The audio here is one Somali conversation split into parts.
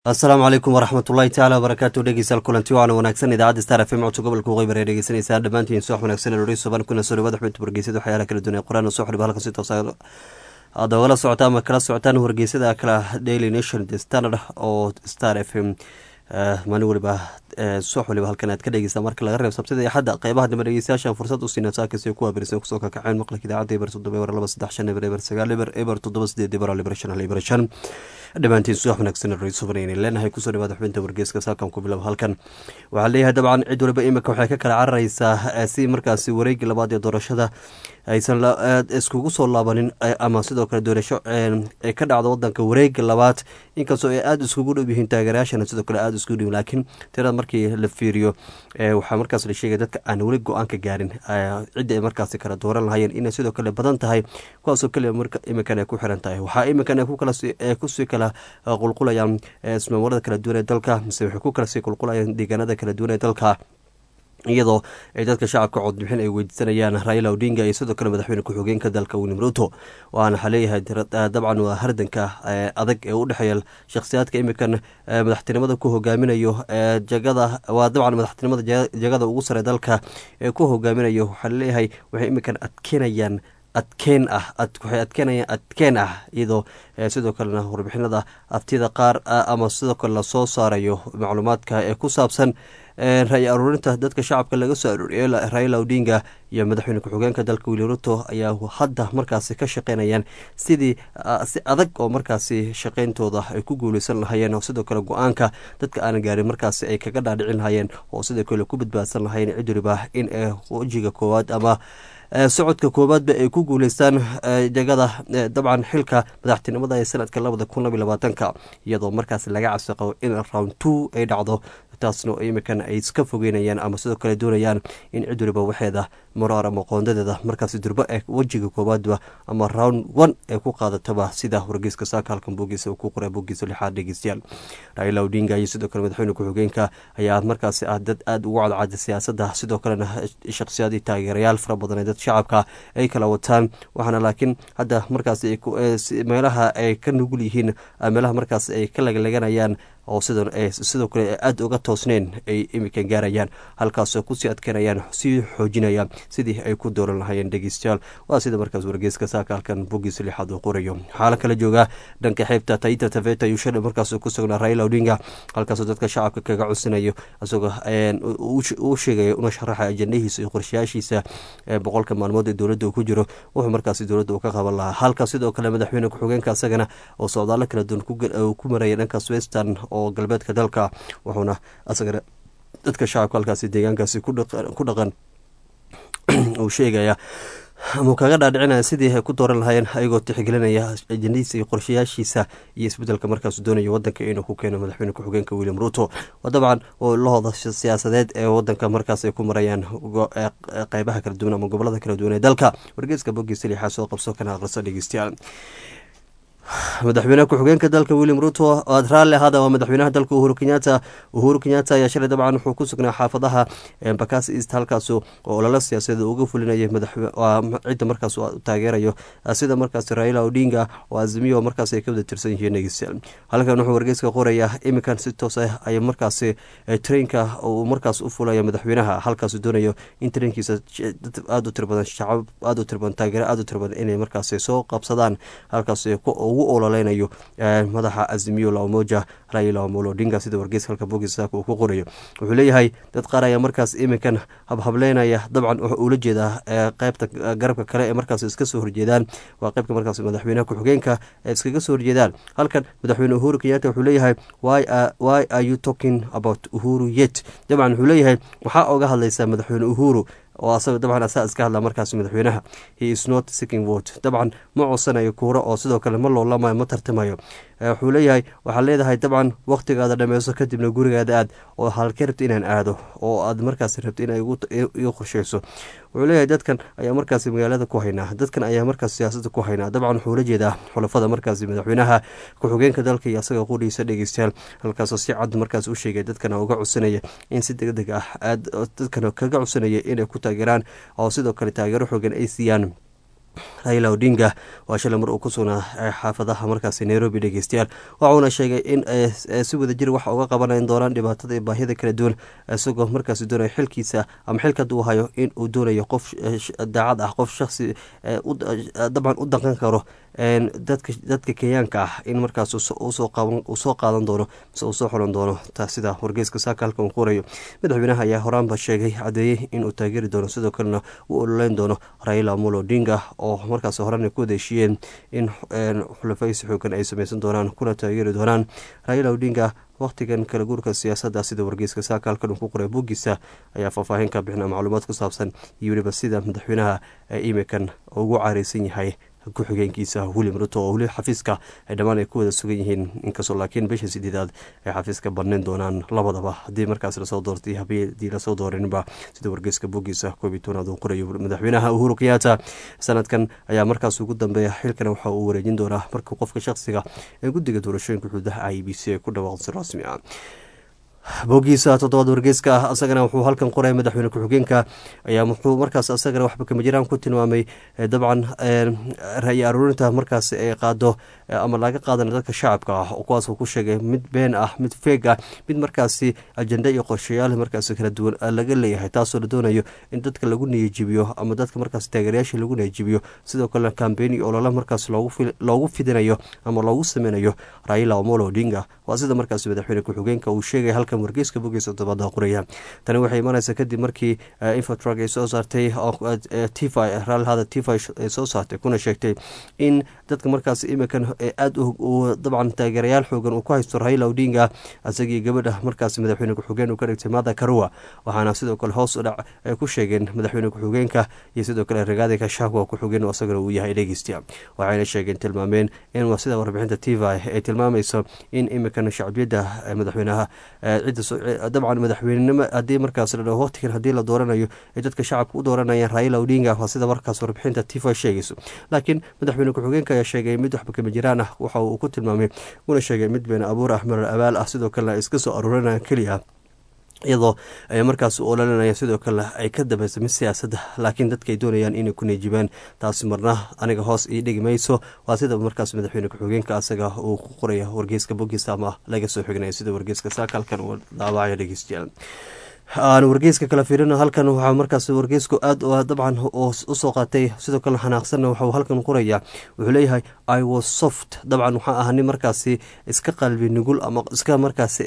asalaamu calaykum waraxmatullaahi tacaala wabarakaatu dhegeystayaal kulanti waana wanaagsan idaacadda star f m codka gobolka waqooyi bari dhegeysanaysaa dhammaantiin subax wanaagsan ee soban kuna soo dhawaada xubinta wargeysada waxyaalaha kala duwan ee qur-aan soo xidhiba halkan si toosa aad ogala socota ama kala socotaan wargeysada kala daily nation the standard oo star f m maalin waliba subax waliba halkan aad ka dhegeysaa marka laga reeb sabtida iyo xadda qeybaha dambe dhegeystayaashan fursad u siina saakasi kuwa berisan kusoo kakaceen maqlika idaacadda eber 7 eber 2 3 5 eber 9 eber eber 7 8 eber eber 5 eber 5 dhammaantiin subax wanaagsan raiisul wasaare leenahay kusoo dhawaada xubinta wargeyska saakan ku bilow halkan waxaa leeyahay dabcan cid waliba imika waxay ka kala cararaysaa si markaasi wareegii labaad ee doorashada aysan iskugu soo laabanin ama sidoo kale doorasho ay ka dhacdo wadanka wareega labaad inkastoo ay aada iskugu dhow yihiin taageerayaashana sidoo kale aada iskugu dhow laakiin tirada markii la fiiriyo waxaa markaas la sheegay dadka aan weli go-aanka gaarin cidda ay markaasi kala dooran lahayeen inay sidoo kale badan tahay kuwaasoo kaliya imikan ay ku xiran tahay waxaa imikan ay kusii kala qulqulayaan ismaamuurada kala duwan ee dalka mise waxay ku kala sii qulqulayaan deegaanada kala duwan ee dalka iyadoo ay dadka shacabka codbixin ay weydiisanayaan raila odinga iyo sidoo kale madaxweyne ku-xigeenka dalka william ruto waana waxaa leeyahay dabcan waa hardanka adag ee u dhexeeya shakhsiyaadka imikan madaxtinimada ku hogaaminayo jagada waa dabcan madaxtinimada jagada ugu sare dalka ee ku hogaaminayo waxaa leeyahay waxay imikan adkeynayaan waxay adkeenayaan adkeen ah iyadoo sidoo kalena warbixinada aftida qaar ama sidoo kale lasoo saarayo macluumaadka ee ku saabsan ra-y aruurinta dadka shacabka laga soo aruuriyay raila odinga iyo madaxweyne ku-xigeenka dalka william ruto ayaa hadda markaasi ka shaqeynayaan sidii si adag oo markaasi shaqeyntooda ay ku guuleysan lahayeen oo sidoo kale go-aanka dadka aanan gaarin markaasi ay kaga dhaadhicin lahayeen oo sidoo kale ku badbaadsan lahayeen cid waliba in wejiga koowaad ama socodka koowaadba ay ku guuleystaan jagada dabcan xilka madaxtinimada ee sanadka 2022 iyadoo markaas laga cabsi qabo in round 2 ay dhacdo taasna imikan ay iska fogeynayaan ama sidoo kale doonayaan in cid waliba waxeeda maraar ama qoondadeeda markaasi durbo ee wejiga koowaadba ama round 1 ee ku qaadataba sida wargeyska saaka halkan bogiisa uu ku qoray bogiisa lixaad dhegeystayaal raila odinga iyo sidoo kale madaxweyne ku-xigeenka ayaa markaasi dad aada ugu cadcada siyaasadda sidoo kalena shakhsiyaadii taageerayaal fara badan ee dad shacabka ay kala wataan waxaana laakiin hadda markaas meelaha ay ka nugul yihiin meelaha markaas ay ka lagalaganayaan oo sidoo kale aada uga toosneen ay imikan gaarayaan halkaasoo kusii adkeynayaan sii xoojinayaan sidii ay ku dooran lahayeen dhegeystayaal waa sida markaas wargeyska saaka halkan bogiisa lixaad uu qorayo waxaa la kala joogaa dhanka xeebta taita taveta yushada markaas ku sugnaa raila odinga halkaasoo dadka shacabka kaga cunsanayo isagoo uu sheegaya una sharaxa ajandahiisa iyo qorshayaashiisa boqolka maalmood ee dowladda uu ku jiro wuxuu markaasi dowladda uu ka qaban lahaa halka sidoo kale madaxweyne ku-xigeenka isagana oo socdaalo kala duwan ku maraya dhankaas western oo galbeedka dalka wuxuuna asagana dadka shacabka halkaasi deegaankaasi ku dhaqan uu sheegaya ama kaga dhaadhicinaya sidii ay ku dooran lahayeen ayagoo tixgelinaya ajandadiisa iyo qorshayaashiisa iyo isbedelka markaas doonayo wadanka inuu ku keeno madaxweyne ku-xigeenka william ruto dabcan oo lahooda siyaasadeed ee wadanka markaas ay ku marayaan qeybaha kala duwan ama gobolada kala duwan ee dalka wargeyska bogiisa lixaa soo qabso kana aqrisa dhegeystayaal madaxweynaha ku-xigeenka dalka william ruto aad raalli ahaada waa madaxweynaha dalka uhuru kenyatta ayaa shalay dabcan wuxuu ku sugnaa xaafadaha bakasi east halkaas oo olala siyaasadeed uga fulinaya cidda markaas taageerayo sida markaas raila odinga oo azimiyo markaas ay ka wada tirsan yihiin dhegeystayaal halkan wuxuu wargeyska qorayaa imikan si toos ah ay markaasi trainka uu markaas u fulaya madaxweynaha halkaas doonayo in trainkiisa aada u tirbadan shacab aada u tirbadan taageero aada u tirbadan inay markaas soo qabsadaan halkaas ugu ololeynayo madaxa azimiyo la umoja raila amolo odinga sida wargeyska halka bogiisa uu ku qorayo wuxuu leeyahay dad qaar ayaa markaas imikan habhableynaya dabcan wuxuu ula jeedaa qeybta garabka kale ee markaas iska soo horjeedaan waa qeybka markaas madaxweynaha ku-xigeenka ee iskaga soo horjeedaan halkan madaxweyne uhuru kenyatta wuxuu leeyahay why are you talking about uhuru yet dabcan wuxuu leeyahay waxaa oga hadlaysaa madaxweyne uhuru oo asaga dabcan asaa iska hadla markaas madaxweynaha he is not seeking vote dabcan ma codsanayo kuuro oo sidoo kale ma loolamayo ma tartamayo wuxuu leeyahay waxaad leedahay dabcan waqtigaada dhameyso kadibna gurigaada aad oo halkee rabta inaan aado oo aad markaas rabta ina igu qorsheyso wuxuu leeyahay dadkan ayaa markaas magaalada ku haynaa dadkan ayaa markaas siyaasada ku haynaa dabcan wuxuu la jeedaa xulafada markaas madaxweynaha ku-xigeenka dalka iyo asaga qudhiisa dhegeystayaal halkaasoo si cad markaas u sheegay dadkana uga codsanaya in si degdeg ah dadkana kaga codsanaya inay ku taageeraan oo sidoo kale taageero xoogan ay siiyaan Raila Odinga waa shalay mar uu ku sugnaa xaafadaha markaasi Nairobi dhegeystayaal waxauna sheegay in si wada jir wax uga qabanayaan doonaan dhibaatada iyo baahida kala duwan isagoo markaasi doonaya xilkiisa ama xilka uu hayo in uu doonayo qof daacad ah qof shakhsi dabcan u dhaqan karo dadka Kenyaanka ah in markaas uu soo qaadan doono mise uu soo xulan doono sida wargeyska saaka halkan uu qorayo madaxweynaha ayaa horaanba sheegay cadeeyey inuu taageeri doono sidoo kalena uu ololeyn doono Raila Amolo Odinga oo markaas horena ku heshiiyeen in xulafaysi xoogan ay sameysan doonaan kuna taageeri doonaan Raila Odinga waqtigan kala guurka siyaasadda sida wargeyska saaka halkan uu ku qoray bogiisa ayaa faahfaahin ka bixina macluumaad ku saabsan iyo weliba sida madaxweynaha imikan ugu caareysan yahay ku-xigeenkiisa William Ruto oo weli xafiiska ay dhammaan ay ku wada sugan yihiin inkastoo laakiin bisha 8aad ay xafiiska bannayn doonaan labadaba haddii markaas lasoo doortay haddii lasoo dooraninba sida wargeyska bogiisa 12aad uu qorayo madaxweynaha Uhuru Kenyatta sanadkan ayaa markaas ugu dambeeya xilkan waxa uu wareejin doonaa marka qofka shakhsiga ee guddiga doorashooyinka xuduudaha IEBC ku dhawaaqay si rasmi ah bogiisa 7aad wargeyska asagana wuxuu halkan qoray madaxweyne ku-xigeenka ayaa wuxuu markaas asagana waxba kama jiraan ku tilmaamay dabcan ra'yi aruurinta markaas ay qaado ama laga qaadana dadka shacabka ah oo kuwaas uu ku sheegay mid been ah mid feeg ah mid markaasi ajenda iyo qorshayaal markaas kala duwan laga leeyahay taasoo la doonayo in dadka lagu niyajibiyo ama dadka markaas taageerayaasha lagu niyajibiyo sidoo kale campaign iyo olole markaas loogu fidinayo ama loogu sameynayo Raila Amolo Odinga waa sida markaas madaxweyne ku-xigeenka uu sheegay wargeyska bogiisa 7aad qoraya tani waxay imanaysaa kadib markii Infotrack ay soo saartay T5 raalhada T5 ay soo saartay kuna sheegtay in dadka markaas imikan aad u dabcan taageerayaal xoogan uu ku haysto Raila Odinga asagii gabadha markaas madaxweyne ku-xigeen uu ka dhigtay Martha Karua waxaana sidoo kale hoos u dhac ay ku sheegeen madaxweyne ku-xigeenka iyo sidoo kale Rigathi Gachagua ku-xigeen oo asagana uu yahay dhegeystiya waxayna sheegeen tilmaameen in waa sida warbixinta T5 ay tilmaamayso in imikan shacbiyada madaxweynaha dabcan madaxweynenimo haddii markaas la dhaho waqtigan haddii la dooranayo ay dadka shacabka u dooranayaan Raila Odinga waa sida markaas warbixinta T5 sheegayso laakiin madaxweyne ku-xigeenka ayaa sheegay mid waxba kama jiraan ah waxa uu ku tilmaamay una sheegay mid been abuur ahmar abaal ah sidoo kale iska soo aruurinaya keliya iyadoo ay markaas u ololanaya sidoo kale ay ka dambaysa mid siyaasadda laakiin dadka ay doonayaan inay ku neejibaan taasi marna aniga hoos ii dhigi mayso waa sida markaas madaxweyne ku-xigeenka asaga uu ku qoraya wargeyska bogiisa ama laga soo xignaya sida wargeyska saakalkan uu daawacaya dhegeystayaal aan wargeyska kala fiirino halkan waxaa markaas wargeysku aad dabcan usoo qaatay sidoo kale xanaaqsanna waxuu halkan qoraya wuxuu leeyahay I was soft dabcan waxaa ahani markaasi iska qalbi nugul ama iska markaasi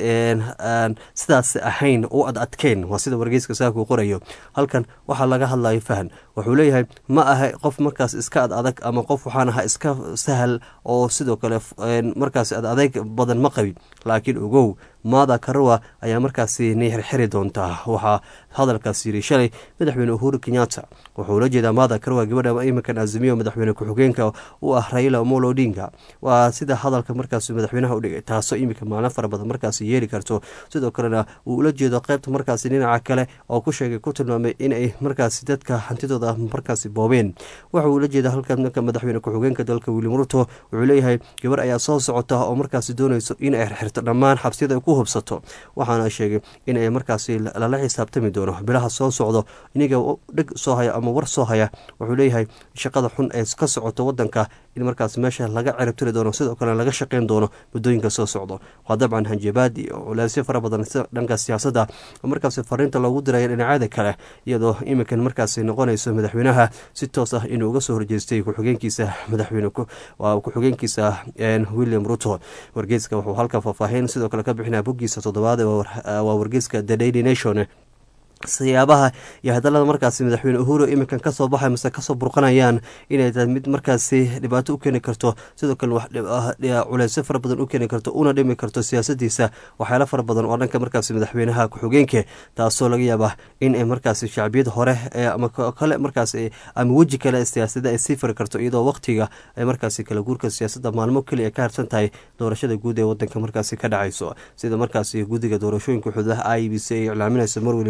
sidaas ahayn u adkeyn waa sida wargeyska saakuu qorayo halkan waxaa laga hadlayo fahan wuxuu leeyahay ma aha qof markaas iska adag ama qof waxaan ahaa iska sahal oo sidoo kale markaas adeeg badan ma qabin laakiin ogow Martha Karua ayaa markaasi xirxiri doontaa waxaa hadalkaas yiri shalay madaxweyne Uhuru Kenyatta wuxuu la jeedaa Martha Karua gabadha iminkan azimiyo madaxweyne ku-xigeenka u ah Raila Amolo Odinga waa sida hadalka markaas madaxweynaha u dhigay taasoo iminka maalin fara badan markaas yeeli karto sidoo kalena uu la jeedo qaybta markaas dhinaca kale oo ku sheegay ku tilmaamay in ay markaas dadka hantidooda markaas boobeen waxa uu la jeedaa halkan madaxweyne ku-xigeenka dalka William Ruto wuxuu leeyahay gabar ayaa soo socota oo markaas doonayso in ay xirxirto dhammaan xabsiyada ku hubsato waxaana sheegay in ay markaas lala xisaabtami doono bilaha soo socdo iniga dhig soo haya ama war soo haya wuxuu leeyahay shaqada xun ee ka socoto wadanka in markaas meesha laga ciribtiri doono sidoo kale laga shaqeyn doono muddooyinka soo socdo waa dabcan hanjabaad iyo culaysyo fara badan dhanka siyaasadda markaas fariinta loogu diraya dhinacyada kale iyadoo iminkan markaas noqonayso madaxweynaha si toos ah inuu uga soo horjeestay ku-xigeenkiisa madaxweyne ku-xigeenkiisa William Ruto wargeyska wuxuu halka faahfaahin sidoo kale ka bixinaya bogiisa 7aad waa wargeyska The Daily Nation siyaabaha iyo hadalada markaasi madaxweyne Uhuru iminkan kasoo baxay mise kasoo burqanayaan inay tahay mid markaasi dhibaato u keeni karto sidoo kale culaysyo fara badan u keeni karto una dhimi karto siyaasadiisa waxyaalo fara badan oo dhanka markaasi madaxweynaha ku-xigeenka taasoo laga yaaba in ay markaasi shacbiyad hore ama kale markaasi ama weji kale siyaasadda ay sii fari karto iyadoo waqtiga ay markaasi kala guurka siyaasadda maalmo keliya ka harsan tahay doorashada guud ee wadanka markaasi ka dhacayso sida markaasi guddiga doorashooyinka xuduudaha IEBC ay iclaaminayso mar waliba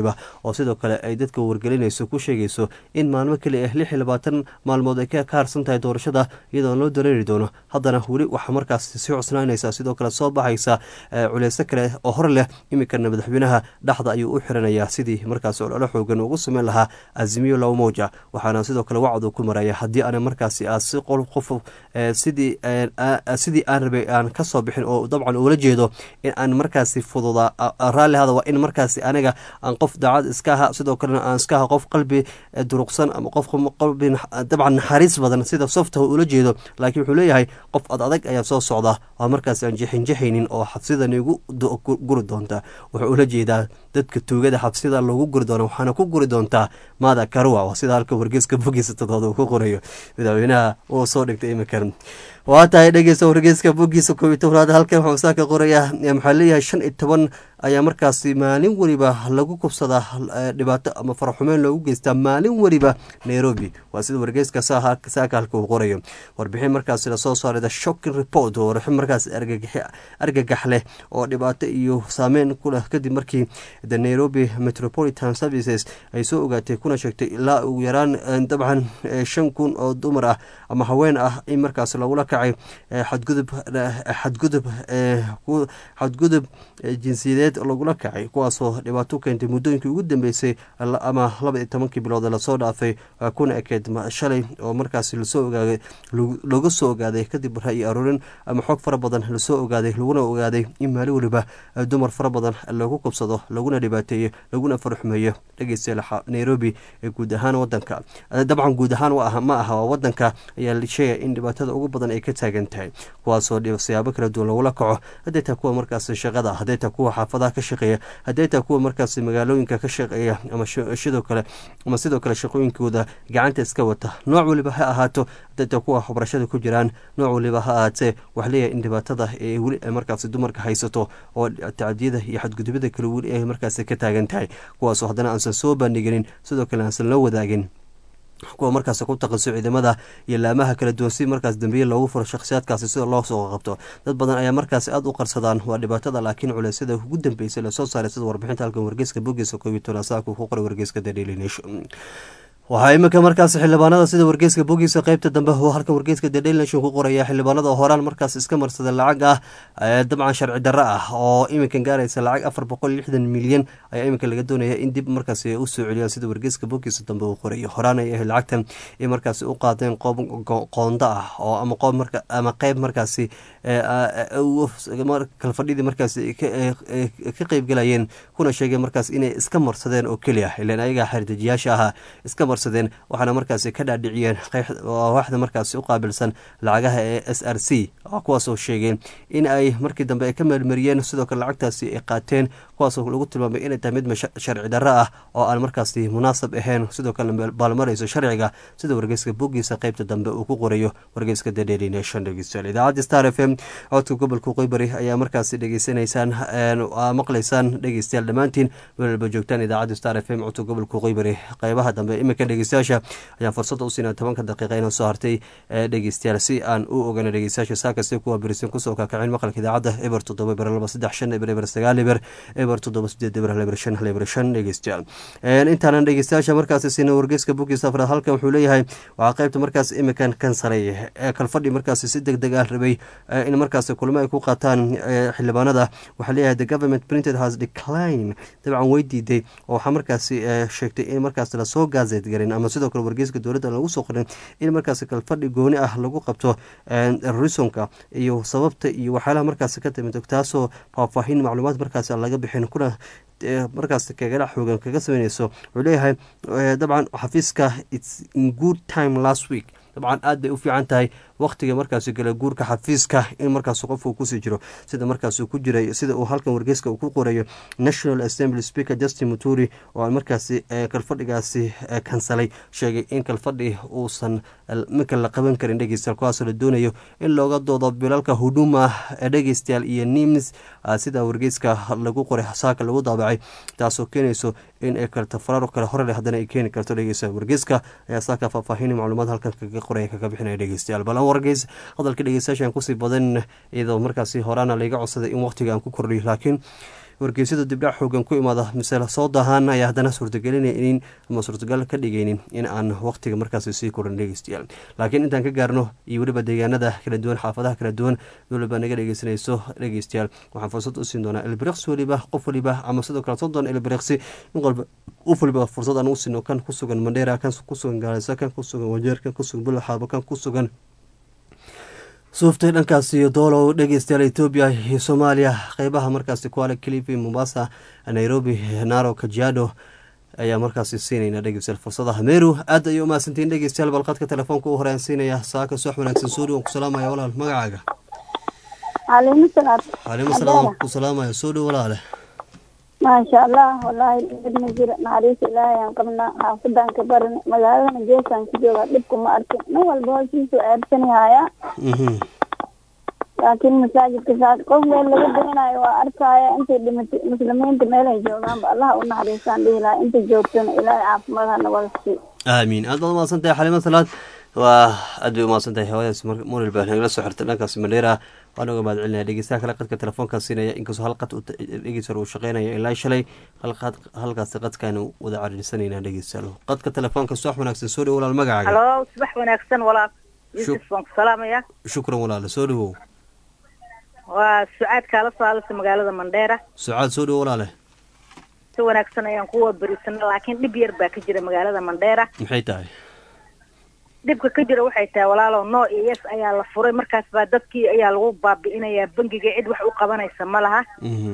oo sidoo kale ay dadka wargelinayso ku sheegayso in maalmo keli ah 26 maalmood ay ka harsan tahay doorashada iyadoo loo dareeri doono haddana weli waxaa markaas sii cusnaanaysa sidoo kale soo baxaysa culeyso kale oo hor leh iminkana madaxweynaha dhaxda ayuu u xiranayaa sidii markaas ololo xoogan ugu sameyn lahaa azimiyo low mowja waxaana sidoo kale wacdu ku maraya haddii aana markaasi si qof sidii aan rabay aan ka soo bixin oo dabcan ula jeedo in aan markaasi fududa raallihada waa in markaasi aniga aan qof daacad iska aha sidoo kalena aan iska aha qof qalbi duruqsan ama qof qalbi dabcan naxariis badan sida softa ula jeedo laakiin wuxuu leeyahay qof adag ayaa soo socda oo markaasi aan jixinjixaynin oo xabsidan igu guri doonta wuxuu ula jeedaa dadka tuugada xabsida lagu guri doona waxaana ku guri doontaa maada karwa sida halka wargeyska bogiisa todobaad uu ku qorayo madaxweynaha uu soo dhigtay iminkan waa tahay dhegeysta wargeyska bogiisa 11 halkan wuxuu saaka qorayaa maxaa leeyahay 15 ayaa markaasi maalin waliba lagu kubsadaa dhibaato ama faraxumeyn loogu geystaa maalin waliba Nairobi waa sida wargeyska saaka halka uu qorayo warbixin markaasi la soo saaray shocking report oo warbixin markaasi argagax leh oo dhibaato iyo saameyn ku leh kadib markii the Nairobi Metropolitan Services ay soo ogaatay kuna sheegtay ilaa ugu yaraan dabcan 5,000 oo dumar ah ama haween ah in markaasi lagula kacay xadgudub jinsiyadeed lagula kacay kuwaasoo dhibaato keentay muddooyinkii ugu dambeysay ama 12 bilood la soo dhaafay kuna ekeed shalay oo markaasi laga soo ogaaday kadib ra'yi aruurin ama xog fara badan la soo ogaaday laguna ogaaday in maalin waliba dumar fara badan lagu kubsado laguna dhibaateeyo laguna farxumeeyo dhageystayaal Nairobi ee guud ahaan wadanka dabcan guud ahaan ma aha wadanka ayaa la sheegay in dhibaatada ugu badan ay ka taagan tahay kuwaasoo siyaabo kala duwan lagula kaco haddii taa kuwa markaas shaqada haddii taa kuwa xaafadaha ka shaqeeya haddii taa kuwa markaas magaalooyinka ka shaqeeya ama sidoo kale shaqooyinkooda gacanta iska wata nooc waliba ha ahaato haddii taa kuwa waxbarashada ku jiraan nooc waliba ha ahaatee wax leeyahay in dhibaatada ee weli ay markaas dumarka haysato oo tacdiyada iyo xadgudubada kale weli ay markaas ka taagan tahay kuwaasoo haddana aansan soo bandhigin sidoo kale aansan la wadaagin kuwa markaas ku taqaso ciidamada iyo laamaha kala duwan si markaas dambiye loogu furo shakhsiyaadkaasi sida loo soo qabto dad badan ayaa markaas aad u qarsadaan waa dhibaatada laakiin culeysyada ugu dambeysay la soo saaray sida warbixinta halkan wargeyska bogiisa 12 saaka ku qoray wargeyska The Daily Nation waxaa iminka markaas xildhibaanada sida wargeyska bogiisa qaybta dambe oo halkan wargeyska The Daily Nation ku qoraya xildhibaanada horaan markaas iska marsada lacag dabcan sharci darro oo iminkan gaaraysa lacag 460 milyan ayaa iminka laga doonaya in dib markaas u soo celiyaan sida wargeyska bogiisa dambe uu qorayo horaan ay lacagtan in markaas u qaadeen qoonda oo ama qayb markaas kalfadhidii markaas ka qayb galayeen kuna sheegay markaas inay iska marsadeen oo kaliya ilaan ayaga xirdajiyaasha ahaa iska waxaana markaasi ka dhaadhiciyeen waaxda markaasi u qaabilsan lacagaha ee SRC kuwaasoo sheegeen in ay markii dambe ay ka meelmariyeen sidoo kale lacagtaasi ay qaateen kuwaasoo lagu tilmaamay inay tahay mid sharci darro ah oo aan markaasi munaasab ahayn sidoo kale baalmarayso sharciga sida wargeyska bogiisa qaybta dambe uu ku qorayo wargeyska The Daily Nation dhegeystayaal idaacadda Star FM codka gobolka Qoybari ayaa markaasi dhegeysanaysaan maqlaysaan dhegeystayaal dhammaantiin walba joogtaan idaacadda Star FM codka gobolka Qoybari qaybaha dambe iminka dhegeystayaasha ayaan fursada u siinaa 10 daqiiqo inoo soo hartay dhegeystayaal si aan u ogaano dhegeystayaasha saakasi kuwa barisan kusoo kakacin maqalka idaacadda eber 7 eber 7 dhegeystayaal intaanan dhegeystayaasha markaasi siina wargeyska bogiisa afraad halkan wuxuu leeyahay waxaa qaybta markaas iminkan kansalay kalfadhi markaasi si degdeg ah rabay in markaasi kulamo ay ku qaataan xildhibaanada waxaa leeyahay the government printed has declined dabcan way diiday oo waxaa markaasi sheegtay in markaas lasoo gaazet garin ama sidoo kale wargeyska dowladda lagu soo qorin in markaasi kalfadhi gooni ah lagu qabto risonka iyo sababta iyo waxyaalaha markaasi ka timid taasoo faahfaahin macluumaad markaasi laga bixin kuna markaas kagala xoogan kaga sameynayso wuxuu leeyahay dabcan xafiiska it's in good time last week dabcan aad bay u fiican tahay waqtiga markaas gala guurka xafiiska in markaas qofku ku sii jiro sida markaas ku jiray sida uu halkan wargeyska ku qorayo National Assembly Speaker Justin Muturi oo markaas kalfadhigaasi kansalay sheegay in kalfadhi uusan marka la qaban karin dhegeystayaal kuwaas la doonayo in looga doodo bilalka huduma dhegeystayaal iyo NIMS sida wargeyska lagu qoray saaka lagu daabacay taasoo keenayso in ay kala tafaaro kala hore hadana ay keeni karto dhegeystayaal wargeyska ayaa saaka faahfaahin macluumaad halkan kaga qoray kaga bixinay dhegeystayaal bal wargeys hadalka dhegeystayaashan ku sii badan iyadoo markaasi horaana laga codsaday in waqtiga aan ku kordhiyo laakiin wargeysyada dibdhac xoogan ku imaada mise soo dahaan ayaa haddana suurtagelinaynin ama suurtagal ka dhigaynin in aan waqtiga markaasi sii koran dhegeystayaal. laakiin intaan ka gaarno iyo weliba deegaanada kala duwan xaafadaha kala duwan weliba naga dhegeysanayso dhegeystayaal waxaan fursad u siin doonaa ilbiriqsi weliba qof weliba ama sidoo kale soddon ilbiriqsi in qof waliba fursad aan u siino kan ku sugan Mandera, kan ku sugan Gaarisa, kan ku sugan Wajeer, kan ku sugan Bullaxaabo, kan ku sugan suuftay dhankaasi iyo doolow dhegeystayaal Ethiopia iyo Soomaaliya qeybaha markaasi Kwale, Kilifi, Mombasa, Nairobi, Narok, Kajiado ayaa markaasi siinayna dhegeystayaal fursadaha Meru. aad ayuu mahadsantiin dhegeystayaal balqadka telefoonka u horeen siinaya saaka soo wanaagsan soo dhaw ku salaamaya walaal magacaaga. Waalaikum salaam ku salaamaya soo dhaw walaal. ما شاء الله والله نجر نعريس إلهي قمنا حافظان كبرنا مجالنا جيسان كجوغا لبكم ما أركن نوال بوشي سؤال سنهايا لكن مساجد كساد قوم اللي قدنا وأركايا أنت مسلمين تميلي جوغان بالله ونعريسان دي لا أنت جوبتنا إلهي عاف مغانا نوالسي آمين. أدو ما سنتي حليمة ثلاث وأدو ما سنتي هوايس مور الباهن لا سحرت لنكاس مديرة وأنا بعد علنا دقيقة كلاقت كتلفون كاسينا إنكسو حلقة دقيقة وشقينا إلا شلي حلقة قد كانوا وذا عرض سنين دقيقة قد كتلفون كسوح وناكسن سوري ولا المقع. هلو صباح وناكسن ولا يوسف سلام يا. شكرا ولا سوري هو. وسعاد كالا صالح مقالة منديرة. سعاد سوري ولا له. سو وناكسن أيام قوة بريسنا لكن دبير باكجرة مقالة منديرة. محيتها. dibka ka jira waxay tahay walaalo noo ES ayaa la furay markaas baa dadkii ayaa lagu baabi'inaya bangiga cid wax u qabanaysa ma laha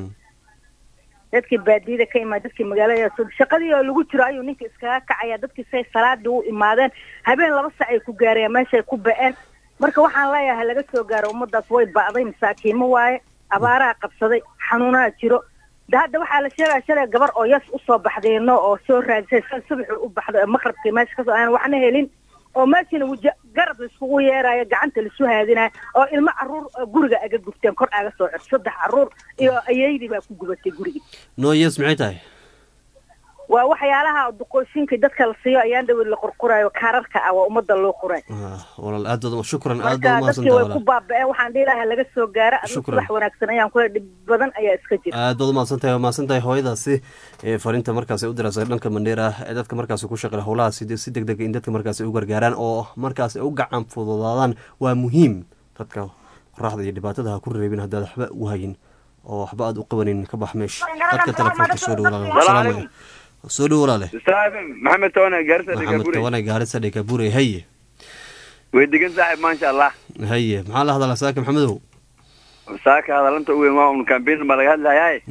dadkii baadiyada ka imaad dadkii magaalada soo shaqadii oo lagu jiro ayuu ninka iskaga kacaya dadkii say salaadii u imaadeen habeen 2 saac ay ku gaareen meesha ku ba'een marka waxaan leeyahay laga soo gaaro ummadaas way baaday masaakiimo waaye abaaraha qabsaday xanuunaha jiro hadda waxaa la sheegay shalay gabar oo yas u soo baxdayno oo soo raadisay subax u baxdo maqribkii meesha ka soo aan waxna helin oo meeshana garab iskugu yeerayo gacanta la soo haadinay oo ilmo caruur guriga aga gubteen kor aga soo cid 3 caruur iyo ayeeydi baa ku gubatay guriga no yes maxay tahay waa waxyaalaha duqooshinka dadka la siiyo ayaan dawlad la qorqorayo kaararka ah waa umada loo qoray walaal aad shukran aad ma santaa walaal ku baabay waxaan dhiilahay laga soo gaaro wax wanaagsan ayaan ku dhib badan ayaa iska jira aad ma santahay hooyadaasi farinta markaas ay u dirasay dhanka Mandera ee dadka markaas ku shaqeeya howlaha si degdeg in dadka markaas u gargaaraan oo markaas u gacan fududaadaan waa muhiim dadka qorraxda iyo dhibaatada ku reebin haddii waxba u hayin oo waxba aad u qabanin ka bax meesh dadka telefoonka soo dhawaada soo dhawaale محمد تونا قارسة ديكابوري هي ويدقن صاحب ما شاء الله هي محل هذا لساك محمد ساك هذا لم تقوي ما من كامبين مرقات لا هاي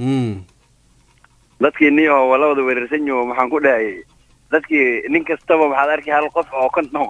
dadkii niyo wala wada weerarsanyo waxaan ku dhahay dadkii nin kastaba waxaad arkay hal qof oo konton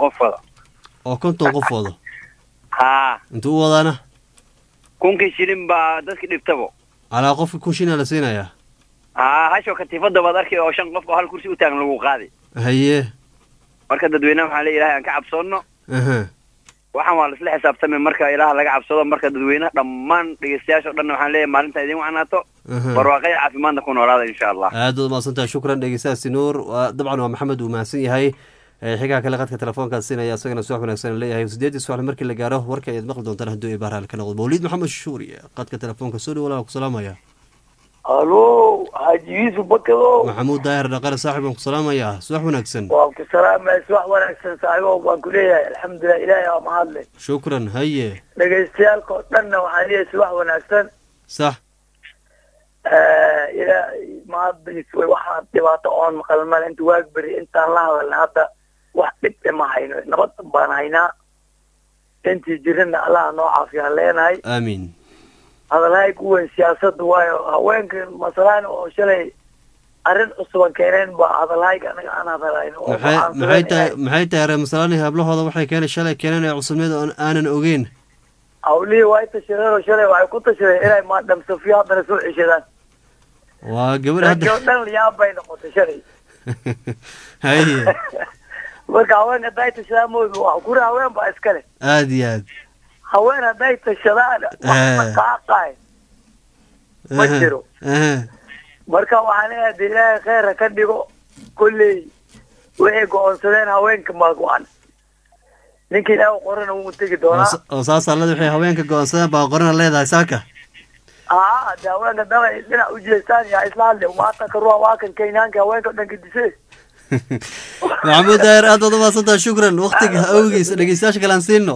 qofooda ha intuu wadana kunki shilin ba dadkii dhibtabo ala qof kun shilin la siinaya hasho katiifada baad arkay oo 5 qof oo hal kursi u taagan lagu qaaday haye marka dadweynaha waxa la ilaahay aan ka cabsoono waxaan waa isla xisaabtamay marka ilaaha laga cabsado marka dadweynaha dhammaan dhageystayaasha dhan waxaan leeyahay maalinta idin wacnaato barwaaqay caafimaadna ku noolaada insha Allah aad ma santaa shukran dhageystayaasha nuur dabcan waa maxamed uu mahadsan yahay xigaa kale qadka telefoonka siinaya asagana soo wanaagsan leeyahay 8 su'aal markii la gaaro warka ay maqli doontaan haduu ay baaraal ka noqdo Mawlid Maxamed Shuuriye qadka telefoonka soo dhawaada ku salaamaya الو حاجي يوسف بكرو محمود داير دقال صاحب ابو سلامه يا صباح وناكسن وابو سلامه صباح وناكسن صاحبه وبان كليه الحمد لله الهي يا معلم شكرا هي دغيستيالكو دنا وحاليه صباح وناكسن صح الى ما بدي شوي واحد دباطه اون مقلمل انت واقبري انت الله ولا هذا واحد ما هينو نبط بان هينا انت جيرنا الله نو عافيه ليناي امين هذا لا يكون سياسة وين مثلا أو شيء أرد أصلا كيرين هذا لا يكون أنا هذا محيط يا مثلا هبله هذا وحي كان الشلة كيرين عصميد أنا أوجين أو لي وايد تشرير وشلة وايد كنت تشرير إلى ما دم سفيان من سوء إشدان وقبل هذا جودن اليوم بين متشري هاي وكأوين هداية الشلام وكورا وين بأسكله عادي هوين هداية الشلال وحقاقاي مجرو marka waxaan leeyahay ilaahay khayr ka dhigo kulli wixii go'aansadeen haweenka ma go'an ninkii ilaahay qoran uu tagi doonaa oo saasaalada wixii haweenka go'aansadeen baa qoran leedahay saaka haweenka dhalay dhinac u jeestaan yaa islaale maanta karuwa waa kan keenaanka haweenka dhanka disay maxamuud daahir aad baad umahadsantaha shukran waktiga awgiisa dhegeystayaasha kale aan siino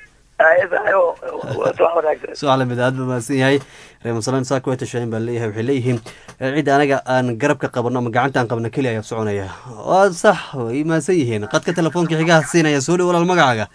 su-aal lamid aad buu mahadsan yahay reemasalan saaka way tashayn baan leeyahay waxay leeyihiin cid anaga aan garabka qabano ama gacanta aan qabno keli ayaa soconaya waa sax way mahadsan yihiin qadka telefoonka xigaha siinaya soo dhow walaal magacaaga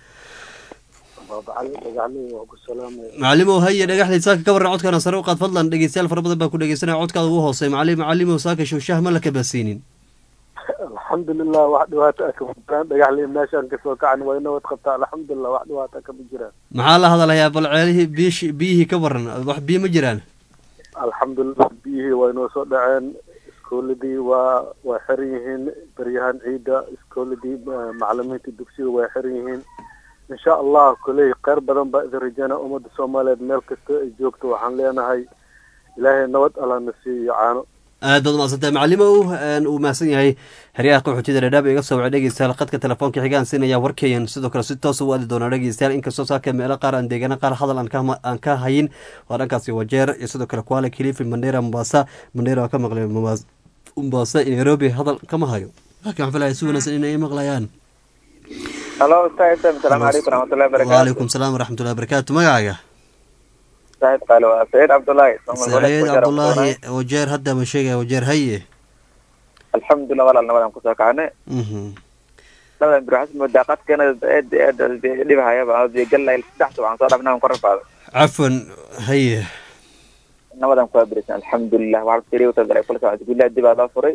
macalimow haye dhagaxley saaka ka warran codkaana sare u qaad fadlan dhegeystayaal fara badan baa ku dhegeysanaya codkaada ugu hoosey macalimow saaka showshaha ma la kabasiinin alxamdulilah wax dhibaato ah kama jiraan dhagaxley meeshaan kasoo kacan waa inawad qabtaa alxamdulilah wax dhibaato ah kama jiraan maxaa la hadalayaa bal ceelihii biyihii ka waran wax biyo ma jiraan alxamdulilah biyihii waa inoo soo dhaceen iskooladii waa xiran yihiin beryahan ciida iskooladii macalimiinta dugsiga waa xiran yihiin insha allah koley kheyr badan baa idin rajeyna ummadda soomaaliyeed meel kasta ay joogto waxaan leenahay ilaahay nabad allana siiyo caano aad baad umahadsantahay macalimow uu mahadsan yahay xeryaha qaxootida dhadhaab iga soo wacay dhegeystayaal qadka telefoonka xigaan siinaya warkeyan sidoo kale si toos u aadi doonaa dhegeystayaal inkastoo saaka meelo qaar aan deegaana qaar hadal aan ka hayin waa dhankaasi wajeer iyo sidoo kale kuala kilifi mandera mombasa mandera waa ka maqlay mombasa iyo nairobi hadal kama hayo laakiin waxaan filaya si wanaagsan inay maqlayaan halo ustaad asalaamu calaykum waraxmatullahi wabarakatu waalaikum salaam waraxmatullahi wabarakatu magacaaga saciid qaalo waa saciid cabdullaahi saciid cabdullaahi wajeer hadda ma sheegaya wajeer haye alxamdulilah walaal nabadan kusoo kacane nabadan birxas moodaa qadkeena dhibhayaba gallayl saddex waxaan soo dhabnaa ku rafaado cafwan haye nabadan kuwaa berisan alxamdulilah waxaa tiri utadalay kula socod gulaa dibaa loo furay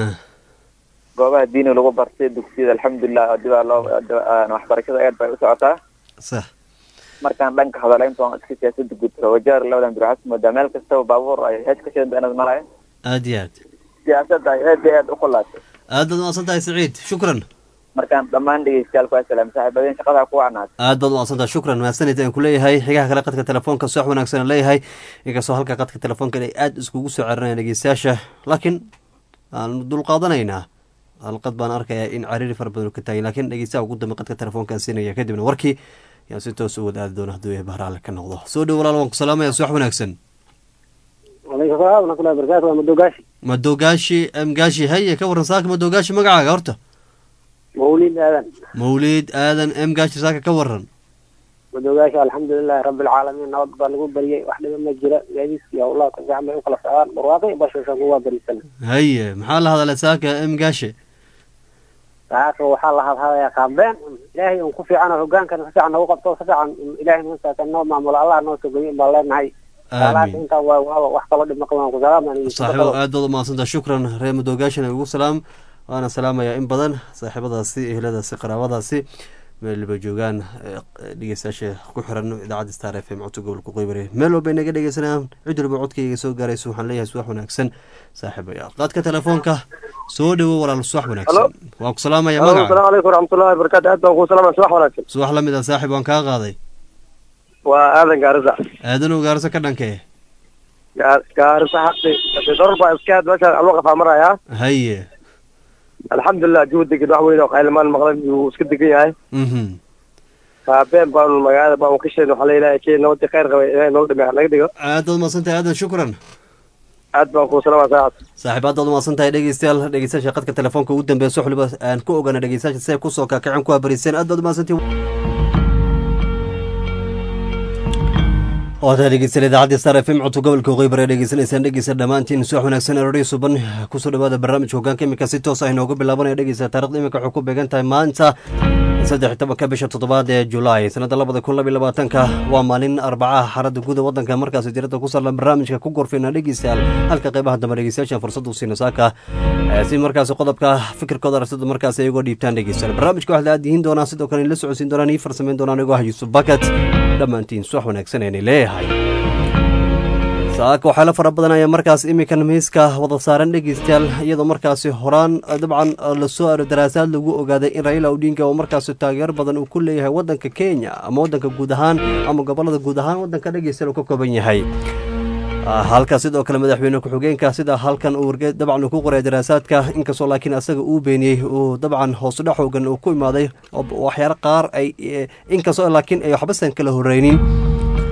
goobaha diini lagu bartay dugsiyada alxamdulilah dibaa loo waxbarashada aad bay u socotaa sax markaan dhanka hadalaynta waan iska siyaasada gudba wajaar labadan birxas moodaa meel kastaba baabuur ay hees ka sheedan beenad malayo aad iyo aad siyaasadda ay aad iyo aad u khulaatay aad baad umahadsan tahay saciid shukran markaan dhammaan dhegeystayaal ku asalaam saaxiibadeen shaqadaa ku wacnaatay aad baad umahadsan tahay shukran mahadsanid aan ku leeyahay xigaha kale qadka telefoonka soox wanaagsan leeyahay inkastoo halka qadka telefoonka inay aad iskugu soo celinayaan dhegeystayaasha laakiin aan dulqaadanaynaa halqad baan arkayaa in cariiri fara badan ka taagay laakiin dhegeystaha ugu dambe qadka telefoonkaan siinaya kadibna warkii yaan si toos u wada aadi doona hadduu yahay bahraale ka noqdo soo dhow walaal waan ku salaamaya soox wanaagsan alaykum salaam waraxmatullahi wabarakatu waa madogaashi madogaashi mgaashi haye ka warran saaka madogaashi magacaaga horta mawlid aadan mgaashi saaka ka waran madogaashi alxamdulilahi rabbilcaalamiin nabad baa lagu bariyay wax dhiba ma jira gaadiis iyo allah ka fiican bay u kala socdaan barwaaqi bashashan kuwaa barisan haye maxaa la hadalay saaka mgaashi saaka waxaa la hadhadayaa qaabeen ilaahay un ku fiican hogaankana si fiican nagu qabto si fiican ilaahay nuusaasa noo maamulo allah noo sogoyo baan leenahay intaa wax kaloo dhib maqan ku saaxiibo aad baad umahadsantaha shukran reer madoogaashina ugu salaam waana salaamayaa in badan saaxiibadaasi eheladaasi qaraabadaasi meelba joogaan dhegeystayaasha ku xiran idaacadda star f m codka gobolka qoybare meel walba inaga dhegeysanayaan cid walba codkayga soo gaarayso waxaan leeyahay subax wanaagsan saaxiibayaal qaadka telefoonka soo dhawo walaal subax wanaagsan waan ku salaamaya magaca asalaamu calaykum waraxmatullahi wabarakatu aad baan ku salaamaya subax wanaagsan subax la mid ah saaxiib waan kaa qaaday waa aadan gaarisa aadan gaarisa ka dhankee gaarisa hadda dorba iskaad meeshaan alwaqafaa marayaa haye alxamdulilah juhdiga wax weyn oo qaylimaan maqlan yuu iska degan yahay qaabeen baanu magaalada baan ka sheegay waxaa leeyahay kee nabadii khayr qabay inay noo dhimay naga dhigo aad baad umahadsantahay aadan shukran aad baan kuu salaama saaxiib aad baad umahadsantahay dhegeystayaasha qadka telefoonka ugu dambeeya subax waliba aan ku ogaana dhegeystayaasha si ay kusoo kaakaceen kuwaa bariiseen aad baad umahadsantihin waad dhegeysan idaacadda star f m codka gobolka qoybare dhegeysanaysaan dhegeysa dhammaantiin subax wanaagsan erodhi suban kusoo dhawaada barnaamijka hogaanka iminka si toos ah inoogu bilaabanaya dhegeysa taarikhda iminka waxay ku beegan tahay maanta 13 bisha 7 ee Julaay sanada 2022 waa maalin Arbacaha xarada guud ee wadanka markaas diirada ku saaran barnaamijka ku gorfeena dhegeystayaal halka qaybaha dambe dhegeystayaasha fursad u siino saaka si markaas qodobka fikirkooda aragtida markaas ay uga dhiibtaan dhegeystayaal barnaamijka waxa la aadiin doonaa sidoo kale la socodsiin doonaan iyo farsameyn doonaan iyagu Yusuf Bakat dhammaantiin subax wanaagsan ee leeyahay saaka waxaa la fara badanaya markaas imikan miiska wada saaran dhegeystayaal iyadoo markaasi horaan dabcan la soo aro daraasaad lagu ogaaday in Raila Odinga oo markaasi taageer badan uu ku leeyahay wadanka Kenya ama wadanka guud ahaan ama gobolada guud ahaan wadanka dhegeystayaal uu ka kooban yahay halka sidoo kale madaxweyne ku-xigeenka sida halkan uu wargeed dabcan ku qoray daraasaadka inkastoo laakiin asaga uu beeniyay uu dabcan hoos u dhac xoogan uu ku imaaday waxyaalo qaar ay inkastoo laakiin ay waxba san kala horeynin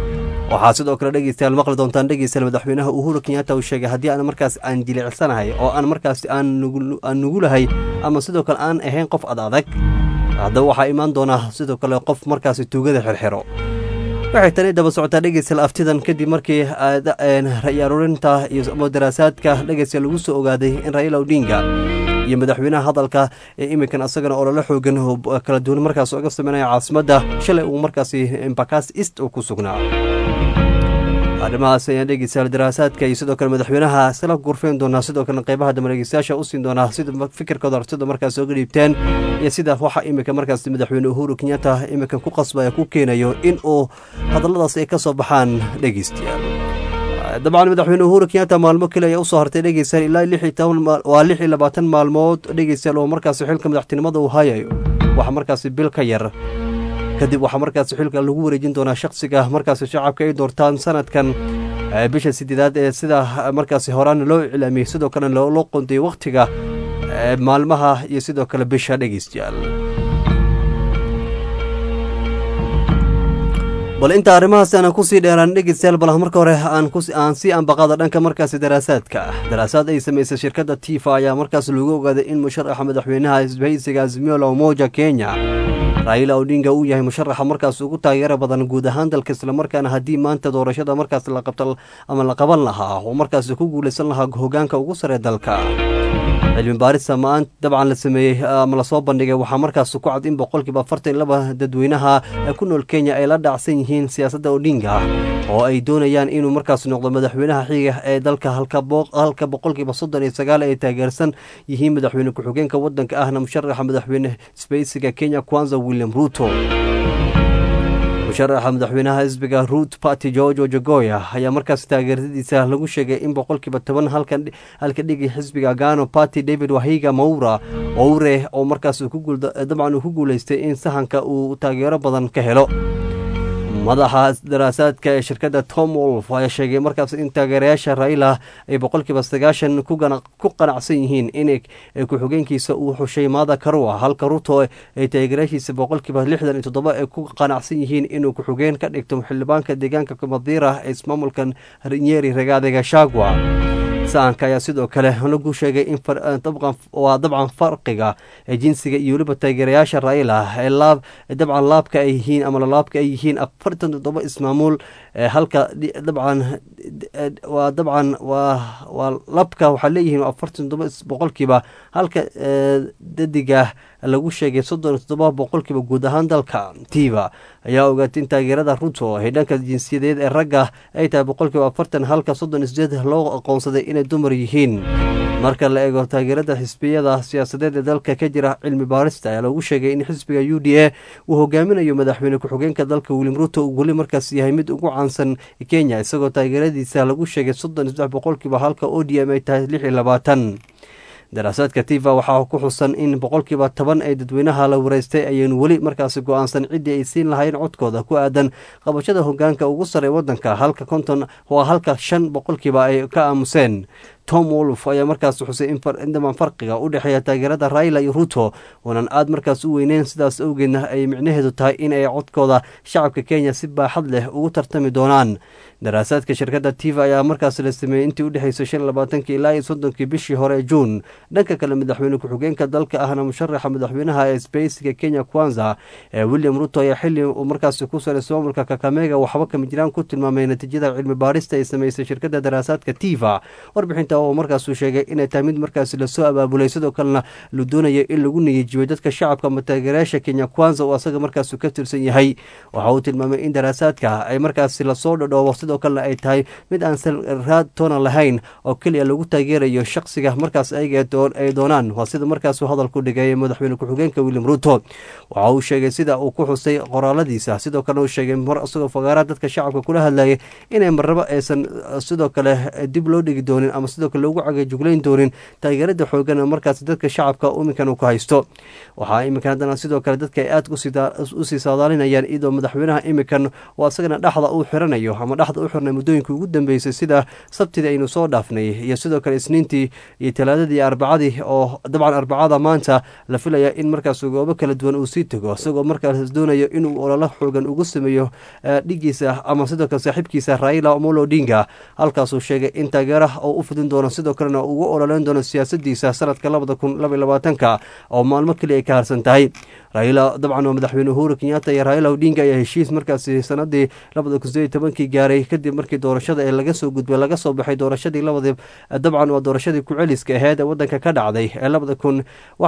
waxaa sidoo kale dhegeystayaal maqli doontaan dhegeystayaal madaxweynaha Uhuru Kenyatta uu sheegay haddii aan markaas aan jilicsanahay oo aan markaas aan nugulahay ama sidoo kale aan ahayn qof adag haddaba waxaa imaan doona sidoo kale qof markaas tuugada xirxiro waxay tani daba socotaa dhegeystayaal aftidan kadib markii ra'yi aruurinta iyo daraasaadka dhegeystayaal lagu soo ogaaday in Raila Odinga iyo madaxweynaha hadalka ee iminkan asagana olole xoogan oo kala duwan markaas uga sameynaya caasimadda shalay uu markaasi Embakasi East uu ku sugnaa arrimahaas ayaan dhegeystayaal daraasaadka iyo sidoo kale madaxweynaha isla gurfeen doonaa sidoo kale qeybaha dambeeyayasha u siin doonaa sida fikirkooda aragtida markaas uga dhiibteen iyo sida waxa iminka markaas madaxweyne Uhuru Kenyatta iminka ku qasbaya ku keenayo in uu hadalladaas ay ka soo baxaan dhegeystayaal dabcan madaxweyne Uhuru Kenyatta maalmo kale ayaa u soo hartay dhegeystayaal ilaa 26 maalmood dhegeystayaal oo markaas xilka madaxtinimada uu hayayo waxa markaas bil ka yar kadib waxa markaas xilka lagu wareejin doonaa shakhsiga markaas shacabka ay doortaan sanadkan bisha 8aad ee sida markaas horaan loo iclaamiyay sidoo kale loo qontay waqtiga maalmaha iyo sidoo kale bisha dhegeystayaal bal inta arrimahaas aan ku sii dheeraan dhegeystayaal bal marka hore aan si baqada dhanka markaas daraasaadka daraasad ay sameysay shirkadda Tifa ayaa markaas lagu ogaaday in musharaxa madaxweynaha isbahaysiga Azimio la Umoja Kenya Raila Odinga uu yahay musharaxa markaas ugu taageero badan guud ahaan dalka isla markaana haddii maanta doorashada markaas la qabto ama la qaban lahaa oo markaas ku guuleysan lahaa hoggaanka ugu sare dalka cilmi baarista maanta dabcan la sameeyay ama la soo bandhigay waxaa markaas ku cad in 42% dadweynaha ku nool Kenya ay la dhacsan yihiin siyaasadda Odinga oo ay doonayaan inuu markaas noqdo madaxweynaha xiga ee dalka halka 39% ay taageersan yihiin madaxweyne ku-xigeenka wadanka ahna musharaxa madaxweyne isbahaysiga Kenya Kwanza William Ruto musharaxa madaxweynaha xisbiga Root Party George Ojogoya ayaa markaas taageeradiisa lagu sheegay in 10% halka dhigi xisbiga Gano Party David Wahiga Maura oo markaas dabcan ku guuleystay in sahanka uu taageero badan ka helo madaxa daraasaadka ee shirkadda Tom Wolf ayaa sheegay markaas in taageerayaasha Raila ay 90% ku qanacsan yihiin in ku-xigeenkiisa uu xushay Martha Karua halka Ruto ay taageerayaashiisa 67% ay ku qanacsan yihiin inuu ku-xigeen ka dhigto xildhibaanka deegaanka Madira ee ismaamulkan Nyeri Rigathi Gachagua saanka ayaa sidoo kale lagu sheegay in dabcan farqiga jinsiga iyo waliba taageerayaasha Raila ee dabcan laabka ay yihiin ama laabka ay yihiin 47 ismaamul halka dabcan waa labka waxa leeyihiin 47% halka dadiga lagu sheegay 37% guud ahaan dalka Tiva ayaa ogaatay in taageerada Ruto ee dhanka jinsiyadeed ee ragga ay tahay 40% halka 38 loo aqoonsaday inay dumar yihiin marka la eego taageerada xisbiyada siyaasadeed ee dalka ka jira cilmi baarista ayaa lagu sheegay in xisbiga UDA uu hogaaminayo madaxweyne ku-xigeenka dalka William Ruto uu wali markaas yahay mid ugu caansan Kenya isagoo taageeradiisa lagu sheegay 33% halka ODM ay tahay 26 daraasaadka Tifa waxaa ku xusan in 10% ay dadweynaha la wareystay ayaan wali markaas go'aansan cidii ay siin lahayn codkooda ku aadan qabashada hoggaanka ugu sare wadanka halka 50 waa halka 5% ay ka aamuseen Tom Wolf ayaa markaas xusay in farqiga u dhaxeeya taageerada Raila iyo Ruto oonan aad markaas u weyneyn sidaas awgeedna ay micnaheedu tahay in ay codkooda shacabka Kenya si baaxad leh ugu tartami doonaan daraasaadka shirkadda Tifa ayaa markaas la sameeyay intii u dhaxeysay 25 ilaa 30 bishii hore June dhanka kale madaxweyne ku-xigeenka dalka ahna musharaxa madaxweynaha ee isbahaysiga Kenya Kwanza William Ruto ayaa xilli uu markaas ku soo ismaamulka Kakamega waxba kama jiraan ku tilmaamay natiijada cilmi baarista ay sameysay shirkadda daraasaadka Tifa warbixinta oo markaas uu sheegay in ay tahay mid markaas la soo abaabulay sidoo kalena la doonayo in lagu niyajiyo dadka shacabka mataageerayaasha Kenya Kwanza oo asaga markaas ka tirsan yahay waxa uu tilmaamay in daraasaadka ay markaas la soo dhadhoobo sidoo kalena ay tahay mid aan raad toona lahayn oo kaliya lagu taageerayo shakhsiga markaas ay doonaan waa sida markaas uu hadalku dhigay madaxweyne ku-xigeenka William Ruto waxa uu sheegay sida uu ku xusay qoraaladiisa sidoo kale uu sheegay mar asagoo fagaara dadka shacabka kula hadlayay inay marraba aysan sidoo kale dib loo dhigi doonin ama sidoo kale loogu cagajuglayn doonin taageerada xoogan oo markaas dadka shacabka iminkan uu ku haysto. waxaa iminkan haddana sidoo kale dadka ay aad usii saadaalinayaan iyadoo madaxweynaha iminkan oo asagana dhexda uu xiranayo ama dhexda u xirnay muddooyinkii ugu dambeysay sida sabtidii aynu soo dhaafnay iyo sidoo kale isniintii iyo talaadadii iyo arbacadii oo dabcan arbacada maanta la filaya in markaas goobo kala duwan uu sii tego isagoo markaas doonayo inuu ololo xoogan ugu sameeyo dhigiisa ama sidoo kale saaxiibkiisa Raila Amolo Odinga halkaasuu sheegay in taageeraha uu u fidin doono sidoo kalena ugu ololeyn doono siyaasadiisa sanadka 2022 oo maalmo kaliya ay ka harsan tahay. Raila dabcan waa madaxweyne Uhuru Kenyatta iyo Raila Odinga ayaa heshiis markaasi sanadii 2018 gaaray kadib markii doorashada ee laga soo gudbay laga soo baxay doorashadii dabcan waa doorashadii ku celiska ahayd ee wadanka ka dhacday ee 2000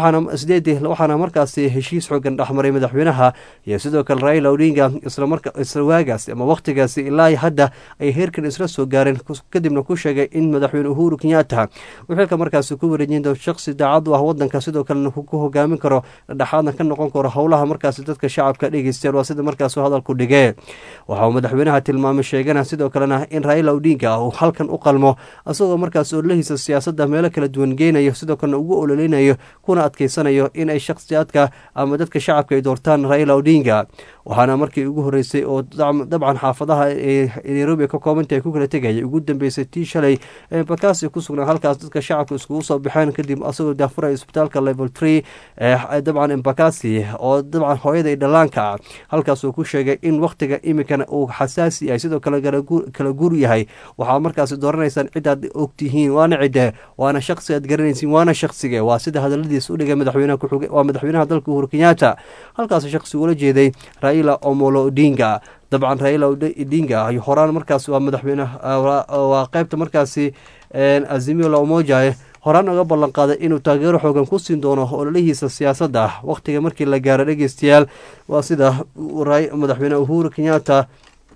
waxaana markaasi heshiis xoogan dhexmaray madaxweynaha iyo sidoo kale Raila Odinga isla waagaas ama waqtigaasi ilaa hadda ay heerkan isla soo gaareen kadibna ku sheegay in madaxweyne Uhuru Kenyatta uu xilka markaasi ku wareejin doono shakhsi daacad u ah wadanka sidoo kalena ku hogaamin karo dhexaadna ka noqon karo howlaha markaasi dadka shacabka dhageysteen waa sida markaas hadalku dhigee. waxa uu madaxweynaha tilmaamay sheegana sidoo kalena in Raila Odinga uu halkan u qalmo asagoo markaas ololihiisa siyaasadda meelo kala duwan geynayo sidoo kalena ugu ololeynayo kuna adkeysanayo in ay shakhsiyaadka ama dadka shacabka ay doortaan Raila Odinga. waxaana markii ugu horeysay oo dabcan xaafadaha ee Nairobi ka koobantay ku kala tegayay ugu dambeysay tii shalay ee Bakasi ku sugnaa halkaas dadka shacabka iskugu soo baxeen kadib asagoo daafuray isbitaalka level 3 ee dabcan Bakasi oo dabcan hooyada dhalaanka halkaas uu ku sheegay in waqtiga imikana uu xasaasi yahay sidoo kale kala guur yahay. waxaa markaas dooranaysan cid aad ogtihiin waana cide waana shakhsi aad garanaysiin waana shakhsiga waa sida hadaladiisa u dhigay madaxweynaha ku xigay waa madaxweynaha dalka Uhuru Kenyatta halkaas shakhsi ula jeeday Raila Amolo Odinga. dabcan Raila Odinga ay horaan markaas waa madaxweynaha waa qaybta markaasi Azimio la Umoja horaan uga ballan qaaday inuu taageero xoogan ku siin doono ololihiisa siyaasadda waqtiga markii la gaaro dhageystayaal waa sida madaxweyne Uhuru Kenyatta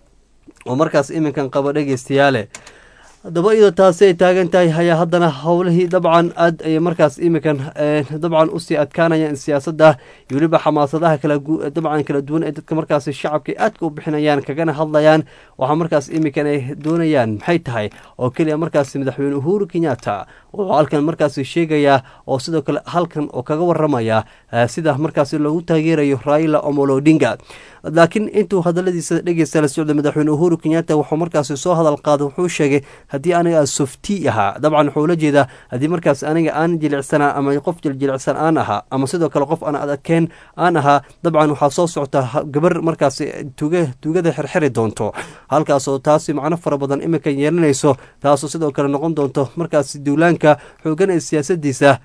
oo markaas iminkan qaba dhageystayaale. haddaba iyadoo taasi ay taagan tahay ayaa haddana howlihii dabcan aad ay markaas iminkan dabcan usii adkaanayaan siyaasadda iyo weliba xamaasadaha dabcan kala duwan ee dadka markaasi shacabka aadka u bixinayaan kagana hadlayaan waxaa markaas iminkan ay doonayaan maxay tahay oo keliya markaasi madaxweyne Uhuru Kenyatta wuxuu halkan markaasi sheegayaa oo sidoo kale halkan oo kaga waramaya sida markaasi loogu taageerayo Raila Amolo Odinga. laakiin intuu hadaladiisa dhageysta la socday madaxweyne Uhuru Kenyatta wuxuu markaasi soo hadal qaaday wuxuu sheegay haddii aniga softi ahaa dabcan wuxuu la jeedaa haddii markaas aniga aan jilicsanaa ama qof jilicsan aan ahaa ama sidoo kale qof aan adkeen aan ahaa dabcan waxaa soo socota gabar markaasi tuugada xirxiri doonto halkaasoo taasi macno fara badan iminka yeelanayso taasoo sidoo kale noqon doonto markaasi duulaanka xoogan ee siyaasadiisa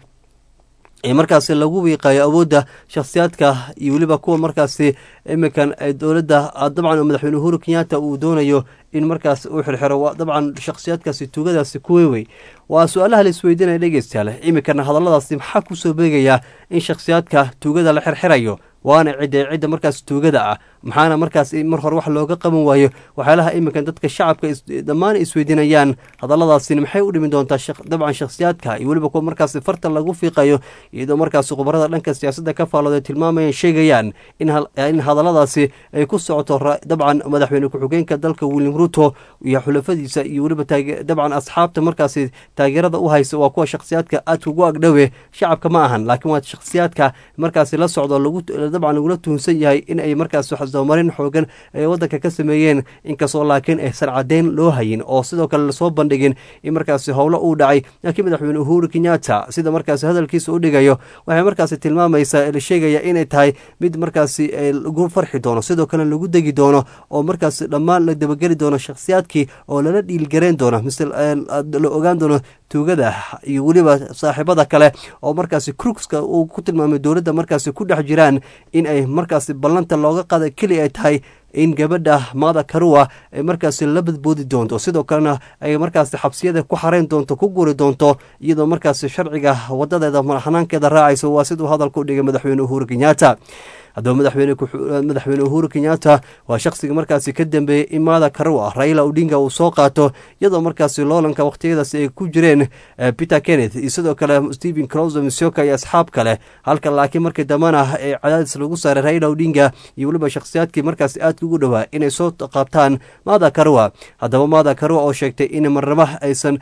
ee markaasi lagu wiiqayo awoodda shakhsiyaadka iyo weliba kuwa markaasi iminkan dowladda dabcan madaxweyne Uhuru Kenyatta uu doonayo in markaas uu xirxiro dabcan shakhsiyaadkaasi tuugadaasi kuweewey. waa su-aalaha la isweydiinaya dhegeystayaal iminkana hadalladaasi maxaa ku soo beegayaa in shakhsiyaadka tuugada la xirxirayo waana cidda markaas tuugada ah maxaana markaas mar hore wax looga qaban waayo waxyaalaha iminkan dadka shacabka dhammaan isweydiinayaan hadalladaasina maxay u dhimi doontaa dabcan shakhsiyaadka iyo weliba kuwa markaas farta lagu fiiqayo iyadoo markaas khubarada dhanka siyaasadda ka faalooday tilmaamayaan sheegayaan in hadalladaasi ay ku socoto dabcan madaxweyne ku-xigeenka dalka William Ruto iyo xulafadiisa iyo weliba dabcan asxaabta markaasi taageerada u haysa waa kuwa shakhsiyaadka aad ugu agdhowe shacabka ma ahan laakiin waa shakhsiyaadka markaasi la socdo dabcan lagula tuhunsan yahay in ay markaas waxsoomarin xoogan ay wadanka ka sameeyeen inkastoo laakiin aysan cadeyn loo hayin oo sidoo kale lasoo bandhigin in markaasi howlo uu dhacay laakiin madaxweyne Uhuru Kenyatta sida markaasi hadalkiisa u dhigayo waxay markaasi tilmaamaysaa la sheegaya inay tahay mid markaasi lagu farxi doono sidoo kale lagu degi doono oo markaasi dhammaan la dabageli doono shakhsiyaadkii oo lala dhiilgareen doono misal la ogaan doono tuugada iyo weliba saaxiibada kale oo markaasi crooks-ka uu ku tilmaamay dowladda markaasi ku dhex jiraan in ay markaasi ballanta looga qaada keliya ay tahay in gabadha Martha Karua ay markaasi la badboodi doonto sidoo kalena ay markaasi xabsiyada ku xareyn doonto ku guri doonto iyadoo markaasi sharciga wadadeeda madaxnaankeeda raacayso waa sidoo hadalku dhigay madaxweyne Uhuru Kenyatta. haddaba madaxweyne Uhuru Kenyatta waa shakhsiga markaasi ka dambeeyey in Martha Karua Raila Odinga uu soo qaato iyadoo markaasi loolanka waqtiyadaasi ay ku jireen Peter Kenneth iyo sidoo kale Stephen Kalonzo Musyoka iyo asxaab kale halka laakiin markii dambana ee cadaadis lagu saaray Raila Odinga iyo waliba shakhsiyaadkii markaasi aad ugu dhawaa inay soo qaabtaan Martha Karua. haddaba Martha Karua oo sheegtay in marnaba aysan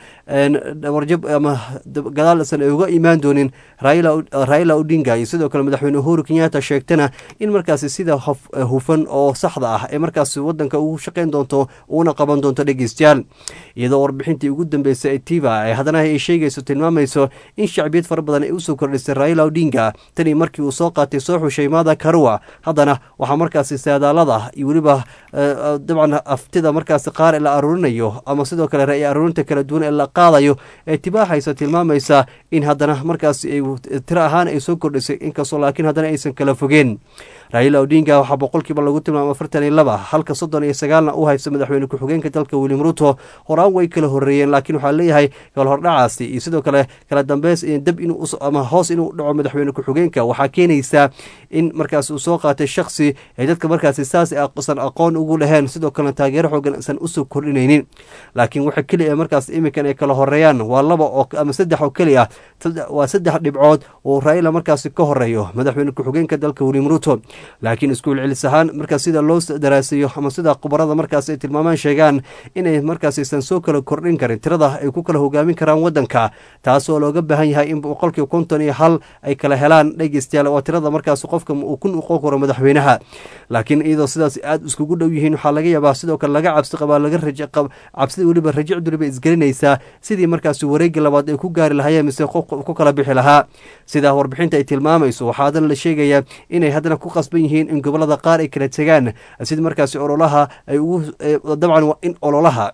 warjab ama gadaal aysan uga imaan doonin Raila Odinga iyo sidoo kale madaxweyne Uhuru Kenyatta sheegtana in markaasi sida hufan oo saxda ah ee markaasi wadanka ugu shaqeyn doonto una qaban doonto dhegeystayaal iyadoo warbixintii ugu dambeysay ee Tiva ay haddana ay sheegayso tilmaamayso in shacbiyad fara badan ay usoo kordhisay Raila Odinga tani markii uu soo qaatay soo xushay Martha Karua. haddana waxaa markaasi saadaalada iyo weliba dabcan aftida markaasi qaar la aruurinayo ama sidoo kale ra'yi aruurinta kala duwan ee la qaadayo ee tibaaxaysa tilmaamaysa in haddana markaasi ay tiro ahaan ay soo kordhisay inkastoo laakiin haddana aysan kala fogeen. Raila Odinga waxaa boqolkiiba lagu tilmaamay 42 halka 39 uu haysto madaxweyne ku-xigeenka dalka William Ruto. horaan way kala horeeyeen laakiin waxaa leeyahay kala hordhacaasi iyo sidoo kale kala dambeys dab inuu ama hoos inuu dhaco madaxweyne ku-xigeenka waxaa keenaysa in markaas uu soo qaatay shakhsi ay dadka markaasi saas aqoon aqoon ugu lahayn sidoo kale taageero xoogan aysan u soo kordhinaynin. laakiin waxa kaliya markaas imikan ay kala horeeyaan waa 2 oo ama 3 oo kaliya waa 3 dhibcood oo Raila markaasi ka horeeyo madaxweyne ku-xigeenka dalka William Ruto. laakiin iskuul celis ahaan markaas sida loo daraasayo ama sida khubarada markaas ay tilmaamaan sheegaan inay markaas aysan soo kala kordhin karin tirada ay ku kala hogaamin karaan wadanka taasoo looga baahan yahay in boqolkiiba 51 ay kala helaan dhegeystayaal oo tirada markaas qofka uu kun u qoro madaxweynaha. laakiin iyadoo sidaas aad iskugu dhow yihiin waxaa laga yaabaa sidoo kale laga cabsi qabaa laga cabsida weliba rajicdu weliba isgelinaysaa sidii markaas wareegga labaad ay ku gaari lahaayeen mise ku kala bixi lahaa. sida warbixinta ay tilmaamayso waxaa haddana la sheegayaa inay haddana ku qasban yihiin in gobolada qaar ay kala tegaan sida markaasi ololaha ay ugu dabcan waa in ololaha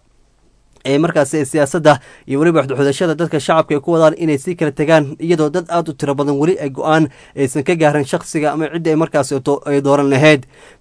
ee markaasi siyaasadda iyo weliba xudashada dadka shacabka ay ku wadaan inay sii kala tagaan iyadoo dad aad u tiro badan weli ay go-aan aysan ka gaarin shakhsiga ama cidda ay markaasi ay dooran lahayd.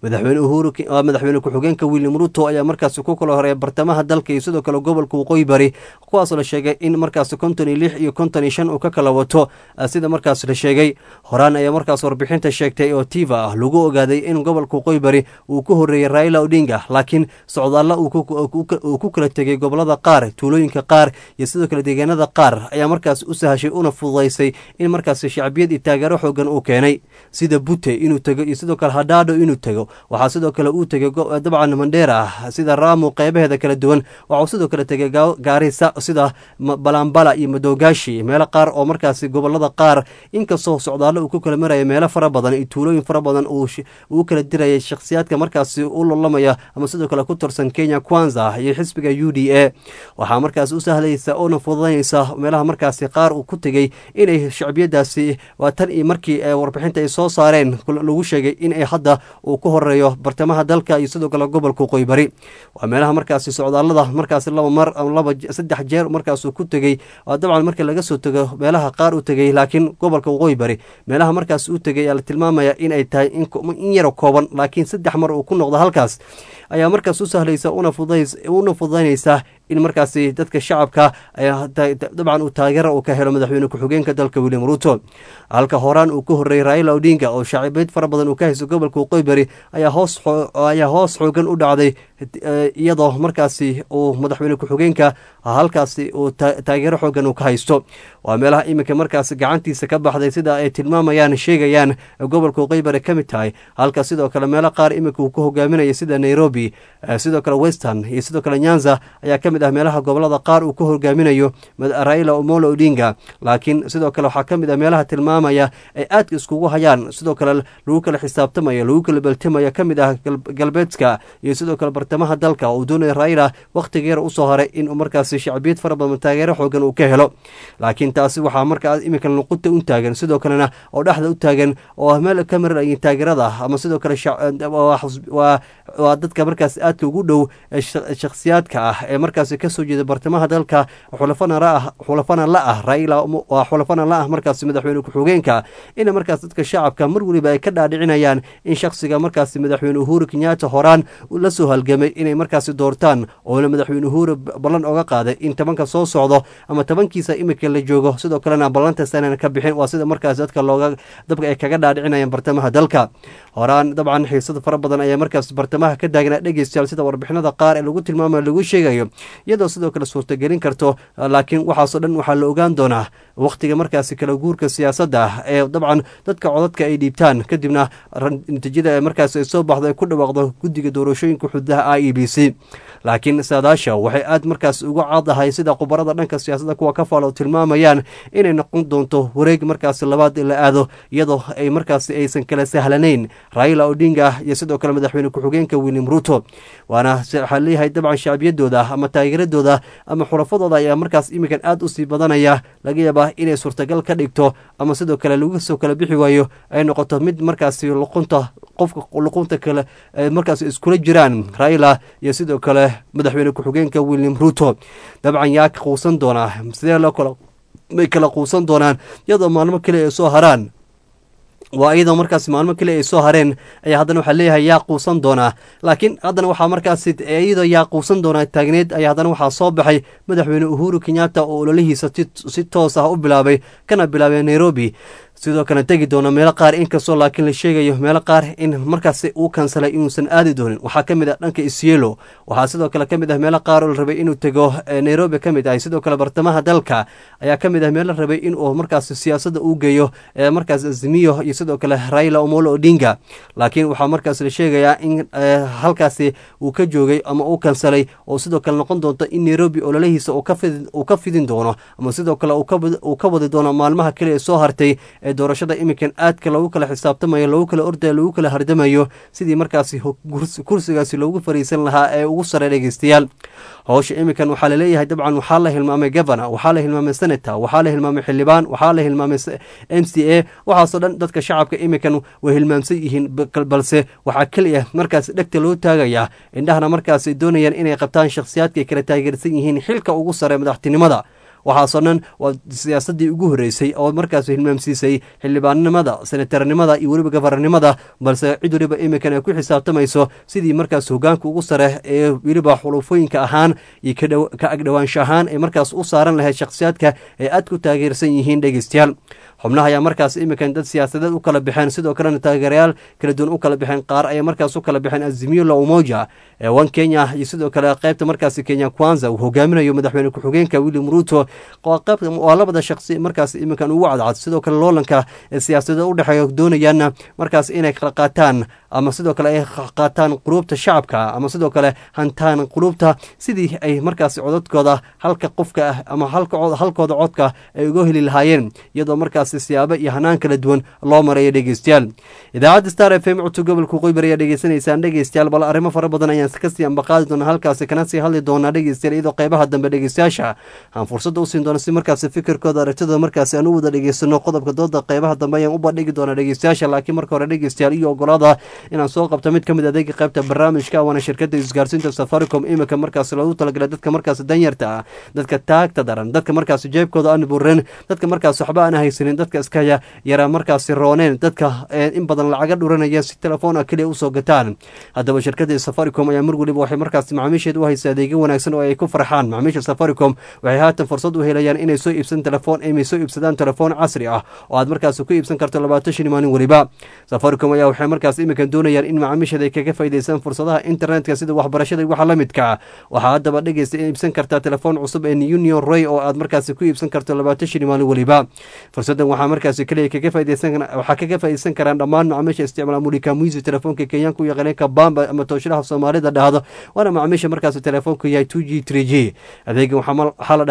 madaxweyne ku-xigeenka William Ruto ayaa markaasi ku kala horeeya bartamaha dalka iyo sidoo kale gobolka waqooyi bari kuwaasoo la sheegay in markaasi 56 iyo 55 uu ka kala wato sida markaasi la sheegay. horaan ayaa markaas warbixinta sheegtay oo Tiva lagu ogaaday in gobolka waqooyi bari uu ku horeeyay Raila Odinga laakiin socdaalla uu ku kala tegay gobolada qaar tuulooyinka qaar iyo sidoo kale deegaanada qaar ayaa markaas u sahashay una fududaysay in markaas shacbiyad iyo taageero xoogan uu keenay sida Bute inuu tago iyo sidoo kale Hadado inuu tago. waxaa sidoo kale uu tagay dabcan Mandera sida Ramu qeybaheeda kala duwan waxaa sidoo kale tagay Garissa sida Balambala iyo Madogashi meelo qaar oo markaas gobolada qaar inkastoo socdaalo uu ku kala marayay meelo fara badan iyo tuulooyin fara badan uu kala dirayay shakhsiyaadka markaas u lolamaya ama sidoo kale ku tirsan Kenya Kwanza iyo xisbiga UDA. waxaa markaas u sahlaysa oo fududaynaysa meelaha markaasi qaar uu ku tagay inay shacbiyadaasi waa tan iyo markii warbixinta ay soo saareen lagu sheegay in ay hadda uu ku horeeyo bartamaha dalka iyo sidoo kale gobolka waqooyi bari. waa meelaha markaasi socdaalada markaasi 2 mar ama 3 jeer markaas uu ku tagay dabcan markii laga soo tago meelaha qaar uu tagay laakiin gobolka waqooyi bari meelaha markaas uu tagay la tilmaamaya in ay tahay in yar kooban laakiin 3 mar uu ku noqdo halkaas ayaa markaas u sahlaysa una fududaynaysa in markaasi dadka shacabka dabcan uu taageero uu ka helo madaxweyne ku-xigeenka dalka William Ruto. halka horaan uu ku horeeyay Raila Odinga oo shacbiyad fara badan uu ka haysto gobolka waqooyi bari ayaa hoos xoogan u dhacday iyadoo markaasi uu madaxweyne ku-xigeenka halkaasi uu taageero xoogan uu ka haysto. waa meelaha iminka markaasi gacantiisa ka baxday sida ay tilmaamayaan sheegayaan gobolka waqooyi bari ka mid tahay halka sidoo kale meelo qaar iminka uu ku hogaaminayo sida Nairobi sidoo kale Western iyo sidoo kale Nyanza ayaa ka mid ah meelaha gobolada qaar uu ku hogaaminayo Raila Omolo Odinga. laakiin sidoo kale waxaa ka mid ah meelaha tilmaamaya ay aad iskugu hayaan sidoo kale lagu kala xisaabtamayo lagu kala baltamayo ka mid ah galbeedka iyo sidoo kale bartamaha dalka uu doonay Raila waqtigeera u soo haray in markaas shacbiyad fara badan taageero xoogan uu ka helo. laakiin taasi waxaa markaas iminka nuqta u taagan sidoo kalena oo dhaxda u taagan oo meel ka maray taageerada ama sidoo kale waa dadka markaas aad ugu dhow shakhsiyaadka ah ee markaas markaasi kasoo jeeda bartamaha dalka xulafana la ah Raila waa xulafana la ah markaasi madaxweyne ku-xigeenka in markaas dadka shacabka mar waliba ay ka dhaadhicinayaan in shakhsiga markaasi madaxweyne Uhuru Kenyatta horaan la soo halgamay inay markaasi doortaan oo madaxweyne Uhuru ballan oga qaaday in tobanka soo socdo ama tobankiisa imika la joogo sidoo kalena ballanta sanana ka bixin waa sida markaas dadka dabka ay kaga dhaadhicinayaan bartamaha dalka horaan dabcan xiisad fara badan ayaa markaas bartamaha ka daagnaa dhegeystayaal sida warbixinada qaar ee lagu tilmaamayo lagu sheegayo iyadoo sidoo kale suurtagelin karto laakiin waxaasoo dhan waxaa la ogaan doonaa waqtiga markaasi kala guurka siyaasadda ee dabcan dadka codadka ay dhiibtaan kadibna natiijada markaas ay soo baxdo ay ku dhawaaqdo guddiga doorashooyinka xuduudaha IEBC laakiin saadaasha waxay aad markaas uga cadahay sida khubarada dhanka siyaasadda kuwa ka faalo tilmaamayaan inay noqon doonto wareeg markaas labaad la aado iyadoo ay markaas aysan kala sahlanayn Raila Odinga iyo sidoo kale madaxweyne ku-xigeenka William Ruto waana waxaa leeyahay dabcan shacbiyadooda ama taageeradooda ama xulafadooda ayaa markaas imikan aad u sii badanaya laga yaabaa inay suurtagal ka dhigto ama sidoo kale lagu soo kala bixi waayo ay noqoto mid markaasi qofka luqunta kale markaas iskula jiraan Raila iyo sidoo kale madaxweyne ku-xigeenka William Ruto dabcan yaa ka quusan doonaa sidee loo kala quusan doonaan iyadoo maalmo kale ay soo haraan waa iyadoo markaas maalmo kale ay soo hareen ayaa haddana waxaa leeyahay yaa quusan doonaa laakiin haddana waxaa markaas iyadoo yaa quusan doonaa taagneed ayaa haddana waxaa soo baxay madaxweyne Uhuru Kenyatta oo ololihiisa si toos ah u bilaabay kana bilaabay Nairobi sidoo kale tegi doona meelo qaar inkastoo laakiin la sheegayo meelo qaar in markaas uu kansalay inuusan aadi doonin waxaa ka mid ah dhanka Isiolo waxaa sidoo kale ka mid ah meelo qaar oo la rabay inuu tago Nairobi ka mid ah sidoo kale bartamaha dalka ayaa ka mid ah meelo la rabay inuu markaas siyaasadda uu geeyo markaas Azimio iyo sidoo kale Raila Omolo Odinga laakiin waxaa markaas la sheegayaa in halkaasi uu ka joogay ama uu kansalay oo sidoo kale noqon doonto in Nairobi ololahiisa uu ka fidin doono ama sidoo kale uu ka wadi doono maalmaha kale ee soo hartay ee doorashada imikan aadka lagu kala xisaabtamayo lagu kala ordayo lagu kala hardamayo sidii markaasi kursigaasi loogu fariisan lahaa ee ugu sare dhegeystayaal howsha imikan waxaa laleeyahay dabcan waxaa la hilmaamay governor waxaa la hilmaamay senator waxaa la hilmaamay xildhibaan waxaa la hilmaamay MCA waxaasoo dhan dadka shacabka imikan way hilmaamsan yihiin balse waxaa keliya markaas dhegta loo taagayaa indhahana markaas ay doonayaan inay qabtaan shakhsiyaadka ay kala taageersan yihiin xilka ugu sare madaxtinimada waxaasoo dhan waa siyaasaddii ugu horreysay oo markaas hilmaamsiisay xildhibaannimada senatarnimada iyo weliba gafarnimada balse cid waliba imikan ay ku xisaabtamayso sidii markaas hogaanka ugu sare ee weliba xulufooyinka ahaan iyo ka agdhowaansho ahaan ay markaas u saaran lahayd shakhsiyaadka ay aad ku taageersan yihiin dhegeystayaal xubnaha ayaa markaas imikan dad siyaasadeed u kala baxeen sidoo kalena taageerayaal kala duwan u kala baxeen qaar ayaa markaas u kala baxeen Azimio la Umoja ee wan Kenya iyo sidoo kale qaybta markaas Kenya Kwanza uu hogaaminayo madaxweyne ku-xigeenka William Ruto waa labada shakhsi markaas imikan ugu cadcad sidoo kale loolanka siyaasadda u dhexeeya doonayaan markaas inay kala qaataan ama sidoo kale ay qaataan qulubta shacabka ama sidoo kale hantaan qulubta sidii ay markaas codadkooda halka qofka ah ama halkooda codka ay uga heli lahaayeen iyadoo markaas siyaabo iyo hanaan kala duwan loo marayo dhegeystayaal idaacadda Star FM codka gobolka Qoybar ayaa dhageysanaysaan dhegeystayaal bal arrimo fara badan ayaan kasii ambaqaadi doonaa halkaasi kana sii hadli doonaa dhegeystayaal iyadoo qaybaha dambe dhegeystayaasha aan fursad u siin doona si markaas fikirkooda aragtida markaas aan u wada dhageysano qodobka dooda qaybaha dambe ayaan u bandhigi doonaa dhegeystayaasha laakiin marka hore dhegeystayaal iyo ogolaada inaan soo qabto mid kamid adeega qaybta barnaamijka waana shirkadda isgaarsiinta Safaricom imika markaas loogu talagalay dadka markaas danyarta ah dadka taagta daran dadka markaas jeebkooda aan buurin dadka markaas waxba aan haysanin dadka iska yara markaas rooneen dadka in badan lacaga dhuranaya si telefoon kaliya u soo gataan haddaba shirkadda Safaricom ayaa mar waliba waxay markaas macaamiisheed u haysaa adeegyo wanaagsan oo ay ku farxaan macaamiisha Safaricom waxay haatan fursad u helayaan inay soo iibsan telefoon ay soo iibsadaan telefoon casri ah oo aad markaas ku iibsan karto 20 maalin waliba Safaricom ayaa waxay markaas imikan doonayaan in macaamiisheeda ay kaga faa'iideystaan fursadaha internetka sida waxbarashada iyo waxa la midka waxaa haddaba dhageysta iibsan kartaa telefoon cusub ee Union Roy oo aad markaas ku iibsan karto 20 maalin waliba fursadan waxaa markaas kaliya kaga faa'iideysan karaan dhammaan macaamiisha isticmaala Mulika Mwizi telefoonka Kenyanka u yaqaan Kabamba ama tooshiraha Soomaalida dhahdo waana macaamiisha markaas telefoonka yahay 2G 3G adeega waxaa la dhahaa Lipa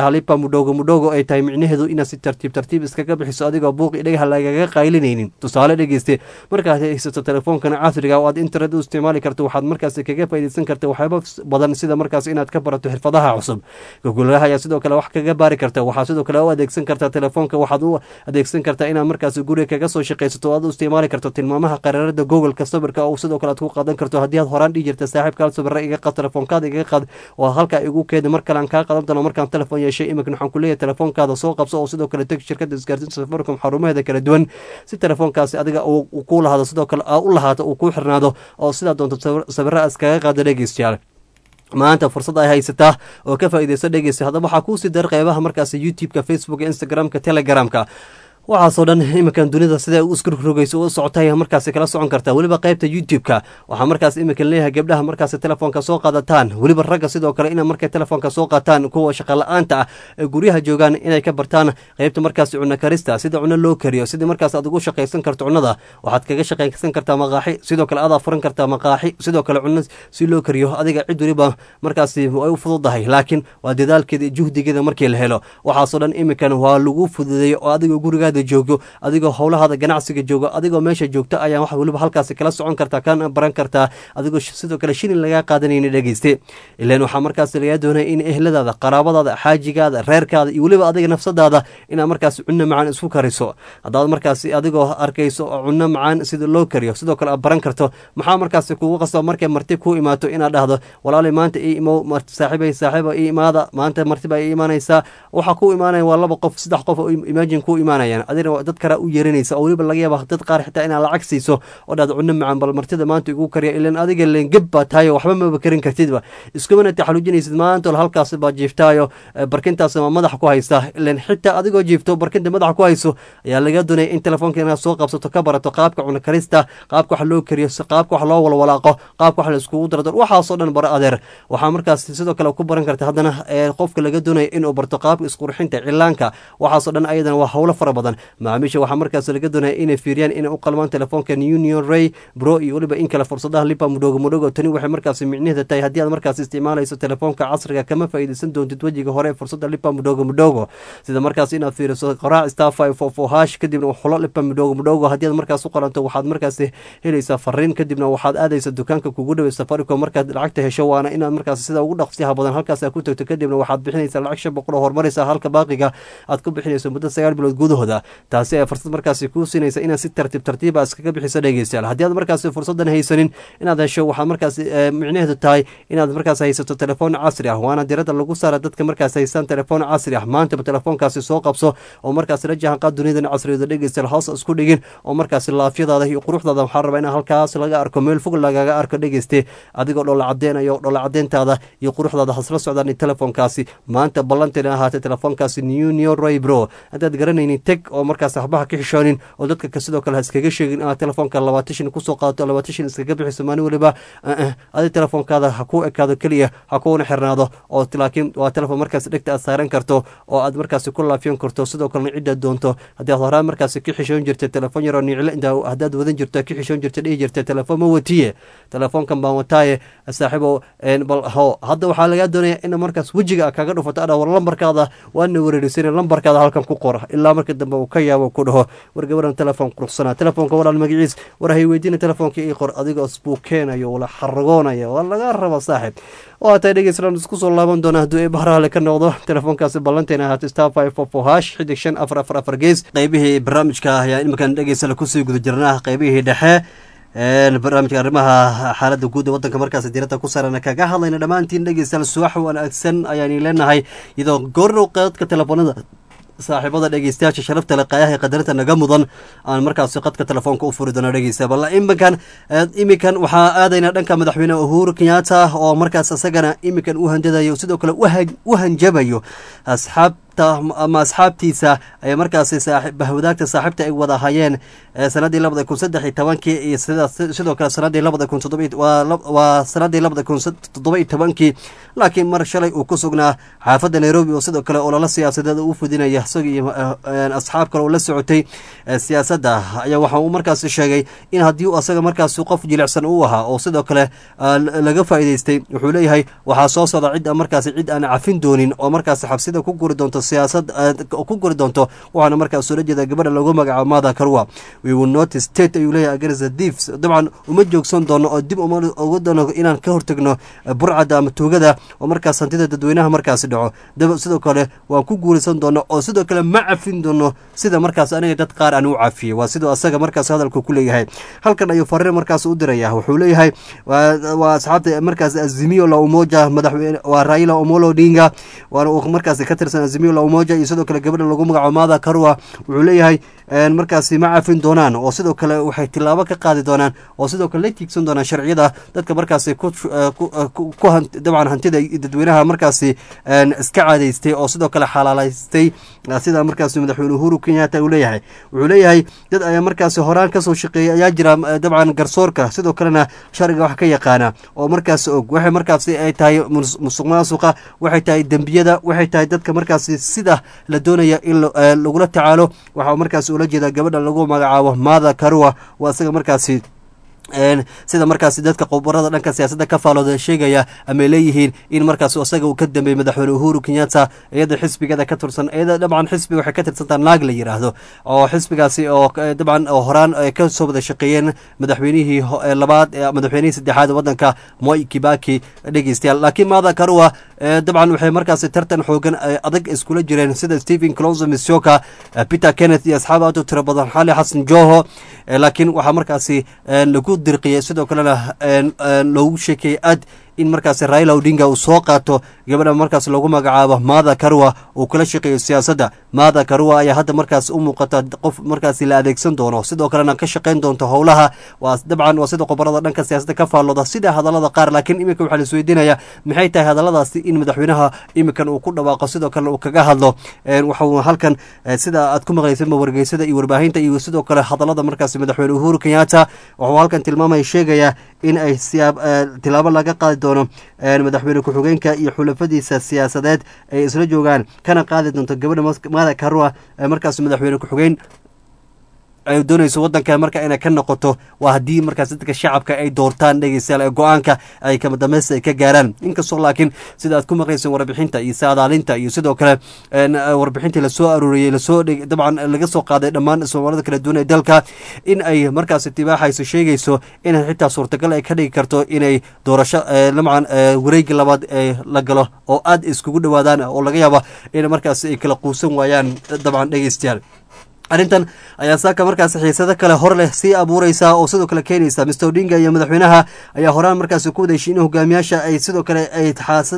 mudhogo ay tahay micnaheedu inaad si tartiib iskaga bixiso adigoo buuqi dhagaha lagaga qaylinaynin. tusaale dhegeyste, markaad haysato telefoonkan casriga oo aad internet u isticmaali karto waxaad markaasi kaga faa'iideysan karta waxyaabo badan sida markaas inaad ka barato xirfadaha cusub. gogolaha ayaa sidoo kale wax kaga baari karta. waxaa sidoo kale u adeegsan kartaa telefoonka, waxaad u adeegsan kartaa inaad markaasi guriga kaga soo shaqaysato o aad u isticmaali karto tilmaamaha qaraarada googoleka sawirka oo sidoo kale aad ku qaadan karto. haddii aad horaan dhihi jirta saaxiibkaal sawirra iga qaad telefoonkaada iga qaad oo halkaa igu keeda mar kale aan kaa qadan doono markaan telefoon yeeshay. iminkan waxaan ku leeyahay telefoonkaada soo qabso oo sidoo kale teg shirkadda isgaarsiinta Safaricom xarumaheeda kala duwan si telefoonkaasi adiga uu ku lahaado sidoo kale u lahaato uu ku xirnaado oo sidaa doonto sawirra iskaga qaada dhegeystayaal. maanta fursad ay haysataa oo ka faa'iideyso dhegeysta. haddaba waxaa kuusii dar qeybaha markaasi youtube-ka, facebook, instagram-ka, telegramka, waxaasoo dhan iminkan dunida sida u iskurrogeyso u socotay markaasi kala socon kartaa. weliba qaybta youtube-ka waxaa markaas iminkan leeyahay gabdhaha markaasi telefoonka soo qaadataan, weliba ragga sidoo kale ina markay telefoonka soo qaataan kuwa shaqa la-aanta ah ee guryaha joogaan inay ka bartaan qaybta markaasi cunno karista, sida cunno loo kariyo, sidii markaas aad ugu shaqaysan karto cunnada. waxaad kaga shaqaysan kartaa maqaaxi, sidoo kale adaa furan kartaa maqaaxi, sidoo kale cunno si loo kariyo adiga cid weliba markaasi ay u fududahay, laakiin waa dadaalkeeda juhdigeeda markii la helo. waxaasoo dhan iminkan waa lagu fududeeyo oo adiga guriga joogo, adigoo howlahaada ganacsiga joogo, adigoo meesha joogta ayaa wax weliba halkaasi kala socon kartaa, kana baran kartaa adigoo sidoo kale shilin lagaa qaadanayna dhegeyste. ilaan waxaa markaasi lagaa doonaya in ehladaada, qaraabadaada, xaajigaada, reerkaada iyo weliba adiga nafsadaada inaad markaasi cunno macaan isku kariso. haddaad markaasi adigoo arkayso oo cunno macaan sida loo kariyo sidoo kale aad baran karto, maxaa markaasi kugu qasaba markay marti ku imaato inaad dhahdo walaalay maanta ii imow, saaxiiba ii imaada, maanta martiba ii imaanaysaa. waxaa ku imaanaya waa 2 qof 3 qof oo imagine ku imaanayaan, adina dad kale u yeeranaysa oo weliba laga yaaba dad qaar xitaa inaad lacag siiso oo dhaad cunno macaan bal martida maanta igu kariya. ilaan adiga leen geb baa tahay waxba maba karin kartidba, iskumana taxaluujinaysid maanta ol halkaas baa jiiftaayo barkintaas ma madax ku haysta. ilaan xitaa adigoo jiifto barkinta madax ku hayso ayaa laga doonaya in telefoonka inaad soo qabsato, ka barato qaabka cunno karista, qaabka wax loo kariyo, qaabka wax loo walwalaaqo, qaabka wax la iskugu dardar, waxaasoo dhan bara adeer. waxaa markaas sidoo kale ku baran karta haddana qofka laga doonaya inuu barto qaabka isqurxinta, cilaanka, waxaasoo dhan ayadana waa howlo fara badan. macaamiisha waxaa markaas laga doonaya inay fiiriyaan inay u qalmaan telefoonka Union Ray Pro iyo weliba in kale fursadaha lipa mudhogo. tani waxay markaas micnaheeda tahay haddii aad markaas isticmaalayso telefoonka casriga kama faa'iideysan doontid wejiga hore ee fursadda lipa mudhogo, sida markaas inaad fiiriso qoraac star 544# kadibna xulo lipa mudhogo. haddii aad markaas u qoranto waxaad markaas helaysaa fariin, kadibna waxaad aadaysa dukaanka kugu dhow Safaricom. markaad lacagta hesho waana inaad markaas sida ugu dhaqsiyaha badan halkaas ku tagto, kadibna waxaad bixinaysaa lacag 500 oo horumaraysa halka baaqiga aad ku bixinayso muddo 9 bilood gudahooda. taasi ay fursad markaasi kuu siinaysa inaad si tartiib iskaga bixiso dhegeystayaal. haddii aad markaasi fursadan haysanin inaad hesho, waxaad markaasi micnaheedu tahay inaad markaas haysato telefoon casri ah, waana diradda lagu saara dadka markaas haystaan telefoon casri ah. maantaba telefoonkaasi soo qabso oo markaas la jahanqaad duniyadan casriyeeda dhegeystayaal, hoos isku dhigin oo markaasi laafyadaada iyo quruxdaada waxaa rabaa in halkaas laga arko, meel fog lagaga arko dhegeyste, adigoo dhola cadeynayo dhola cadeyntaada iyo quruxdaada hasla socdaan telefoonkaasi. maanta ballanteena ahaatay telefoonkaasi Union Ray Pro. haddaad garanaynin teg oo markaas waxbaha ka xishoonin oo dadka sidoo kale iskaga sheegin inaad telefoonka 20 kusoo qaadato 20 iskaga bixiso maalin waliba. adi telefoonkaada ha ku ekaado keliya, ha kuuna xirnaado oo laakiin waa telefoon markaas dhegta aad saaran karto oo aad markaas ku laafiyan karto, sidoo kalena cidda doonto. haddii aad horaan markaas ka xishoon jirtay telefoon yar oo niiclo inta haddaad wadan jirto ka xishoon jirtay dhihi jirtay telefoon ma watiye, telefoonkan baan wataaye saaxiibo bal hadda waxaa laga doonaya in markaas wejiga kaga dhufato adha war lambarkaada waana wareerisan, lambarkaada halkan ku qora ilaa marka dambe uu ka yaabo ku dhaho war gabaran telefoon quruxsana, telefoonka walaal magaciis war hay weydiina telefoonka ii qor, adigoo isbuukeenayo wala xaragoonaya waa laga raba saaxiib. waa tahay dhegeystayaal isku soo laaban doona hadduu ee bahraale ka noqdo telefoonkaasi ballanteena ahaatay star 544# xidig 544 gees. qaybihii barnaamijka ayaa iminkan dhegeystayaal kusii guda jirnaa qaybihii dhexe barnaamijka arrimaha xaaladda guud ee waddanka markaas diiradda ku saarana kaga hadlayna dhammaantiin dhegeystayaal subax wanaagsan ayaan leenahay, iyadoo goornow qadka telefoonada saaxiibada dhegeystayaasha sharafta leh qaayaha qadarinta naga mudan aan markaas qadka telefoonka u furi doono dhegeysta. bal iminkan waxaa aadayna dhanka madaxweyne Uhuru Kenyatta oo markaas asagana iminkan u handadayo sidoo kale u hanjabayo ama asxaabtiisa ay markaasi bahwadaagta saaxiibta ay wada hayeen sanadii 2013 iyo sidoo kale sanadii 2017 waa sanadii 2017 laakiin mar shalay uu ku sugnaa xaafadda Nairobi oo sidoo kale olole siyaasadeed u fudinaya isaga iyo asxaab kale oo la socotay siyaasadda ayaa waxa uu markaas sheegay in haddii uu asaga markaas qof jilicsan uu ahaa oo sidoo kale laga faa'iideystay, wuxuu leeyahay waxaa soo socda cid markaas cid aan cafin doonin oo markaas xabsida ku guri doonto siyaasad ku guri doonto waxaana markaas soo jeeda gabadha lagu magacaabo Martha Karua. We will not state ayuu leeyahay against the thieves. dabcan uma joogsan doono oo dib ugu doono inaan ka hortagno burcada ama tuugada oo markaas hantida dadweynaha markaas dhaco. sidoo kale waan ku guulaysan doono oo sidoo kale ma cafin doono sida markaas aniga dad qaar aan u cafiyay. waa sidoo asaga markaas hadalku ku leeyahay. halkan ayuu fariin markaas u diraya. wuxuu leeyahay waa asxaabta markaas Azimio la Umoja madaxweyne waa Raila Amolo Odinga waana uu markaas ka tirsan Azimio la Umoja iyo sidoo kale gabadha lagu magacaabo Martha Karua. wuxuu leeyahay markaas ma cafin doonaan oo sidoo kale waxay tilaabo ka qaadi doonaan oo sidoo kale la tiigsan doonaan sharciyada dadka markaas ku dabcan hantida dadweynaha markaas iska caadaystay oo sidoo kale xalaalaystay sida markaas madaxweyne Uhuru Kenyatta uu leeyahay. wuxuu leeyahay dad ayaa markaas horaan ka soo shaqeeyay ayaa jira dabcan garsoorka sidoo kalena sharciga wax ka yaqaana oo markaas og waxay markaas ay tahay musuqmaasuqa waxay tahay dambiyada waxay tahay dadka markaas sida la doonaya in lagula tacaalo. waxa markaas ula jeeda gabadha lagu magacaabo Martha Karua waa asaga markaas sida markaas dadka qobarada dhanka siyaasadda ka faalooda sheegaya ama leeyihiin in markaas asaga uu ka dambeeyay madaxweyne Uhuru Kenyatta iyada xisbigeeda ka tirsan iyada dabcan xisbiga waxay ka tirsantaa naag la yiraahdo oo xisbigaasi oo dabcan horaan ay ka soo wada shaqeeyeen madaxweynihii labaad madaxweynihii saddexaad wadanka Moi Kibaki dhageystayaal. laakiin Martha Karua dabcan waxay markaas tartan xoogan adag iskula jireen sida Stephen Kalonzo Musyoka, Peter Kenneth iyo asxaab aad u tiro badan Xali Xasan Joho. laakiin waxaa markaas lagu dirqiyay sidoo kalena loogu sheekay in markaas Raila Odinga uu soo qaato gabadha markaas lagu magacaabo Martha Karua uu kala shaqeeyo siyaasadda. Martha Karua ayaa hadda markaas u muuqata qof markaas la adeegsan doono sidoo kalena ka shaqeyn doonto howlaha waa dabcan waa sida qobarada dhanka siyaasadda ka faalooda sida hadallada qaar. laakiin imika waxaa la isweydiinayaa maxay tahay hadalladaasi in madaxweynaha imikan uu ku dhawaaqo sidoo kalena uu kaga hadlo. waxuu halkan sida aad ku maqlaysay wargeysada iyo warbaahinta iyo sidoo kale hadallada markaas madaxweyne Uhuru Kenyatta wuxuu halkan tilmaamay sheegaya in ay tilaabo laga qaadi doono madaxweyne ku-xigeenka iyo xulafadiisa siyaasadeed ay isla joogaan kana qaadi doonto gabadha Martha Karua markaas madaxweyne ku-xigeen ay doonayso wadanka marka inay ka noqoto waa haddii markaas dadka shacabka ay doortaan dhegeystayaal ee go-aanka ay kama dambaysta ay ka gaaraan. inkastoo laakiin sida aad ku maqlayseen warbixinta iyo saadaalinta iyo sidoo kale warbixintii lasoo aruuriyey dabcan laga soo qaaday dhammaan soomaalida kala duwan ee dalka in ay markaas itibaaxayso sheegayso inay xitaa suurtagal ay ka dhigi karto inay doorasho dabcan wareegi labaad la galo oo aad iskugu dhowaadaan oo laga yaaba in markaas ay kala quusan waayaan dabcan dhegeystayaal. arrintan ayaa saaka markaas xiisado kale hor leh sii abuureysa oo sidoo kale keenaysa. Mr Odinga iyo madaxweynaha ayaa horaan markaas ku wadayay in hogaamiyaasha ay sidoo kale ay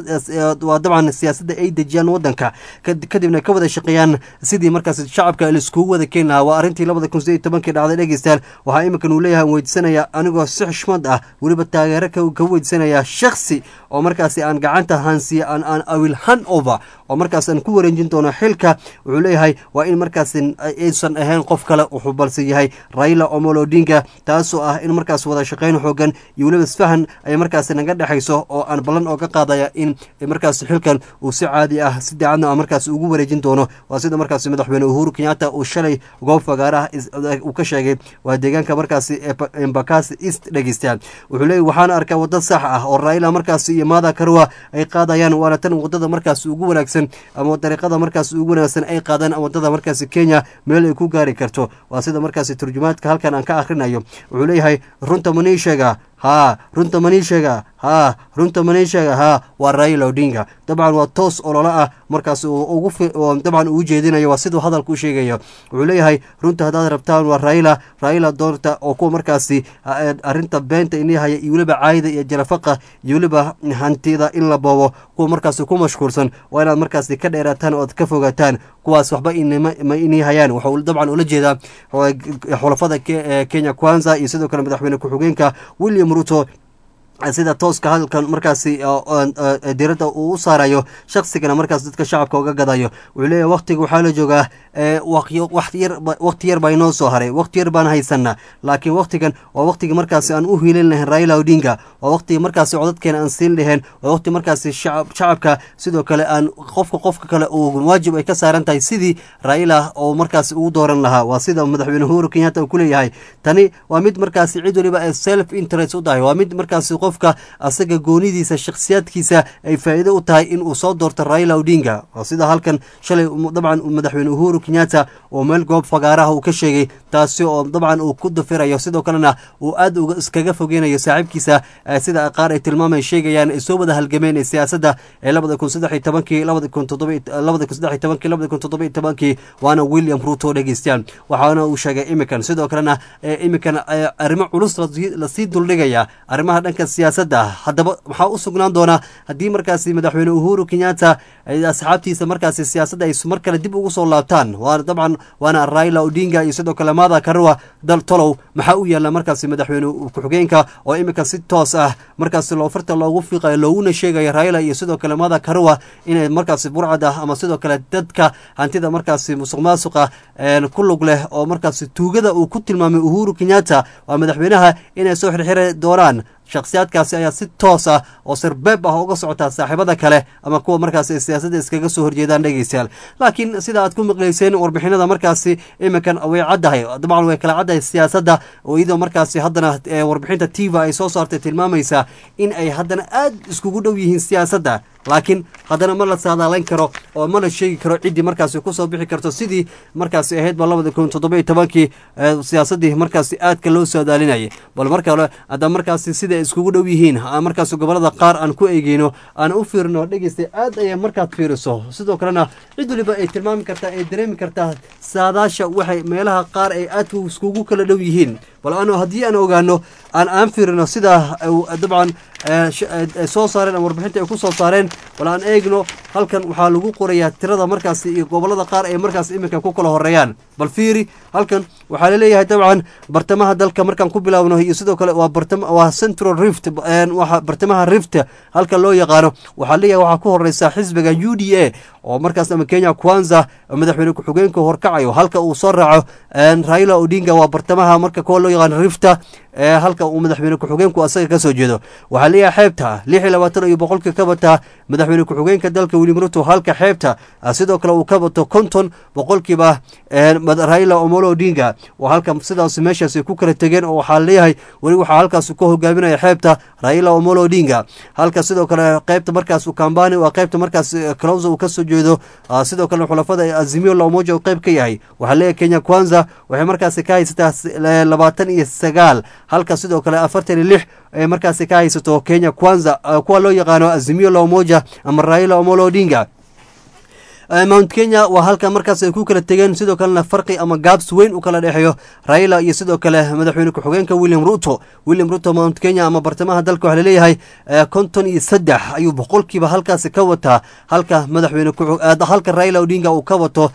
waa dabcan siyaasadda ay dejiyaan wadanka kadibna ka wada shaqeeyaan sidii markaas shacabka la iskugu wada keeni lahaa. waa arrintii 2018 dhacday dhegeystayaal. waxaa iminkan uu leeyahay weydiisanaya anigoo si xushmad ah weliba taageero ka weydiisanaya shakhsi oo markaas aan gacanta hansiya aan awil hand over oo markaas aan ku wareejin doono xilka. wuxuu leeyahay waa in markaas aysan ahayn qof kale wuxuu balse yahay Raila Amolo Odinga taasoo ah in markaas wada shaqeyn xoogan iyo weliba isfahan ay markaas naga dhaxayso oo aan ballan oo ka qaadaya in markaas xilkan uu si caadi ah si daacadna markaas ugu wareejin doono. waa sida markaas madaxweyne Uhuru Kenyatta uu shalay goob fagaaraha uu ka sheegay waa deegaanka markaas Embakasi East dhegeystayaal. wuxuu leeyahay waxaan arkaa waddo sax ah oo Raila markaas iyo Martha Karua ay qaadayaan waana tan wadada markaas ugu wanaagsan ama dariiqada markaas ugu wanaagsan ay qaadaan wadada markaas Kenya meel ay ku gaari karto. waa sida markaas turjumaadka halkan aan ka akhrinayo. wuxuu leeyahay runta mani sheega runta mani sheega runta mani sheega waa Raila Odinga. dabcan waa toos olole ah markaas uu dabcan ugu jeedinayo waa sidoo hadalku sheegayo. wuxuu leeyahay runta hadaad rabtaan waa Raila doorta oo ku markaas arinta beenta inay haya iyo waliba caayda iyo jarafaqa iyo waliba hantida in la boobo kuwa markaas ku mashquulsan waa inaad markaas ka dheeraataan oo ka fogaataan kuwaas waxba inay hayaan. wuxuu dabcan ula jeedaa xulafada Kenya Kwanza iyo sidoo kale madaxweyne ku-xigeenka William Ruto sida tooska hadalkan markaasi diirada uu u saarayo shakhsigana markaas dadka shacabka uga gadayo. wuxuu leeyahay waqtiga waxaa la joogaa waqti yar baa inoo soo haray waqti yar baan haysanaa laakiin waqtigan waa waqtiga markaasi aan u hiilin lahayn Raila Odinga waa waqtiga markaasi codadkeena aan siin lahayn waa waqti markaasi shacabka sidoo kale aan qofka kale uu waajib ay ka saaran tahay sidii Raila oo markaasi ugu dooran lahaa. waa sida madaxweyne Uhuru Kenyatta uu ku leeyahay tani waa mid markaasi cid waliba self interest u tahay waa mid markaasi qofka asaga goonidiisa shakhsiyaadkiisa ay faa'iido u tahay in uu soo doorto Raila Odinga sida halkan shalay dabcan madaxweyne Uhuru Kenyatta oo meel goob fagaaraha uu ka sheegay taasi oo dabcan uu ku dafirayo sidoo kalena uu aad iskaga fogeynayo saaxiibkiisa sida qaar ay tilmaamay sheegayaan ay soo wada halgameen siyaasadda ee 2013 waana William Ruto dhageystaan waxaana uu sheegay imikan sidoo kalena imikan arrimo culus la sii duldhigaya arrimaha dhanka siyaasadda haddaba waxaa u sugnaan doona haddii markaasi madaxweyne Uhuru Kenyatta ay asxaabtiisa markaasi siyaasadda ay mar kale dib ugu soo laabtaan waana Raila Odinga iyo sidoo kale Martha Karua dal tolow maxaa u yaala markaasi madaxweyne ku-xigeenka oo imika si toos ah markaasi loofarta loogu fiiqayo looguna sheegayo Raila iyo sidoo kale Martha Karua inay markaasi burcad ah ama sidoo kale dadka hantida markaasi musuqmaasuqa ku lug leh oo markaasi tuugada uu ku tilmaamay Uhuru Kenyatta waa madaxweynaha inay soo xirxiri doonaan shakhsiyaadkaasi ayaa si toos ah oo sirbeeb ah uga socota saaxiibada kale ama kuwa markaasi siyaasadda iskaga soo horjeedaan dhegeystayaal laakiin sida aad ku maqleyseen warbixinada markaasi iminkan way caddahay dabcan way kala caddahay siyaasadda oo iyadoo markaasi haddana warbixinta TV ay soo saartay tilmaamaysa in ay haddana aad iskugu dhow yihiin siyaasadda laakiin haddana ma la saadaalayn karo oo mana sheegi karo ciddii markaasi kusoo bixi karto sidii markaasi ahayd ba 2017 siyaasaddii markaasi aadka loo saadaalinayay bal marka hore haddana markaasi sida iskugu dhow yihiin markaas gobolada qaar aan ku eegeyno aan u fiirino dhageystay aad ay markaad fiiriso sidoo kalena cid waliba ay tilmaami kartaa ay dareemi kartaa saadaasha waxay meelaha qaar ay aad iskugu kala dhow yihiin bal haddii aan ogaano aan fiirino sida dabcan soo saareen ama warbixinta ay ku soo saareen bal aan eegno halkan waxaa lagu qorayaa tirada markaasi iyo gobolada qaar ay markaas iminka ku kala horeeyaan bal fiiri halkan waxaa laleeyahay dabcan bartamaha dalka markaan ku bilaabno iyo sidoo kale waa Central Rift waxa bartamaha Rift halka loo yaqaano waxaa leeyahay waxaa ku horeysa xisbiga UDA oo markaas ama Kenya Kwanza madaxweyne ku-xigeenka horkacayo halka uu soo raaco Raila Odinga waa bartamaha marka koo loo yaqaan Rift halka uu madaxweyne ku-xigeenku asaga ka soo jeedo waxaa leeyahay xeebta 26 iyo boqolka ka bata madaxweyne ku-xigeenka dalka William Ruto halka xeebta sidoo kale uu ka bato 50 boqolkiiba Raila Omolo Odinga oo halka sidaas meeshaas ku kala tageen oo waxaa leeyahay wali waxaa halkaas ku hogaaminaya xeebta Raila Omolo Odinga halka sidoo kale qaybta markaas uu Kambani waa qaybta markaas Kalonzo uu ka soo jeedo sidoo kale xulafada Azimio la Umoja uu qayb ka yahay waxaa leeyahay Kenya Kwanza waxay markaas ka haysataa 29 halka sidoo kale 46 ay markaas ka haysato Kenya Kwanza kuwa loo yaqaano Azimio la Umoja ama Raila Omolo Odinga Mount Kenya waa halka markaas ay ku kala tageen sidoo kalena farqi ama gaabs weyn u kala dhexeeyo Raila iyo sidoo kale madaxweyne ku-xigeenka William Ruto Mount Kenya ama bartamaha dalka waxa leeyahay 53 ayuu boqolkiiba halkaas ka wataa halka madaxweyne halka Raila Odinga uu ka wato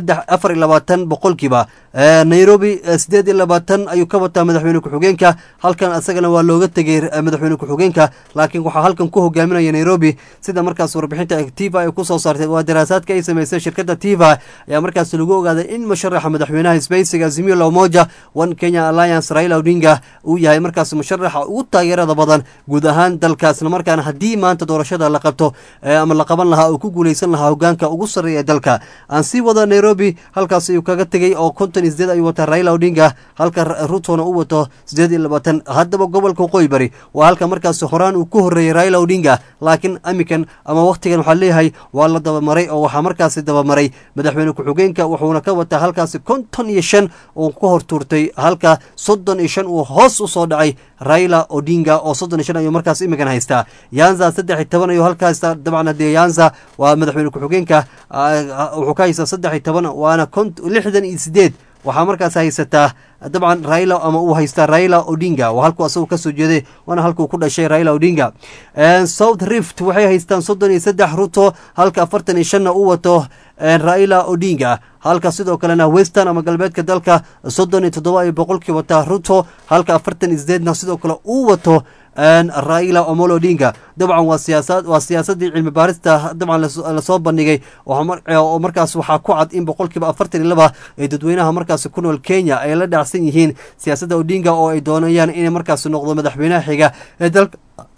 24 boqolkiiba Nairobi 28 ayuu ka wataa madaxweyne ku-xigeenka halkan asagana waa looga tagay madaxweyne ku-xigeenka laakiin waxa halkan ku hogaaminaya Nairobi sida markaas warbixinta active ay ku soo saartay waa daraasaadka ay sameysay shirkadda TV ayaa markaas lagu ogaaday in musharaxa madaxweynaha isbahaysiga Azimio la Umoja One Kenya Alliance Raila Odinga uu yahay markaas musharaxa ugu taageerada badan guud ahaan dalkaasna markaana haddii maanta doorashada la qabto ama la qaban lahaa uu ku guuleysan lahaa hogaanka ugu sarreeya dalka aan sii wada Nairobi halkaas ayuu kaga tagay oo 58 ayuu wata Raila Odinga halka Rutona uu wato 28 haddaba gobolka Qoybari waa halka markaas horaan uu ku horeeyay Raila Odinga laakiin amikan ama waqtigan waxa leeyahay waa la daba maray oo waxa markaas daba maray madaxweyne ku-xigeenka wuxuuna ka wataa halkaas 55 oo ku hortuurtay halka 35 uu hoos u soo dhacay Raila Odinga oo 35 ayuu markaas imigan haystaa Yanza 13 ayuu halkaas dabcan hadii Yanza waa madaxweyne ku-xigeenka wuxuu ka haystaa 13 waana 68 waxaa markaas haysataa dabcan Raila ama uu haystaa Raila Odinga waa halku asagu ka soo jeeday waana halku ku dhashay Raila Odinga South Rift waxay haystaan 33 Ruto halka 45 uu wato Raila Odinga halka sidoo kalena Western ama galbeedka dalka 37 ay boqolkiiba wata Ruto halka 48 sidoo kale uu wato Raila Omolo Odinga dabcan waa siyaasadii cilmi baarista dabcan la soo bandhigay oo markaas waxaa ku cad in boqolkiiba 42 ay dadweynaha markaas ku nool Kenya ay la dhacsan yihiin siyaasadda Odinga oo ay doonayaan inay markaas noqdo madaxweynaha xiga ee dalka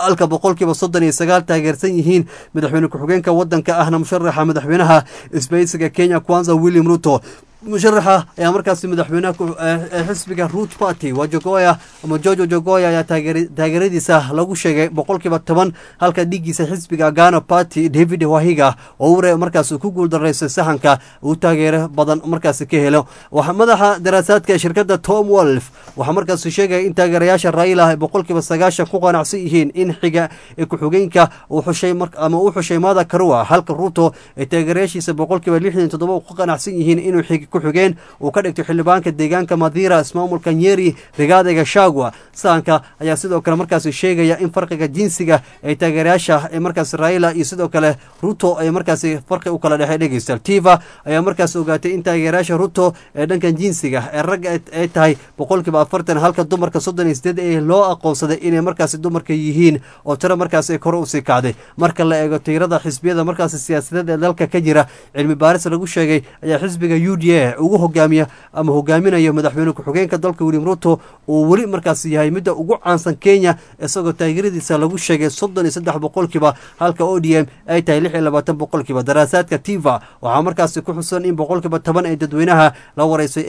halka boqolkiiba 39 taageersan yihiin madaxweyne ku-xigeenka wadanka ahna musharaxa madaxweynaha isbahaysiga Kenya Kwanza William Ruto musharaxa ayaa markaasi madaxweynaha xisbiga Root Party Wajakoya ama George Jogoya ayaa taageeradiisa lagu sheegay boqolkiiba 10 halka dhigiisa xisbiga Ghana Party David Wahiga oo markaasi ku guuldareysay sahanka uu taageero badan markaasi ka helo waxa madaxa daraasaadka shirkadda Tom Wolf waxa markaasi sheegay in taageerayaasha Raila ay boqolkiiba 9 ku qanacsan yihiin in xiga ku-xigeenka uu xushay Martha Karua halka Ruto ay taageerayaashiisa boqolkiiba 67 ku qanacsan yihiin inuu xiga ku-xigeen uu ka dhigto xildhibaanka deegaanka Mathira ismaamulka Nyeri Rigathi Gachagua saanka ayaa sidoo kale markaasi sheegaya in farqiga jinsiga ay taageerayaasha ay markaasi Raila iyo sidoo kale Ruto ay markaasi farqi u kala dhaxay dhageystayaal Tiva ayaa markaasi ogaatay in taageerayaasha Ruto ee dhankan jinsiga ee rag ay tahay boqolkiiba 40 halka dumarka 38 ee loo aqoonsaday inay markaasi dumarka yihiin oo tiro markaasi ay kor u sii kacday marka la eego tirada xisbiyada markaasi siyaasadeed ee dalka ka jira cilmi baaris lagu sheegay ayaa xisbiga UDA ugu hogaamiya ama hogaaminayo madaxweyne ku-xigeenka dalka William Ruto uu wali markaas yahay mid ugu caansan Kenya isagoo taageeradiisa lagu sheegay 33% halka ODM ay tahay 26% daraasaadka Tiva waxa markaas ku xusan in boqolkiiba 10 ee dadweynaha la wareysay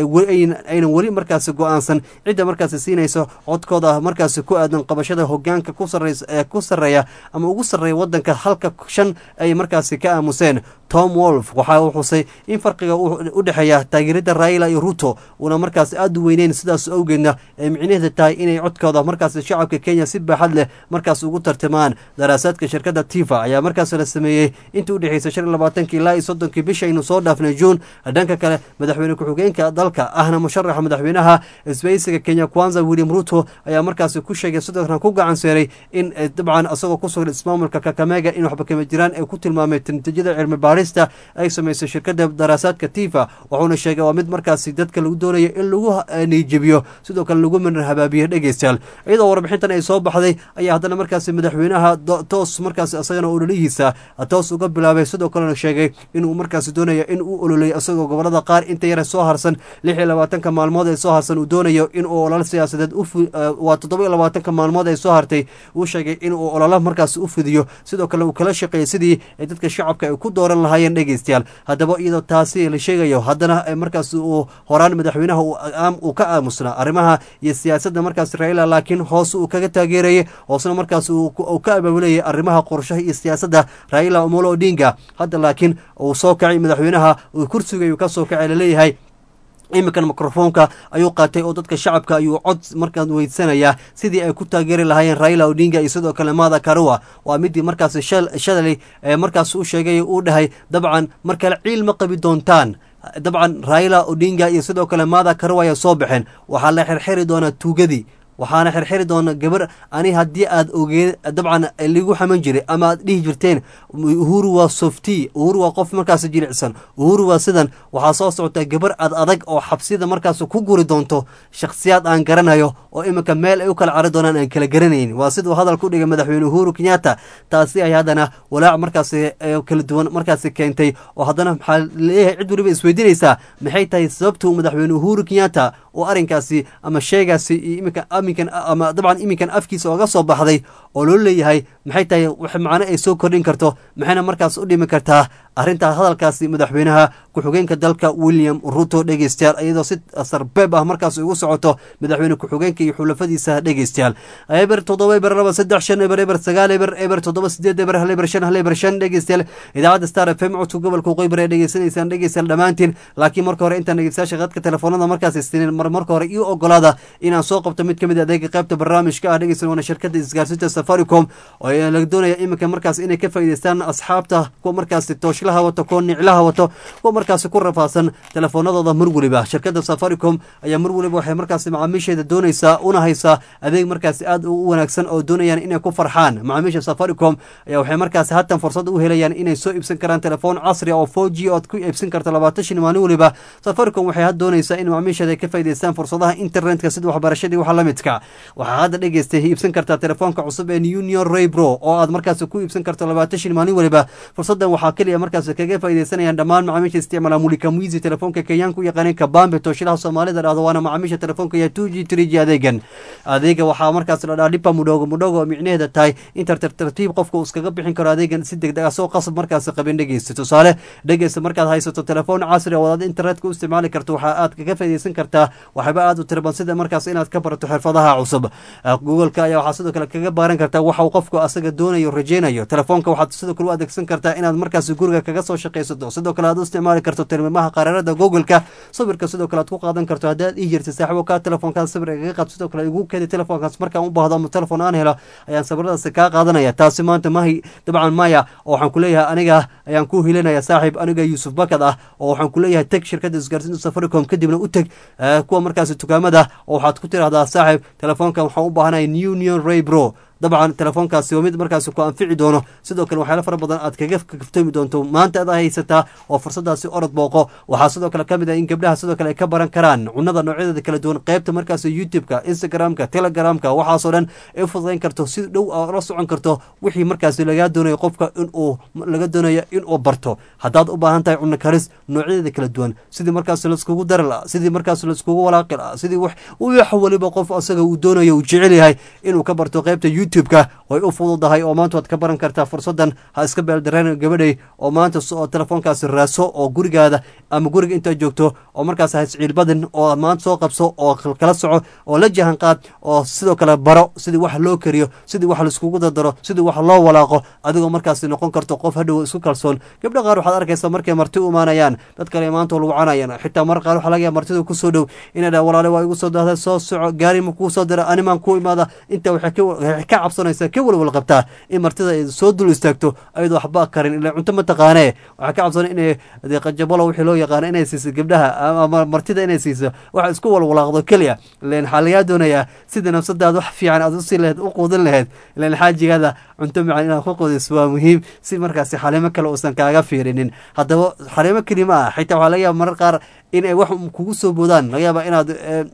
aynan wali markaas go'aansan cid markaas siinayso codkooda markaas ku aadan qabashada hogaanka ku sareeya ama ugu sareeya wadanka halka 5 ay markaas ka aamuseen Tom Wolf waxa uu xusay in farqiga u dhaxeeya taageerada Raila iyo Ruto una markaas aad u weyneen sidaas awgeedna ay micnaheedu tahay inay codkooda markaas shacabka Kenya si baaxad leh markaas ugu tartamaan daraasaadka shirkadda Tiva ayaa markaas la sameeyay intii u dhaxeysay 25 ilaa 30 bisha inuu soo dhaafnay June dhanka kale madaxweyne ku-xigeenka dalka ahna musharaxa madaxweynaha isbahaysiga Kenya Kwanza William Ruto ayaa markaas ku sheegay sidoo kale ku gacan saaray in dabcan asagoo ku sugan ismaamulka Kakamega in waxba kama jiraan ay ku tilmaamay natiijada cilmi baarista ay sameysay shirkadda daraasaadka Tiva wuxuuna sheegay waa mid markaasi dadka lagu doonayo in lagu niijibiyo sidoo kale lagu manar habaabiyo dhageystayaal iyadoo warbixintan ay soo baxday ayaa haddana markaasi madaxweynaha toos markaasi asagana ololihiisa toos uga bilaabay sidoo kalena sheegay inuu markaasi doonayo in uu ololeeyo asagoo gobolada qaar inta yar soo harsan 26 maalmood ay soo harsan uu doonayo in uu olol siyaasadeed waa 27 maalmood ay soo hartay uu sheegay in uu olol markaasi u fidiyo sidoo kale uu kala shaqeeyo sidii dadka shacabka ay ku dooran lahaayeen dhageystayaal haddaba iyadoo taasi la sheegayo haddana markaas uu horaan madaxweynaha uu ka aamusnaa arrimaha iyo siyaasadda markaas Raila laakiin hoos uu kaga taageerayay hoosna markaas uu ka abaabulayay arrimaha qorshaha iyo siyaasadda Raila Omolo Odinga hadda laakiin uu soo kacay madaxweynaha uu kursiga ka soo kacay leeyahay iminkan mikrofoonka ayuu qaatay oo dadka shacabka ayuu cod markaan weydiisanayaa sidii ay ku taageeri lahaayeen Raila Odinga iyo sidoo kale Martha Karua waa midii markaas shalay markaas uu sheegay uu dhahay dabcan markale ciil ma qabi doontaan dabcan Raila Odinga iyo sidoo kale Martha Karua ay soo baxeen waxa la xirxiri doona tuugadii waxaana xirxiri doona gabar ani haddii aad ogeed dabcan ligu xaman jiray ama aad dhihi jirteen Uhuru waa softy Uhuru waa qof markaas jilicsan Uhuru waa sidan waxaa soo socota gabar adag oo xabsida markaas ku guri doonto shakhsiyaad aan garanayo oo iminka meel ay u kala cari doonaan aan kala garanayn waa sidoo hadal ku dhigay madaxweyne Uhuru Kenyatta taasi ay hadana walaac markaas kala duwan markaas keentay oo hadana maxaa leeyahay cid waliba isweydiinaysa maxay tahay sababtu madaxweyne Uhuru Kenyatta oo arinkaasi ama sheegaasi iminka ama dabcan iminkan afkiisa oga soo baxday oo loo leeyahay maxay tahay wax macna ay soo kordhin karto maxayna markaas u dhimi kartaa arinta hadalkaasi madaxweynaha ku-xigeenka dalka William Ruto dhageystayaal iyadoo si sarbeeb ah markaas ugu socoto madaxweyne ku-xigeenka iyo xulafadiisa dhageystayaal eber 7 dhageystayaal idaacadda Star FM codka gobolka Qoybar ee dhageysanaysaan dhageystayaal dhamaantiin laakiin marka hore intaan dhageystayaasha qadka telefoonada markaas istiin marka hore iyo ogolaada inaan soo qabto mid kamid adeega qaybta barnaamijka ah dhageysan shirkadda isgaarsiinta Safaricom oo ay la doonaya iminka markaas inay ka faa'iideystaan asxaabta kuwa markaas tooshalaha wato kuwa niclaha wato kuwa markaas ku rafaasan telefoonadooda mar waliba shirkadda Safaricom ayaa mar waliba waxay markaas macaamiisheeda doonaysaa una haysaa adeeg markaas aad u wanaagsan oo doonayaan inay ku farxaan macaamiisha Safaricom ayaa waxay markaas haatan fursad u helayaan inay soo iibsan karaan telefoon casri oo 4G oo ku iibsan karto 20 maalin waliba Safaricom waxay doonaysaa in macaamiisheeda ka faa'iideystaan fursadaha internetka sida waxbarashada waxa la midka waxa hadda dhageystay iibsan kartaa telefoonka cusub ee Union Ray Pro Pro oo aad markaas ku iibsan karto 20 shilin maalin waliba fursadan waxaa kaliya markaas kaga faa'iideysanayaan dhammaan macaamiisha isticmaala Mulika Mwizi telefoonka Kenyanku yaqaan Kabambe Toshilaha Soomaalida dhahdo waana macaamiisha telefoonka ya 2G 3G adeega waxaa markaas la dhaha lipa mudhogo micnaheeda tahay in tartiib qofka uu iskaga bixin karo adeegan si degdeg ah soo qasab markaas qabin dhegeysta tusaale dhegeysta markaad haysato telefoon casri ah oo aad internetka u isticmaali karto waxa aad kaga faa'iideysan kartaa waxba aad u tirban sida markaas inaad ka barato xirfadaha cusub Google-ka ayaa waxaa sidoo kale kaga baaran kartaa waxa uu qofku asaga doonayo rajeynayo telefoonka waxaad sidoo kale u adeegsan kartaa inaad markaas guriga kaga soo shaqeysato sidoo kale aad u isticmaali karto tilmaamaha qaraarada Google-ka sawirka sidoo kale aad ku qaadan karto haddaad ii jirto saaxiibo ka telefoonka sawir kaga qaad sidoo kale igu kedi telefoonkaas markaan u baahdo ama telefoon aan helo ayaan sawiradaas ka qaadanaya taasi maanta maahi dabcan maya oo waxaan ku leeyahay aniga ayaan ku hilinaya saaxiib aniga Yusuf Bakad ah oo waxaan ku leeyahay tag shirkadda isgaarsiinta Safaricom kadibna u tag kuwa markaas dukaamada oo waxaad ku tiraahdaa saaxiib telefoonkan waxaan u baahanahay Union Ray Pro dabcan telefoonkaasi waa mid markaas ku anfici doono sidoo kale waxyaalo fara badan aad kaga kaftoomi doonto maanta aad haysataa oo fursadaasi orod booqo waxaa sidoo kale kamid ah in gabdhaha sidoo kale ay ka baran karaan cunada noocyadeeda kala duwan qaybta markaas YouTube-ka Instagram-ka Telegram-ka waxaasoo dhan ay fududayn karto si dhow la socon karto wixii markaas laga doonayo qofka in uu laga doonayo in uu barto haddaad u baahan tahay cunno karis noocyadeeda kala duwan sidii markaas la iskugu dar la sidii markaas la iskugu walaaqi la sidii wax waliba qof asaga uu doonayo uu jecel yahay inuu ka barto qaybta YouTube-ka way u fududahay oo maanta waad ka baran kartaa fursadan ha iska beeldareen gabadhay oo maanta soo telefoonkaasi raaso oo gurigaada ama guriga inta joogto oo markaas ha isciil badan oo maanta soo qabso oo kala soco oo la jahan qaad oo sidoo kale baro sidii wax loo kariyo sidii wax la iskugu dardaro sidii wax loo walaaqo adigoo markaas noqon karto qof hadhow isku kalsoon gabdha qaar waxaad arkaysaa markay marti u imaanayaan dad kale maanta lagu canayaan xitaa mar qaar waxa laga yaabaa martida ku soo dhow inay dhahaan walaale waa igu soo dahday soo soco gaari ma ku soo dira animaan ku imaada inta waxay ka cabsanaysaa ka walwal qabtaa in martida ay soo dul istaagto ayadoo waxba karin ilaa cunto ma taqaanee waxaa ka cabsan inay qajabalo wixii loo yaqaano inay siiso gabdhaha ama martida inay siiso waxa isku walwalaaqdo keliya ileen waxaa lagaa doonayaa sida nafsadaada wax fiican aad usii lahayd u quudin lahayd ileen xaajigaada cunto macaan inaad ku quudiso waa muhiim si markaasi xalimo kale uusan kaaga fiirinin haddaba xalimo keli ma ah xitaa waxaa laga yaaba marar qaar in ay wax kugu soo boodaan laga yaaba inaad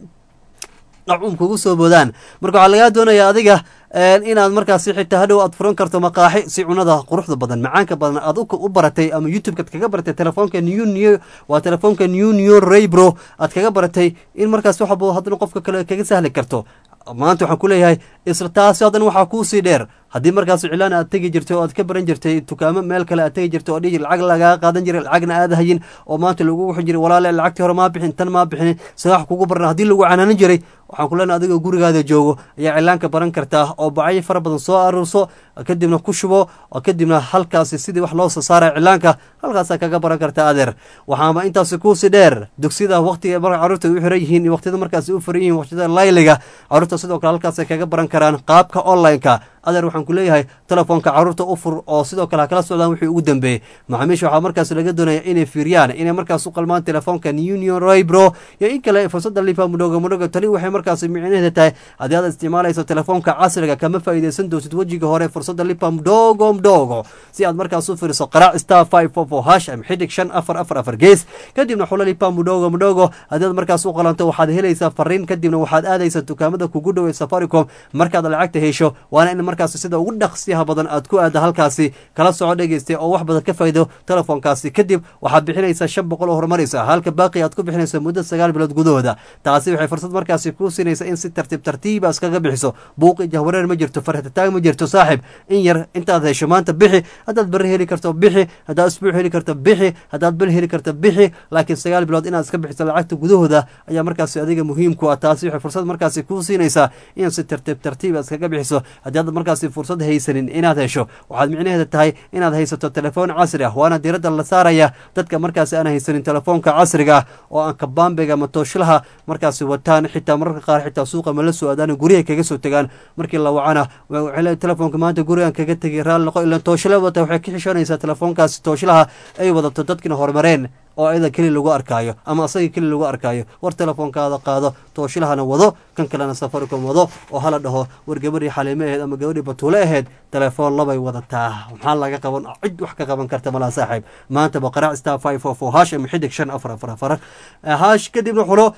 kugu soo boodaan marka waxaa lagaa doonayaa adiga inaad markaasi xitaa hadhow aad furan karto maqaaxi si cunada quruxda badan macaanka badan aad u baratay ama YouTube-ka kaga baratay telefoonka waa telefoonka Union Ray Pro aad kaga baratay in markaas wax walba hadana qofka kale kaga sahli karto maanta waxaan ku leeyahay isla taasi hadan waxaa kuu sii dheer haddii markaas iclaan aad tegi jirtay oo aad ka baran jirtay dukaamo meel kale aad tegi jirtay oo dhihi lacag lagaa qaadan jiray lacagna aad hayin oo maanta lagu wuxun jiray walaale lacagtii hore maa bixin tan maa bixin saax kugu baran haddii lagu canaanin jiray waxaan ku leenahay adigoo gurigaada joogo ayaa cilaanka baran kartaa oo bacyo fara badan soo aruurso kadibna ku shubo kadibna halkaasi sidii wax loo soo saaray cilaanka halkaasaa kaga baran kartaa adeer waxaaba intaasi kuusii dheer dugsiyada waqtiga marka carruurta u xiran yihiin iyo waqtiyada markaasi u furan yihiin waqtiyada layliga carruurta sidoo kale halkaasay kaga baran karaan qaabka online-ka adeer waxaan ku leeyahay telefoonka carruurta u fur oo sidoo kale ha kala socdaan wixii ugu dambeeyey macaamiisha waxaa markaas laga doonaya inay fiiriyaan inay markaas u qalmaan telefoonka Union Ray Pro iyo in kale fursada lipa mudhogo tani waxay markaas micnaheeda tahay haddii aad isticmaalayso telefoonka casriga kama faa'iideysan doontid wejiga hore fursada lipa mudhogo si aad markaas u fiiriso qaraac star 544 hash am xidig 544 gees kadibna xula lipa mudhogo haddii aad markaas u qalanto waxaad helaysaa fariin kadibna waxaad aadaysaa dukaamada kugu dhow ee Safaricom markaad lacagta hesho waana in markaas sida ugu dhaqsiyaha badan aad ku aada halkaasi kala soco dhageystay oo wax badan ka faa'iido telefoonkaasi kadib waxaad bixinaysaa 500 oo horumaraysa halka baaqi aad ku bixinayso muddo 9 bilood gudahooda taasi waxay fursad markaasi ku siinaysaa in si tartiib iskaga bixiso buuqi jahwareer ma jirto farxitaag ma jirto saaxib in yar intaad hesho maanta bixi haddaad bari heli karto bixi haddaad isbuuc heli karto bixi haddaad bil heli karto bixi laakiin 9 bilood inaad iska bixiso lacagta gudahooda ayaa markaasi adiga muhiim ku ah taasi waxay fursad markaasi ku siinaysaa in si tartiib iskaga bixiso haddii markaasi fursad haysanin inaad hesho waxaad micnaheeda tahay inaad haysato telefoon casri ah waana diiradda la saaraya dadka markaasi aan haysanin telefoonka casriga ah oo aan kabambega ama tooshlaha markaasi wataan xitaa mararka qaar xitaa suuqa ma la soo aadaan guryaha kaga soo tagaan markii la wacana telefoonka maanta gurigan kaga tegay raali noqo ilaa tooshle wata waxay ka xishoonaysaa telefoonkaasi tooshlaha ay wadato dadkina horumareen oo ayada keli lagu arkaayo ama asaga keli lagu arkaayo war telefoonkaada qaado tooshlahana wado kan kalena Safaricom wado oo hala dhaho war gabadhii xaliime ahayd ama gabadhii batuule ahayd telefoon labay wadataa maxaa laga qaban cid wax ka qaban karta malaa saaxiib maanta baqaraac star 544 hash ama xidig 544 hash kadibna xulo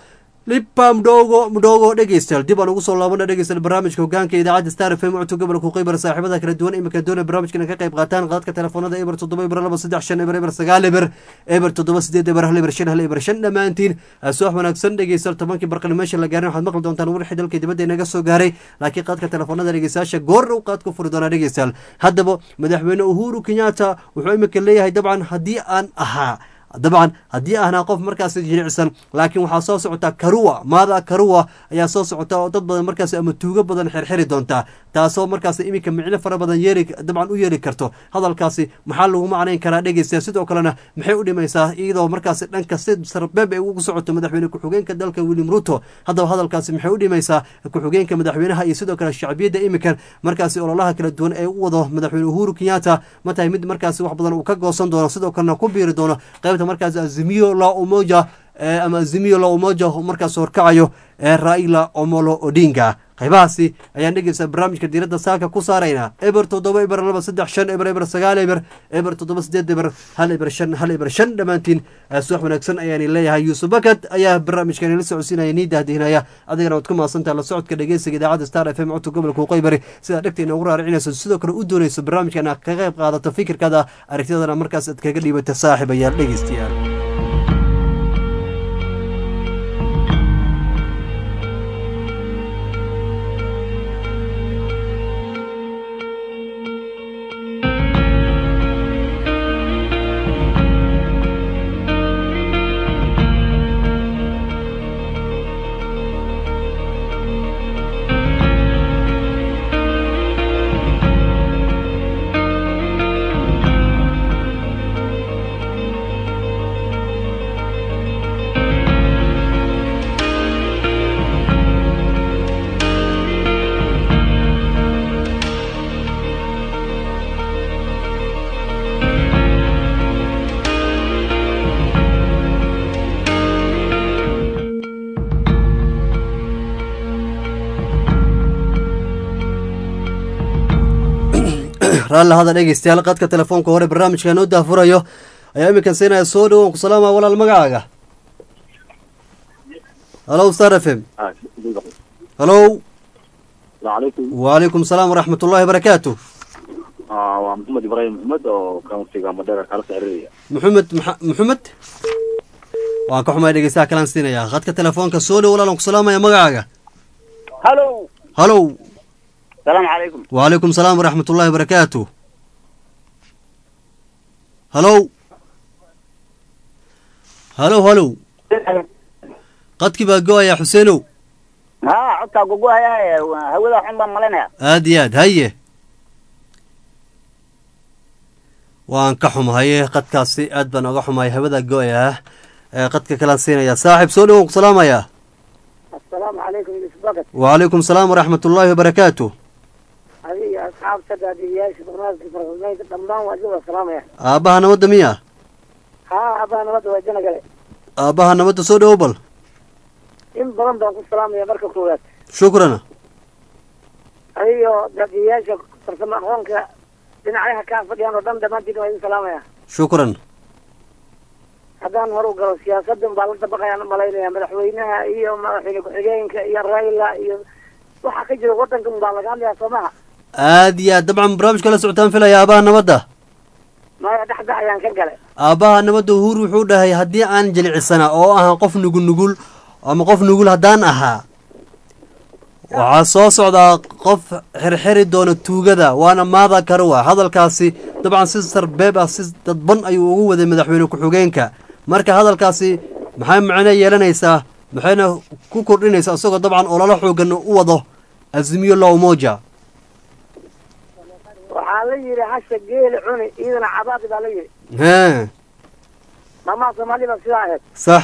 lipa mudhogo dhegeystayaal dib aan ugu soo laabana dhegeystayaal barnaamijka hogaanka idaacadda star f m codka gobolka qeybar saaxiibada kala duwan imika doona barnaamijkana ka qayb qaataan qaadka telefoonada eber 7 eber 2 3 5 eber eber 9 eber eber 7 8 eber 1 eber 5 1 eber 5 dhamaantiin subax wanaagsan dhegeystayaal tobankii barqani meesha la gaarin waxaad maqli doontaan wixii dalka dibadda inaga soo gaaray laakiin qaadka telefoonada dhegeystayaasha goor uu qaadku furi doona dhegeystayaal haddaba madaxweyne Uhuru Kenyatta wuxuu imika leeyahay dabcan haddii aan ahaa dabcan haddii ahna qof markaas jilicsan laakiin waxaa soo socota karuwa maada karuwa ayaa soo socota oo dad badan markaas ama tuugo badan xirxiri doonta taasoo markaas imika micno fara badan dabcan u yeeli karto hadalkaasi maxaa lagu macnayn karaa dhegeystayaal sidoo kalena maxay u dhimaysaa iyadoo markaas dhanka si sarbeeb ay ugu socoto madaxweyne ku-xigeenka dalka William Ruto haddaba hadalkaasi maxay u dhimaysaa ku-xigeenka madaxweynaha iyo sidoo kale shacbiyadda imikan markaasi ololaha kala duwan ee u wado madaxweyne Uhuru Kenyatta ma tahay mid markaasi wax badan uu ka goosan doono sidoo kalena ku biiri doono qaybta markaas Azimio la Umoja ama Azimio la Umoja markaas horkacayo Raila Omolo Odinga qaybahaasi ayaan dhegeysaa barnaamijka diiradda saaka ku saarayna eber 7 eber 2 3 5 eber eber 9 eber eber 7 8 eber 1 eber 5 1 eber 5 dhamaantiin subax wanaagsan ayaan leeyahay Yusuf Bakad ayaa barnaamijkan la socodsiinaya nidaadinaya adigana wad ku maasantaa la socodka dhegeysiga idaacadda Star FM codka gobolka Qeybar sida dhagteena ugu raaricinayso sidoo kale u doonayso barnaamijkan ka qayb qaadato fikirkada aragtidana markaas aad kaga dhiibata saaxiibayaal dhegeystayaal raalli hada dhegeystayaal qadka telefoonka hore barnaamijka noo daafurayo ayaa iminkan siinaya soo dhawoon ku salaama walaal magacaaga halo Star FM halo وعليكم السلام ورحمة الله وبركاته ومحمد إبراهيم محمد وكان في مدير كالس عرية محمد waan ka xumahay dhegeystaha kalan siinaya qadka telefoonka soo dhaw walaal ku salaamaya magacaaga halo السلام عليكم وعليكم السلام ورحمة الله وبركاته هلو قد كيف أقوى يا حسينو عدت أقوى يا هودا حمبا ملنا آدياد هيه وان كحم هيه قد كاسي أدبن أقحم هيه هودا أقوى يا قد كلان سينا يا صاحب سولو سلام يا السلام عليكم يسبقت وعليكم السلام ورحمة الله وبركاته هذه أصحاب سدادية شبرناز كفرغناية دمدان واجب السلام يا أباها نود مياه أباها نود واجنا قلي أباها نود سود أوبل إن بلان دعوك السلام يا بركة كروات شكرا أيوه دادية ترسم أخوانك بين عليها كافة ديان ودم دمان تيدو هاي السلام يا شكرا هدان هرو قلو سياسة دم بالنسبة بقى يعني ملايين يا مدحوينها إيو مدحوينك حجينك إيو الرايلة إيو waxaa jira wadanka mudaalagaanaya Soomaaliya aad iyo dabcan barnaamij kala socotaan filaya aabaha nabadda ma dhaxda ayaan ka galay aabaha nabadda Uhuru wuxuu dhahay hadii aan jilicsana oo ah qof nugul ama qof nugul hadaan ahaa waxa soo socda qof xirxiri doona tuugada waana maada karwa hadalkaasi dabcan si sarbeeb ah si dadban ayuu ugu waday madaxweyne ku-xigeenka marka hadalkaasi maxay macna yeelanaysaa maxayna ku kordhinaysaa asagoo dabcan olala xoogan u wado Azimio la Umoja waxaa la yiri hasha geel cuni idina cabaaqi baa la yiri mama Soomaaliya sidaa ahayd sax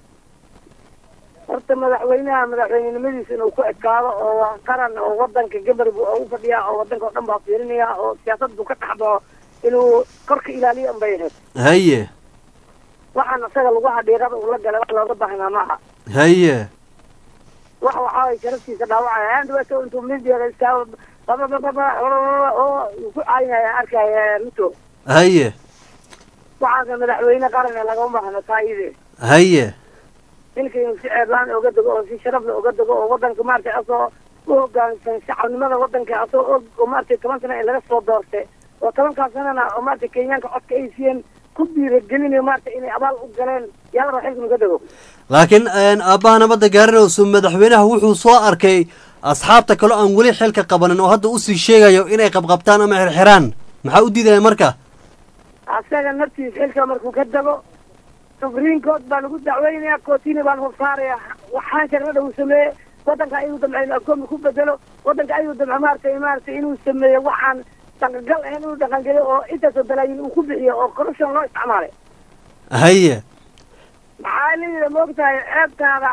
horta madaxweynenimadiisa inuu ku ekaado oo qaran oo wadanka gabarbu u fadhiya oo wadanka oo dhan baa fiirinaya oo siyaasaddu ka dhaxdo inuu korka ilaaliyo ambayahay haye waxaan asaga lagu hadhiirada uu la galay wax looga baahnaa maaha haye waxa ay sharaftiisa dhaawacay aan dhawaato intuu midiga iska baba oo ku caynaya arkaya mito haye waxaan madaxweyne qaran laga baahna taayide haye ninka inuu si ceeblaan oga dego oo si sharafla oga dego oo wadanka maaragtay asoo u hogaansan shacabnimada wadanka asoo og oo maaragtay 10 sano in laga soo doortay oo 10 sanana oo maaragtay kenyaanka codka ay siiyeen ku dhiirigelinayo maaragtay inay abaal u galeen yaa la xilka uga dego laakiin aabbaha nabadda gaarinayso madaxweynaha wuxuu soo arkay asxaabta kale aan weli xilka qabanin oo hadda usii sheegayo inay qabqabtaan ama xirxiraan maxaa u diidaya marka asaga naftiisa xilka markuu ka dego supreme court baa lagu dacweynaya kootini baa lagu saaraya waxaan sharciyada uu sameeyey wadanka ayuu damcay inuu akoonka ku bedelo wadanka ayuu damcay maaragtay inuu sameeyo waxaan dhaqangal ahayn inuu dhaqangeliyo oo intaasoo balaayin uu ku bixiyo oo corruption loo isticmaalay haye maxaa layidhi maogtahay ceebtaada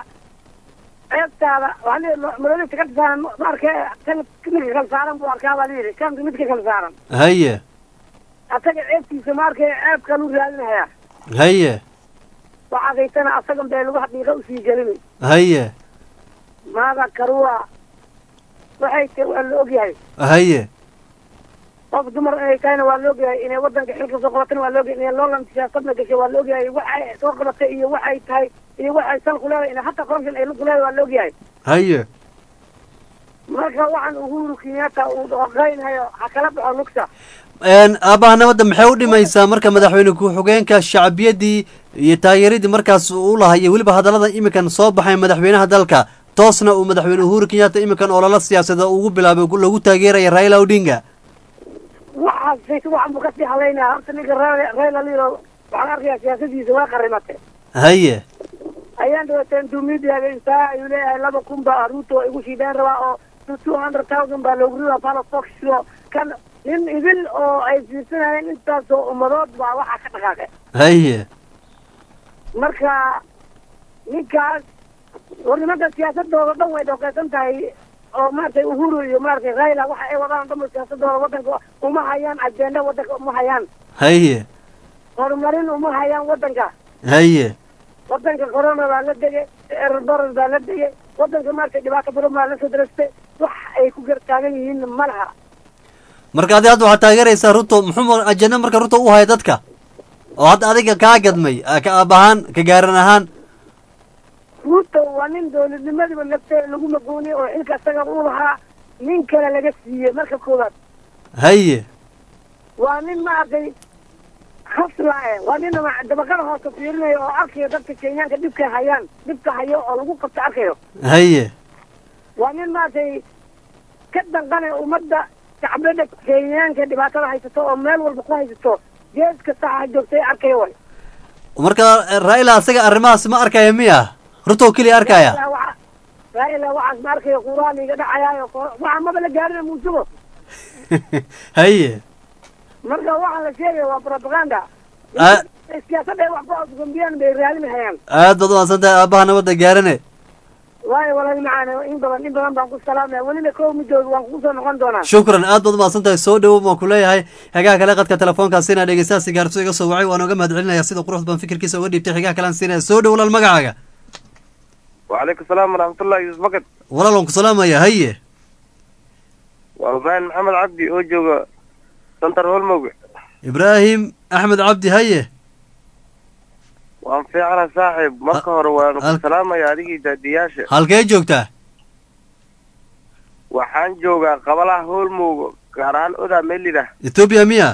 waxaa layidhi madalista ka saaran ma arkee kan midka kala saaran buu arkaa baa layidhi kan midka kala saaran haye asaga ceebtiisa ma arkee ceeb kaluu raadinaya haye waxaa kaytana asagan bee lagu xaqiiqa usii gelini haye maada karuwa waxay tahay waa la ogyahay haye qof dumar inay tahayna waa la ogyahay inay wadanka xilka soo qabatana waa la ogyahay inay loolan siyaasadna gashay waa la ogyahay waxay soo qabatay iyo waxay tahay iyo waxay sal ku leedahay ina hataa corruption ay ku leedahay waa la ogyahay haye marka waxaan Uhuru Kenyatta uu dhaqaynayo ha kala baxo lugta aabbaha nabadda maxay u dhimaysaa marka madaxweyne ku-xigeenka shacbiyadii iyo taageeradii markaas uu lahayo weliba hadallada iminkan soo baxay madaxweynaha dalka toosna uu madaxweyne Uhuru Kenyatta iminkan olala siyaasadda ugu bilaabay lagu taageeraya Raila Odinga waxaan buu kasii halaynaya horta ninka Raila Lilo waxaan arkayaa siyaasadiisa waa qarimatay haye ayaan dhawateen dumidiyaga intaa ayuu leeyahay 2,000 baa Ruto igu shiidaan rabaa oo 200,000 baa loogu ridaa Palo Fox kan nin idil oo ay fiirsanayeen intaasoo ummadood baa waxaa ka dhaqaaqay haye marka ninkaas warnimada siyaasadooda dhan way dhooqeysan tahay oo maaragtay Uhuru iyo maaragtay Raila waxa ay wadaan dhan siyaasadooda wadanka uma hayaan ajenda wadanka uma hayaan haye horumarin uma hayaan wadanka haye wadanka corona baa la degay erbaran baa la degay wadanka maaragtay dhibaato badan baa la soo darastay wax ay ku gartaagan yihiin ma laha marka adi hadda waxaad taageeraysaa Ruto muxuu ajenda marka Ruto u haya dadka oo hadda adiga kaa gadmay ka aabahaan ka gaaran ahaan Ruto waa nin dowladnimadiiba nafteeda lagu magooniyey oo xilka isaga uu lahaa nin kale laga siiyey marka koowaad haye waa nin maaragtay haslaaye waa nin dabaqada hoose fiirinayo oo arkayo dadka kenyaanka dhibka hayo oo lagu qabto arkayo haye waa nin maaragtay ka danqanay ummadda shacbiyada kenyaanka dhibaatada haysato oo meel walba ku haysato gees kasta ha joogtay arkayo way marka Raila asaga arrimahaas ma arkaya miya Ruto kaliya arkaya Raila waxaas ma arkayo quraaniga dhacayaayo waxa maba la gaarin muusugo haye marka waxa la sheegay waa propaganda siyaasadda wax ku cusboonayaan bay raadinayaan aad baad u maasantahay aabbaha nabadda gaarane waayo walaal macaan in badan baan ku salaamaya welina koow midooda waan kugu soo noqon doonaa shukran aad baad u maasantahay soo dhawow baan ku leeyahay xigaha kale qadka telefoonkaas inaa dhegeystaasi gaarto iga soo wacay waan uga mahadcelinayaa sida quruxda baan fikirkiisa uga dhiibtay xigaha kalean siinaya soo dhow walaal magacaaga وعليكم السلام ورحمة الله يوسف بكت walaal waan ku salaamaya haye وإبراهيم محمد عبدي أوجو سنتر هول موقع إبراهيم أحمد عبدي هيه وأن في على صاحب مقهر وأنا سلامة يا ريجي دياشة halkee joogtaa waxaan joogaa qabalaha hoolmowga gaar ahaan odaa melida Ethiopia miya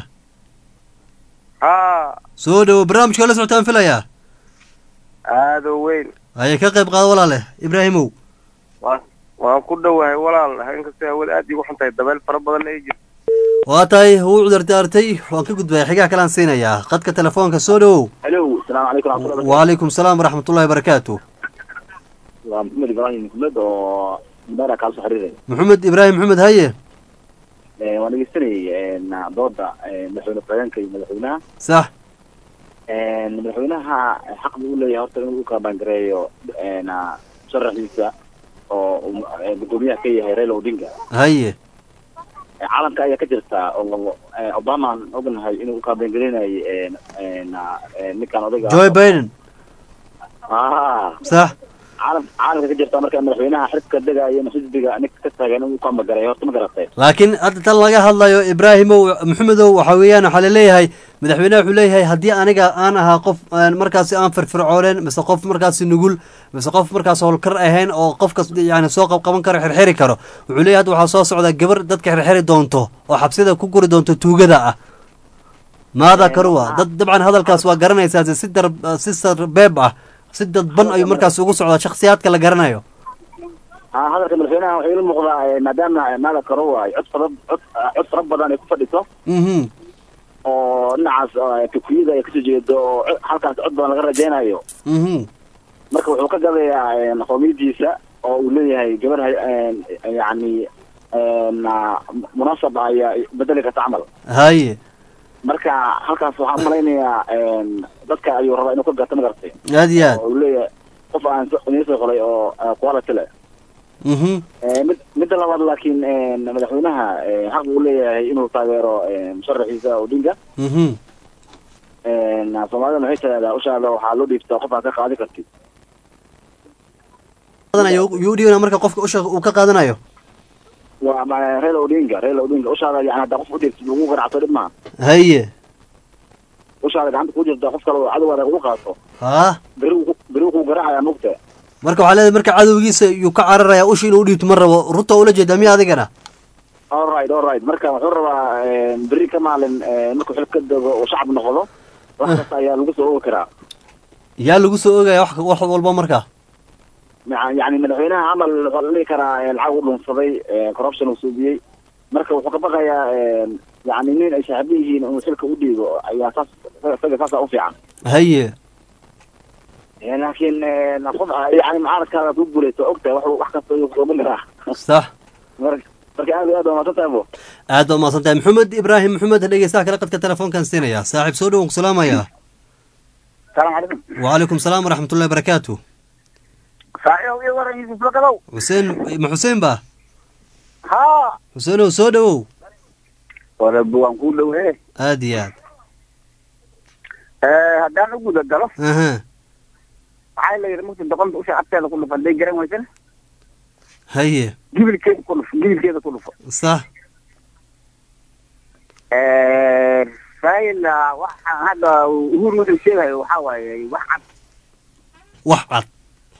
haa soo dhawo barnaamijka la socotaan filayaa aad u weyn ayay ka qayb qaado walaale Ibraahimow waan ku dhawahay walaal inkastoo hawada aad igu xuntahay dabeel fara badan ay jirto waa tahay uu cudurdaartay waan ka gudbay xigaa kalaan siinayaa qadka telefoonka soo dhawow hello assalaamu calaykum وعليكم السلام ورحمة الله وبركاته محمد إبراهيم محمد مدارك على صحريري محمد إبراهيم محمد هيه وانا قستني ان ضوضة مدحونا فريانكي مدحونا صح مدحوناها حق بيقول لي هورتا انو كابانجريو انا شرح ليسا قدوميها كي هيريلا ودينجا هيه caalamka ayaa ka jirta oo Obama ognahay inuu ka beengalinay ninkan odayga Joe Biden صح caalamka ka jirta marka madaxweynaha xilka degaya xisbiga ninka ka taagan uu ka magaray horta ma garatay laakiin hadda tan laga hadlayo Ibraahimow Maxamedow waxa weeyaan waxa la leeyahay madaxweynaha wuxuu leeyahay haddii aniga aan ahaa qof markaasi aan firfircooneen mise qof markaasi nugul mise qof markaas howlkar ahayn oo qofkas yani soo qaban karo xirxiri karo wuxuu leeyahay hadda waxaa soo socda gabar dadka xirxiri doonto oo xabsida ku guri doonto tuugada ah maada karuwa dad dabcan hadalkaas waa garanaysaa si sarbeeb ah si dadban ayuu markaas ugu socdaa shakhsiyaadka la garanayo hadalka madaxweynaha wuxuu ila muuqdaa maadaama maada karuwa ay cod fara badan ay ku fadhiso oo dhinacaas tukiyada ay kasoo jeedo oo halkaas cod badan laga rajaynayo marka wuxuu ka gadayaa qowmiyadiisa oo uu leeyahay gabar yani munaasab ayaa bedeli karta camal haye marka halkaas waxaan malaynayaa dadka ayuu rabaa inuu ka gato magartay aad iyo aad oo uu leeyahay qof aan soo qolay oo quality leh midda labaad laakiin madaxweynaha xaq uu leeyahay inuu taageero musharaxiisa Odinga Soomaalida waxay tiraahdaa ushaada waxaa loo dhiibtaa qof aan ka qaadi kartid yuu dhiibana marka qofka usha uu ka qaadanayo waa Raila Odinga ushaada yani hadda qof u dhiibtid ugu garacto dhib maaha haye ushaada gacanta ku jirta qof kale oo cadowga ugu qaato beri ku garacaya mugta marka waxaa leedahay marka cadowgiisa yuu ka cararayaa usha inuu u dhiibto ma rabo runta ula jeedaa miya adigana all right marka wuxuu rabaa beri ka maalin markuu xil ka dego oo shacab noqdo wax kasta ayaa lagu soo oogi karaa yaa lagu soo oogaya wax walba marka يعني madaxweynaha camal waxaa la dhihi karaa lacag u dhunsaday corruption uu suubiyey marka wuxuu ka baqayaa yani nin ay shacbi yihiin inuu xilka u dhiibo ayaa saasa u fiican haye laakiin qof yani mucaaradkaada ku guulaysto ogtahay wax kasta ayuu kooban karaa sax marka aad iyo aad waa maasantahay bo aad waa maasantahay maxamed ibraahim maxamed dhegeystaha kale qadka telefoonkan siinaya saaxiib soo dhawow ku salaamaya salaamu calaykum wacalaykum salaam waraxmatullahi barakaatu saaxiib iyo waran yusuf lakadow xuseen ba haa xuseenow soo dhawow wala buwan ku dhow he aad iyo aad haddaan u guda galo waxaa la yidhi mugti doqonta usha abteeda ku dhufo hadday garan weysana haye gibilkeeda ku dhufo sax raila waxaan hadda uhuru wuxuu sheegayo waxaa waaye wax cad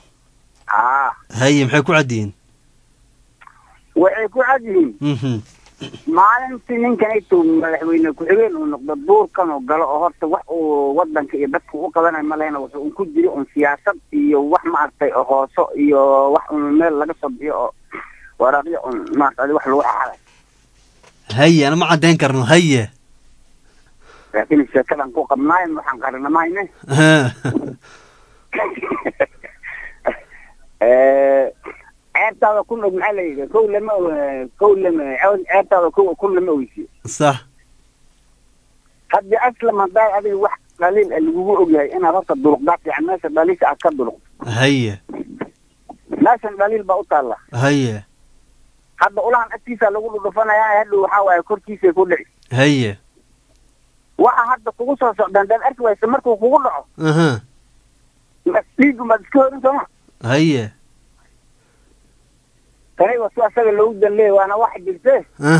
haye maxay ku cad yihiin waxay ku cad yihiin maalintii ninkan intuu madaxweyne ku-xigeen uu noqdo duurkan oo galo oo horta wax uu wadanka iyo dadka u qabanayo ma lehna wuxuu un ku jiri un siyaasad iyo wax maaragtay oo hooso iyo wax un meel laga soo bixiyo oo waraaqyo un maaragtay wax lagu xaxaday haye ana ma caddayn karno haye laakiin sheekadan ku qabnaayn waxaan qarina mayne ceebtaada kun og maxaa la yidhi ceebtaada kun lama oysiyo sax haddii aslam haddaa adiga wax dhaliil a lagugu ogyahay inaad horta duluqdaad fiican meesha dhaliisha aad ka duluqdo haye meeshan dhaliil baa u taalla haye hadda ulahan agtiisa lagu dhudhufanayaa hadhow waxaa waaye korkiisay ku dhici haye waxa hadda kugu soo socdaan daad arki waysa markuu kugu dhaco dhiigu maad iska horin sooma haye tani waa si asaga loogu danleeya waana wax jirte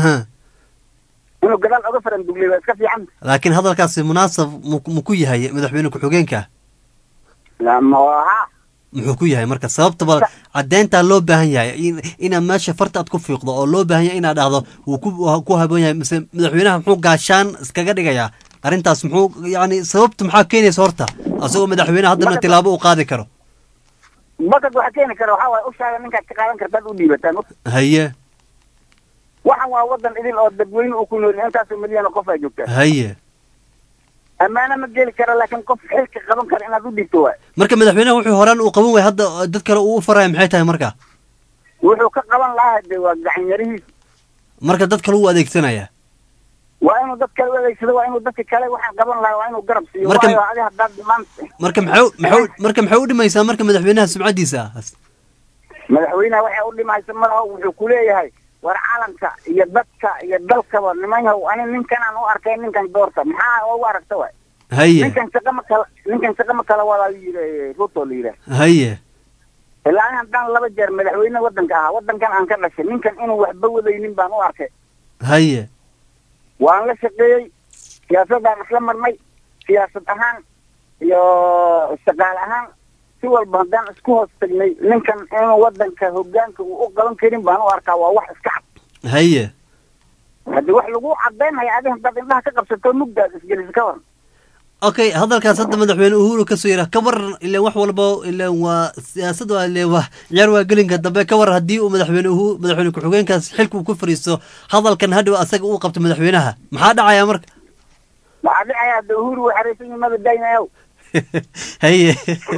inuu gadaal oga faran dugley waa iska fiican laakiin hadalkaasi munaasab muku yahay madaxweyne ku-xigeenka maha muxuu ku yahay marka sababtaba caddeyntaa loo baahan yahay inaad meesha farta aad ku fiiqdo oo loo baahan yahay inaad dhahdo wuu ku haboon yahay mise madaxweynaha muxuu gaashaan iskaga dhigayaa arrintaas muxuu yani sababta maxaa keenaysa horta asagoo madaxweyneha haddana tilaabo uu qaadi karo bakad waxa keeni kara waxaa waaye ushaada ninkaad ka qaadan kartaad u dhiibataan haye waxan waa wadan idil oo dadweyne uu ku nool intaasoo milyan oo qof aa joogtaa haye ammaana ma geli kara laakiin qof xilka qaban kara inaad u dhiibto waay marka madaxweynaha wuxuu horaan uu qaban waay hadda dad kale uu u faraya maxay tahay marka wuxuu ka qaban lahaa de waa gacan yarihiis marka dad kale uu adeegsanaya waa inuu dad kale u adeegsado waa inuu dadka kale waxaan qaban lahaa waa inuu garab siiyo waayo adi haddaad maanta marka maxay u dhimaysaa marka madaxweynaha sumcadiisa madaxweynaha waxay u dhimaysa malaha wuxuu kuleeyahay war calanka iyo dadka iyo dalkaba nimanyahow ani ninkanaan u arkay ninkan doorta maxaa ugu aragta waay haye ninkan shaqa ma kala wadaa la yidhi ruto la yidhaah haye ilaa ani haddaan 2 jeer madaxweyne waddanka ahaa waddankan aan ka dhashay ninkan inuu waxba wadaynin baan u arkay haye waan la shaqeeyey siyaasadaan isla marnay siyaasad ahaan iyo shaqaale ahaan si walba haddaan isku hoos tagnay ninkan inuu waddanka hoggaanka uu u qaban karin baan u arkaa waa wax iska cad haye haddii wax lagu caddaynaya adiga haddaad indhaha ka qabsato mugdaad isgelisa ka waran okay hadalkaas hadda madaxweyne uhuru kasoo yira ka waran ilaan wax walba ilaan waa siyaasad waa ileen waa ciyaar waa gelinka dambe ka waran haddii uu madaxweyne ku-xigeenkaas xilka uu ku fariisto hadalkan hadhow asaga uu qabto madaxweynaha maxaa dhacaya marka waxaa dhacaya hadda uhuru waa xaraysan yihin maba daynayow haye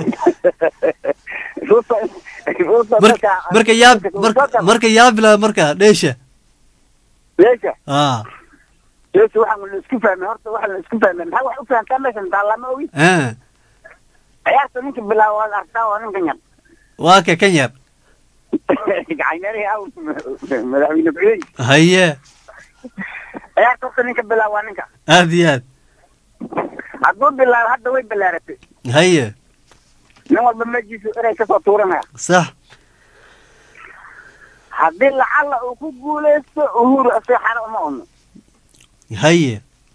marka yaa bilaa marka dheesha leesha leesha waxaan la isku fahmay horta waxaan la isku fahmay maxaa wax u fahantaa meeshan taallaa ma ogi ciyaarta ninka bilaa waad arkaa waa ninkan yar waa ka kan yar gacanyarehi aw madaxweyne ku-xigeen haye ciyaarta horta ninka bilaa waa ninka aad iyo aad hadduu bilaabo hadda way balaaratay haye nin walba meeshiisu inay kasoo tuuranaya sax haddii lacala uu ku guulaysto uhuru asay xaro uma uno haye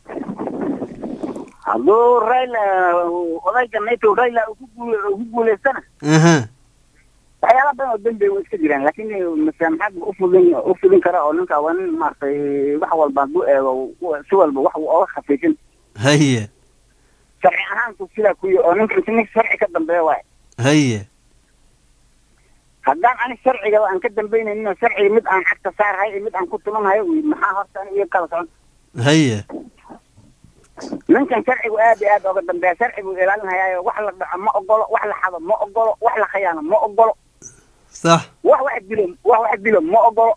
hadduu rayla odayga nato rayla uu ku guulaystana waxyaala badan oo dembi way iska jiraan laakiin masaamaxaad u fulin kara oo ninka waa nin maaragtay wax walba hadduu eego si walba wax uu oga khafiifin haye sharci ahaanku sidaa kuyi oo ninka sharci ka dambeeya waay haye haddaan ani sharciga aan ka dambaynaynin oo sharciga mid aan cagta saarhay iyo mid aan ku tumanhayo maxaa horta ani iyo kala socon haye ninkan sharcigu aad iyo aad oga dambeeya sharcigu ilaalinhayaayo wax la dhaco ma ogolo wax la xado ma ogolo wax la khayaano ma ogolo sax wax dilo ma ogolo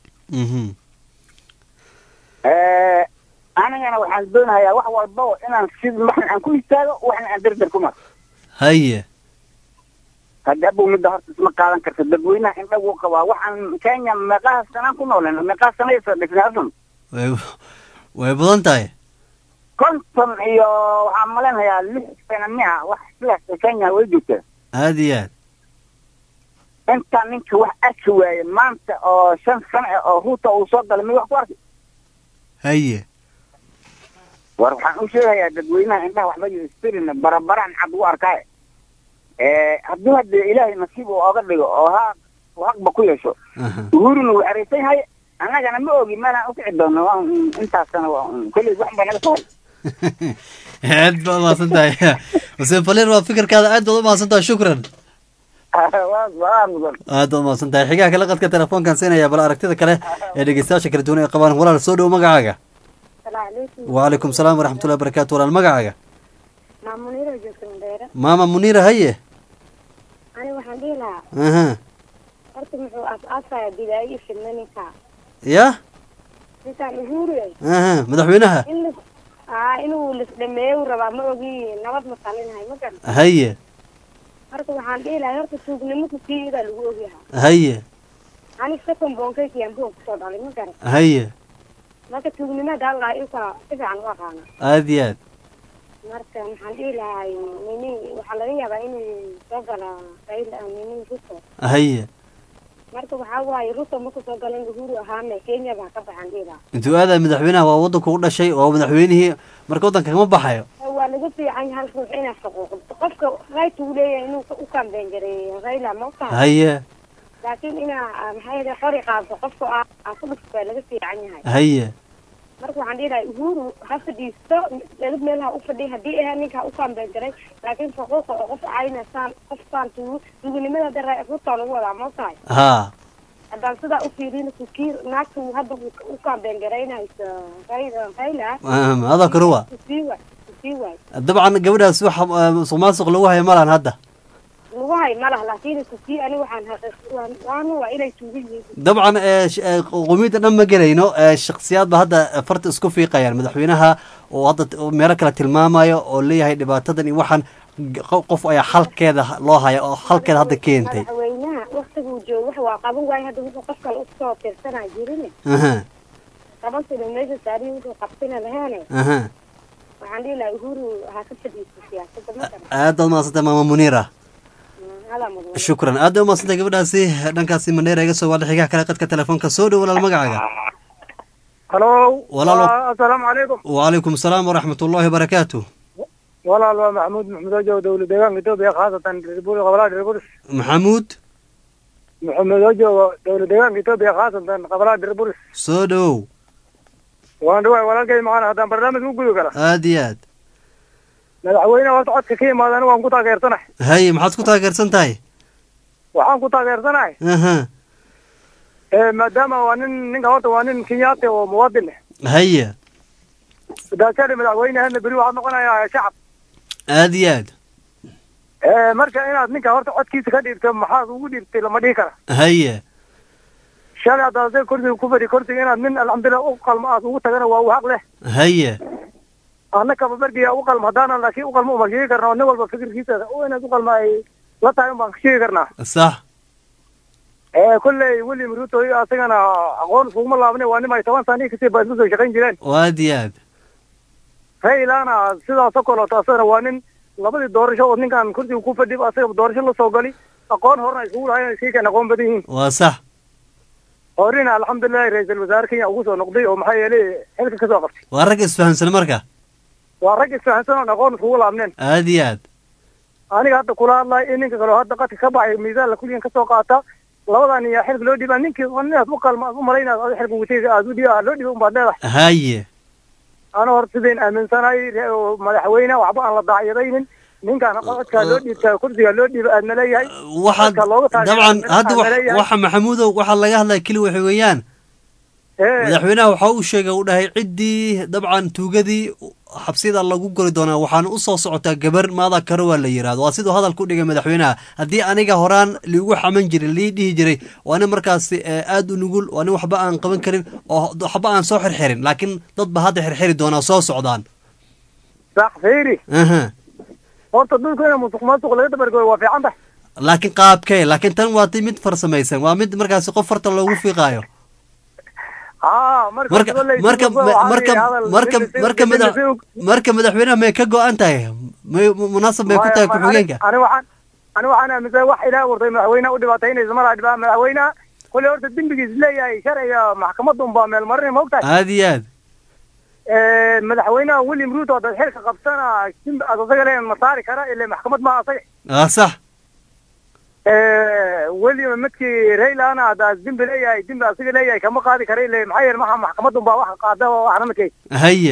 anigana waxaan doonahayaa wax walbaba inaan si waxna aan ku istaago waxna aan dardar ku maro haye hadda abuu midda horta isma qaadan karta dadweynaha indha wuu qabaa waxaan kenya meeqaha sanaan ku noolen meeqaha sanaya soo dhisnay asan way badan tahay 50 iyo waxaan malaynayaa 6 sana miya wax sidaas kenya way joogtaa aad iyo aad inta ninka wax arki waaye maanta oo 5 sano oo ruuta uu soo galay wax ku arkay haye war waxaan u sheegayaa dadweynaha indhaha waxba iyo istirina barabaraan cad u arkaaye hadduu hadda ilaahay nasiib uu oga dhigo oo haqba ku yeesho uhuruna wuu xaraysan yahay annagana ma ogi meelaan ukici doono intaasana kolley wax baa naga soo aad baad umahadsan tahay xuseen faliir waa fikirkaada aad baad umahadsan tahay shukran aad baad umahadsan tahay xigaha kale qadka telefoonkan siinaya bal aragtida kale ee dhegeystayaasha kala duwan ay qabaan walaal soo dhow magacaaga وعليكم السلام ورحمة الله وبركاته ولا المقعقة ماما منيرة هي أنا وحدي لها قلت محو أساسا بداية في المنكة يا نساء مهوري مدحوينها إنه لما يورا ما أجي نبض مصالين هاي مكان هي قلت وحدي لها قلت سوق نمك كثيرة لوجيها هي أنا سكن بونكي ينبوك صوت على مكان هي marka tuugnimada alla iska fiican u aqaana aad iyo aad marka maxaan dhihi lahay waxaa laga yaabaa inuu soo gala ruto haye marka waxaa waaye ruto marku soo galan uhuru ahaana kenya baa ka baxan dhihi lahaa intuu aadayo madaxweynaha waa waddanku u dhashay oo madaxweynihii marka waddanka kama baxayo waa laga fiican yahay hal ruux inaa xuquuqdo qofka right uu leeyahay inuu u kambeyn jiray rayla ma ogtahay haye laakiin inaa maxaa yeelay xori qaado qofka ku dhufta laga fiican yahay haye marka waxaan dhihi lahay uhuru ha fadhiisto dhalid meelaha u fadhiya haddii ahaa ninkaa u kambeyn garay laakiin xuquuqa oo qof cayna qofkaan tuugnimada dara rutaa lagu wadaa ma ogtahay haddaan sidaa u fiirina kukiir naagta hadda u kambeyn garaynayso rayla hada karuwa kusii waay dabcan gabadhaas wax musuqmaasuq lagu hayo malahan hadda lagu hay malaha laakiin kusii ani waxaan waa inay tuugan yihiin dabcan qowmiyadda dhan ma gelayno shakhsiyaad ba hadda farta isku fiiqayaan madaxweynaha oo hadda meelo kale tilmaamayo oo leeyahay dhibaatadan iyo waxaan qof ayaa xalkeeda loo haya oo xalkeeda hadda keentay madaxweynaha waktiguu joogo wax waa qaban waayo hadda wuxuu qof kale usoo tirsanaa jirine qaban sida meesha saarihi wuxuu qabsina lahaane waxaan dhihi lahaa uhuru ha ka fadhiisto siyaasadda ma aad baad mahadsantay maama muniira shukran aad u maasanta gabadhaasi dhankaasi Mandheera iga soo wada xigaa kala qadka telefoonka soo dhow walaal magacaaga halo walaal assalaamu calaykum wa calaykum salaam wa rahmatullahi wa barakaatuh walaal waa maxamuud ojo dowlad deegaanka Itoobiya khaasatan Reer Gobolada Reer maxamuud ojo dowlad deegaanka Itoobiya khaasatan Gobolada Reer soo dhow waan dhawaa walaalkay macana haddaan barnaamij u gudo kara aad iyo aad madaxweynaha horta codka ka yimaadana waan ku taageersanahay haye maxaad ku taageersan tahay waxaan ku taageersanahay maadaama waa ninka horta waa nin Kenyaati oo muwaadin haye daakada madaxweynahana beri waxaad noqonayaa shacab aad iyo aad marka inaad ninka horta codkiisa ka dhiibto maxaad ugu dhiibtay lama dhihi kara haye shalay haddaad kursiga ku fadhi kursiga inaad nin alxamdulilah u qalmo aad ugu tagana waa uu xaq leh haye annaka babargiya u qalmo haddaanan laakiin u qalmo uma sheegi karnaa nin walba fikirkiisa inaad u qalmo ay la tahay un baan ka sheegi karnaa sax kolley William Ruto iyo asagana aqoon iskuguma laabne waa nin ay 10 sano kasii baa isku soo shaqayn jireen aad iyo aad Railana sidaas oo kale taasana waa nin labadii doorasho oo ninkan kursiga ku fadhiyo asaga doorasho la soo gali aqoon horna isugu lahayn si kan aqoon badan yihiin waa sax horina alxamdulilah ra'iisul wasaare Kenya ugu soo noqday oo maxay yeelay xilka ka soo qabtay waa rag isfahansan marka waa rag isfahansan oo aqoon isugu laabneen aad iyo aad aniga hadda kula hadlay in ninka kale hadda qadka ka baxay miisaan la kulliyan ka soo qaata labadan iyo xilka loo dhibaa ninkii wanaad u qalma u malaynaad aad xilka watiga aad u dhiibaa loo dhibo baad leedahay haye ana horta sideen aaminsanahay madaxweyne waxba aan la daaciyadaynin ninkan codka loo dhiibtaa kursiga loo dhiiba aad maleeyahay waxa dabcan hadda waxa maxamuudow waxa laga hadlay kali waxa weeyaan madaxweynaha waxa uu sheegay uu dhahay ciddii dabcan tuugadii xabsida lagu gori doonaa waxaan u soo socotaa gabar maada karo waa la yiraahdo waa sidoo hadal ku dhigay madaxweynaha haddii aniga horaan liigu xaman jiray lii dhihi jiray waana markaasi aad u nugul waana waxba aan qaban karin oo waxba aan soo xirxirin laakiin dad ba hadda xirxiri doonaa soo socdaan sax fiiri horta dhulka inuu musuqmaasuq laga dabargooyo waa fiican tahay laakiin qaabkee laakiin tan waa mid farsamaysan waa mid markaasi qof farta loogu fiiqaayo marka madaxweynaha may ka go-an tahay munaasab may ku tahay ku-xigeenka ani waxaan aaminsan wax ilaah wartay madaxweynaha u dhibaataynaysa malaa dhibaa madaxweynaha kolley horta dembigiis leeyahay sharciga maxkamadda unbaa meel marinay ma ogtahay aad iyo aad madaxweynaha William Ruto hadda xilka qabsana asaga leen ma saari kara ilaa maxkamad ma asaga sax William midkii Railana hadda dembi leeyahay dembi asaga leeyahay kama qaadi kara ilaa maxay yeer maxkamaddu baa wax qaada waxna ma kay haye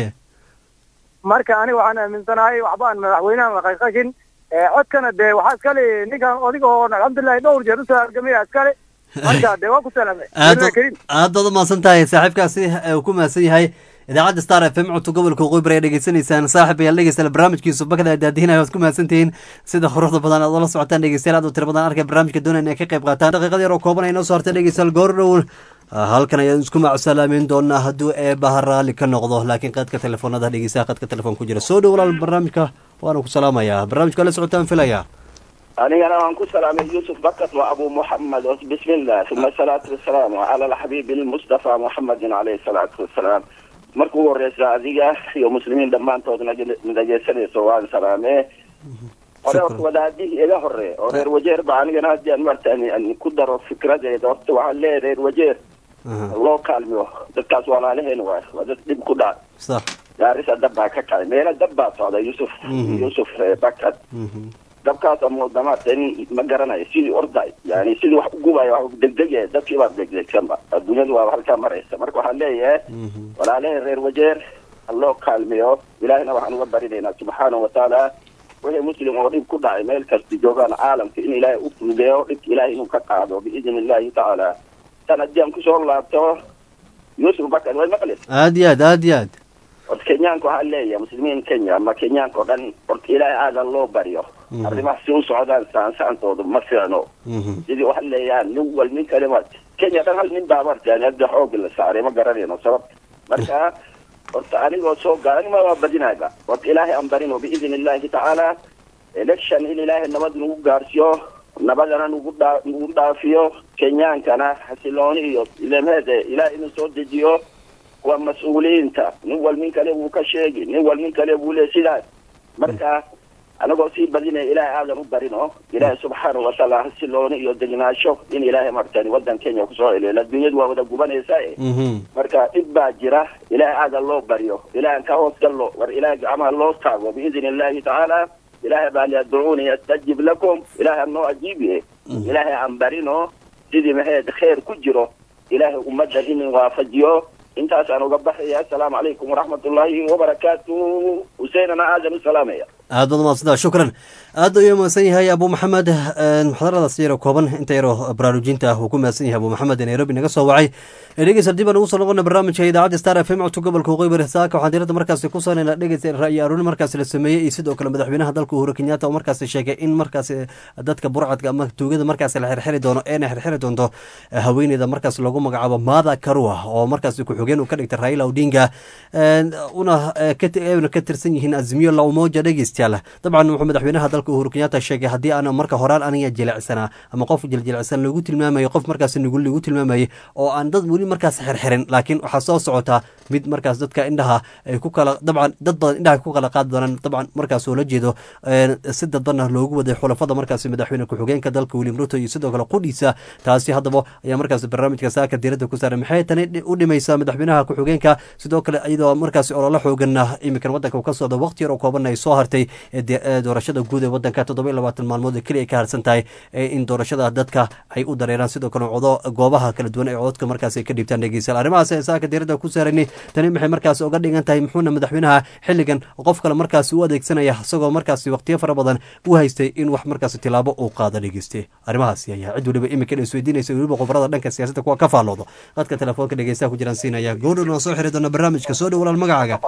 marka ani waxaan aaminsanahay waxba aan madaxweynaha la qayqashin codkana dee waxaa iskale ninkan odiga oo alxamdulilah dhowr jeer usoo argamaya iskale marka dee waa ku salaamay aad baad umahadsan tahay saaxiibkaasi uu ku mahadsan yahay idaacadda star FM codka gobolka Waqooyi Bari dhageysanaysaan saaxiib ayaa dhegeysta barnaamijkiisa bakada daadinayo waad ku mahadsantihiin sida quruxda badan aad la socotaan dhegeystayaal aad u tiro badan arkay barnaamijka doonayna ka qayb qaataan daqiiqad yar oo kooban ay noo soo hartay dhegeystayaal goordhow halkan ayaan isku macsalaameyn doonaa hadduu eebbaha raalli ka noqdo laakiin qadka telefoonada dhegeystaha qadka telefoon ku jira soo dhow walaal barnaamijka waana ku salaamayaa barnaamijka la socotaan filaya أنا أنكو سلام يوسف بكت وأبو محمد بسم الله ثم الصلاة والسلام على الحبيب المصطفى محمد عليه الصلاة والسلام markuu horeysa adiga iyo muslimiin dhammaantoodna midayeysanayso waan salaamee hore horta wadaadihii iga horey oo reer wajeer ba anigana haddii aan martaan ku daro fikradeeda horta waxaan leeyahay reer wajeer loo kaalmiyo dadkaas walaalaheen waay waa dad dhib ku dhac gaarisa dab baa ka kacay meela dab baa socda yusuf bakad dabkaas ama damaarteen ma garanayo sidii orday yani sidii wax u gubayo wax degdege dadkii baa degdegsanba adduunyadu waa halkaa maraysa marka waxaan leeyahay walaalaheen reer wajeer loo kaalmiyo ilaahina waxaan uga barinaynaa subxaanahu watacaala wixii muslim oo dhib ku dhacay meel kasta joogaan caalamka in ilaahay u fududeeyo dhibka ilaahay inuu ka qaado biidni illaahi tacaala tan haddii aan kusoo laabto yusuf bakar way maqlis aad iyo aad horta kenyaanka waxaa leeyahay muslimiin kenya ama kenyaanka oo dhan horta ilaahay aadan loo baryo arrimaha si u socdaan saantoodu ma fiicno sidii waxaa leeyahaan nin wal nin kalema kenya dhan hal nin baa marta yani hadda xooga la saaray ma garanayno sababta marka horta anigoo soo gaar anima waa badinayba horta ilaahay aan barino biidni illaahi tacaala election in ilaahay nabad nagu gaarsiiyo nabadana nagu dhaafiyo kenyaankana xasilooni iyo ilamheede ilaahay inuu soo dejiyo waa mas-uuliyiinta nin wal nin kale wuu ka sheegi nin wal nin kale wuu le sidaas marka anagoo sii badinaya ilaahay aadan u barino ilaahay subxaanahu watacaala hasilooni iyo degnaasho in ilaahay maaragtay waddan Kenya kusoo celiyo adduunyadu waa wada gubanaysaa marka dhib baa jira ilaahay aadan loo baryo ilaahay ka hoos gallo war ilaahay gacmaha loo taago biidhnillaahi tacaala ilaahay baa yadcuuni astajib lakum ilaahay noo ajiibiye ilaahay aan barino sidii maxayd khayr ku jiro ilaahay ummadda inuu waafajiyo intaas aan uga baxaya assalaamu calaykum waraxmatullaahi wabarakaatuh Huseenana aadan u salaamaya aad baad mahadsantahay shukran aad ayuu mahadsan yahay abu maxamed muxaadaradaas yaro kooban inta yaro baraarujinta uu ku mahadsan yahay abu maxamed nairobi naga soo wacay dhegeysta dib aan ugu soo noqona barnaamijka idaacadda Star FM codka gobolka Waqooyi saaka waxaan diirada markaasi ku soo dhegeysta ra'yi aruun markaasi la sameeyay iyo sidoo kale madaxweynaha dalka Uhuru Kenyatta oo markaasi sheegay in markaasi dadka burcadka ama tuugada markaasi la xirxiri doono xirxiri doonto haweeneyda markaasi lagu magacaabo Martha Karua oo markaasi ku xogeen uu ka dhigtay Raila Odinga una ka tirsan yihiin Azimio la Umoja dhegeystayaal dabcan wuxuu madaxweynaha dalka Uhuru Kenyatta sheegay haddii aan marka horaan aniga jilicsanaa ama qof jilicsan lagu tilmaamayo qof markaasi nugul lagu tilmaamayo oo aan dad weli markaas xirxirin laakiin waxa soo socota mid markaas dadka indhaha ay ku kala dabcan dad badan indhaha ku kala qaad doonaan dabcan markaas oo la jeedo si dadban loogu waday xulafada markaas madaxweynaha ku-xigeenka dalka William Ruto iyo sidoo kale qudhiisa taasi haddaba ayaa markaas barnaamijka saaka diirada ku saaray maxay tani u dhimaysaa madaxweynaha ku-xigeenka sidoo kale iyadoo markaas olole xoogan imikan wadanka ka socda waqti yar oo kooban ay soo hartay doorashada guud ee wadanka 27 maalmood kaliya ay ka harsan tahay in doorashada dadka ay u dareeraan sidoo kale goobaha kala duwan ee codadka markaas ay ka dhibtaan dhegeystayaal arrimahaas ee saaka diirada ku saarayni tani maxay markaas uga dhigan tahay muxuuna madaxweynaha xilligan qof kale markaas u adeegsanaya isagoo markaas waqtiyo fara badan u haystay in wax markaas tilaabo uu qaado dhageystay arrimahaas ayaa cid waliba imika isweydiinaysa waliba qofarada dhanka siyaasadda kuwa ka faaloodo dadka telefoonka dhegeystaha ku jiraan siinaya goodhowna soo xiri doona barnaamijka soo dhow walaal magacaaga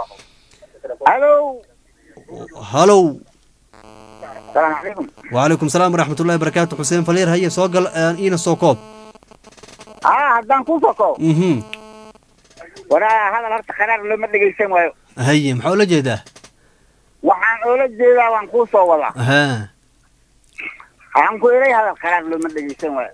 halow السلام عليكم. وعليكم السلام ورحمة الله وبركاته. حسين فلير هيا سوقل إينا سوكوب. هدان كوسوكو. ولا هذا الهرت خرار لما تجي سماه. هيا محاولة جيدة. وحن أولى جيدة وانكوسو والله. ها. عنكو إلي هذا الخرار لما تجي سماه.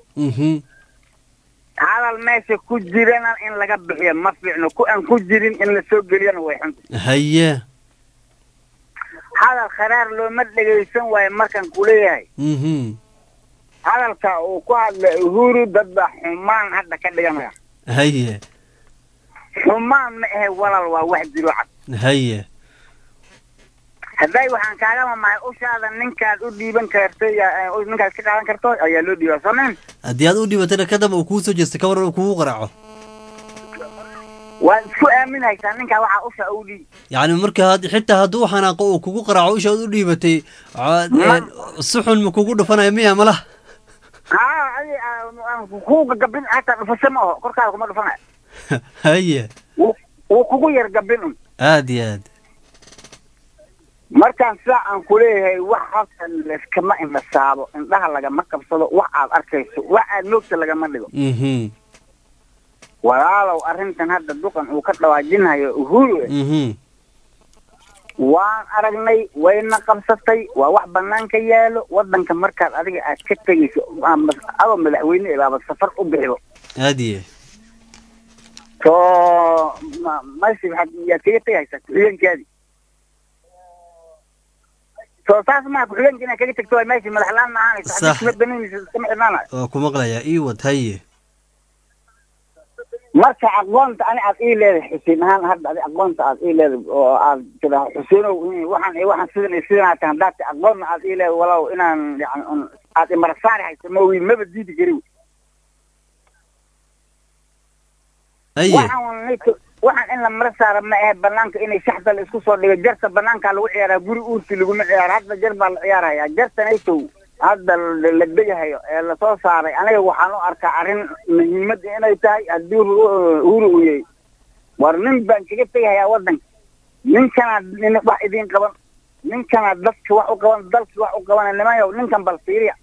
هذا الماشي كجيرنا إن لقب بحيا ما في إنه أن كجيرين إن السوق جرينا ويحن. هيا. هذا الخرار لو مدلق يسوى مكان كليه هذا الكوكواد هورو ضد حمان هذا كده هيا حمان ما هي ولا واحد واحد هيا هذاي وحن كلام مع أشهد إنك أودي بنكرتي إنك كده عن كرتو يا لودي وصلنا أدي أودي بتنا كده موكوسو جست كور وكوو قرعه وشو آمن هاي سنين كواحد أوشة أودي يعني مركها حتى هدو حناقو كوكو قرع أوشة أودي بتي الصحن مكوكو دفنا يميها ملا كوكو قبل حتى فسمه كركا كم دفنا هيا وكوكو يرقبلهم عادي مركان ساعة كليه واحد كما إن الصعب إن ده لقى مكب صلوا واحد أركيس واحد نقطة لقى مدلو walaalow arrintan hadda duqan uu ka dhawaajinayo uhuru waan aragnay wayna qabsatay waa wax banaanka yaalo wadanka markaad adiga aad ka tegayso ama madaxweyne ilaaba safar u bixiyo aadiye to maashi waxaad yaa kaga tegaysaa kuxigeenkaadii to taas maa kuxigeenka inaad kaga tagto waa maashi madaxlaan maahanaysa hadii kuma banaynaysa iskama xidhnaanayo waa ku maqlayaa iiwad haye marka aqoonta ani aad ii leedahay xuseen ahaan hadda adi aqoonta aad ii leedahay oo aad tiraa xuseenow waxaan sidan haddaad aqoonna aad ii leedahay walow inaan yani aad imarasaari hayso mawi maba diidi kari waxaan in la mara saara ma ahe banaanka inay shaxda la isku soo dhigo jarta banaankaa lagu ciyaaraa guri uurti laguma ciyaara hadda jar baa la ciyaaraya jartanaytow hadda la degahayo ee la soo saaray aniga waxaan u arkaa arrin muhiimad inay tahay haddii uhuru uu yahay war nin baan kaga tegahayaa wadanka ninkana wax idiin qaban ninkana dadka wax u qaban dalki wax u qaban nimayow ninkan bal fiiriya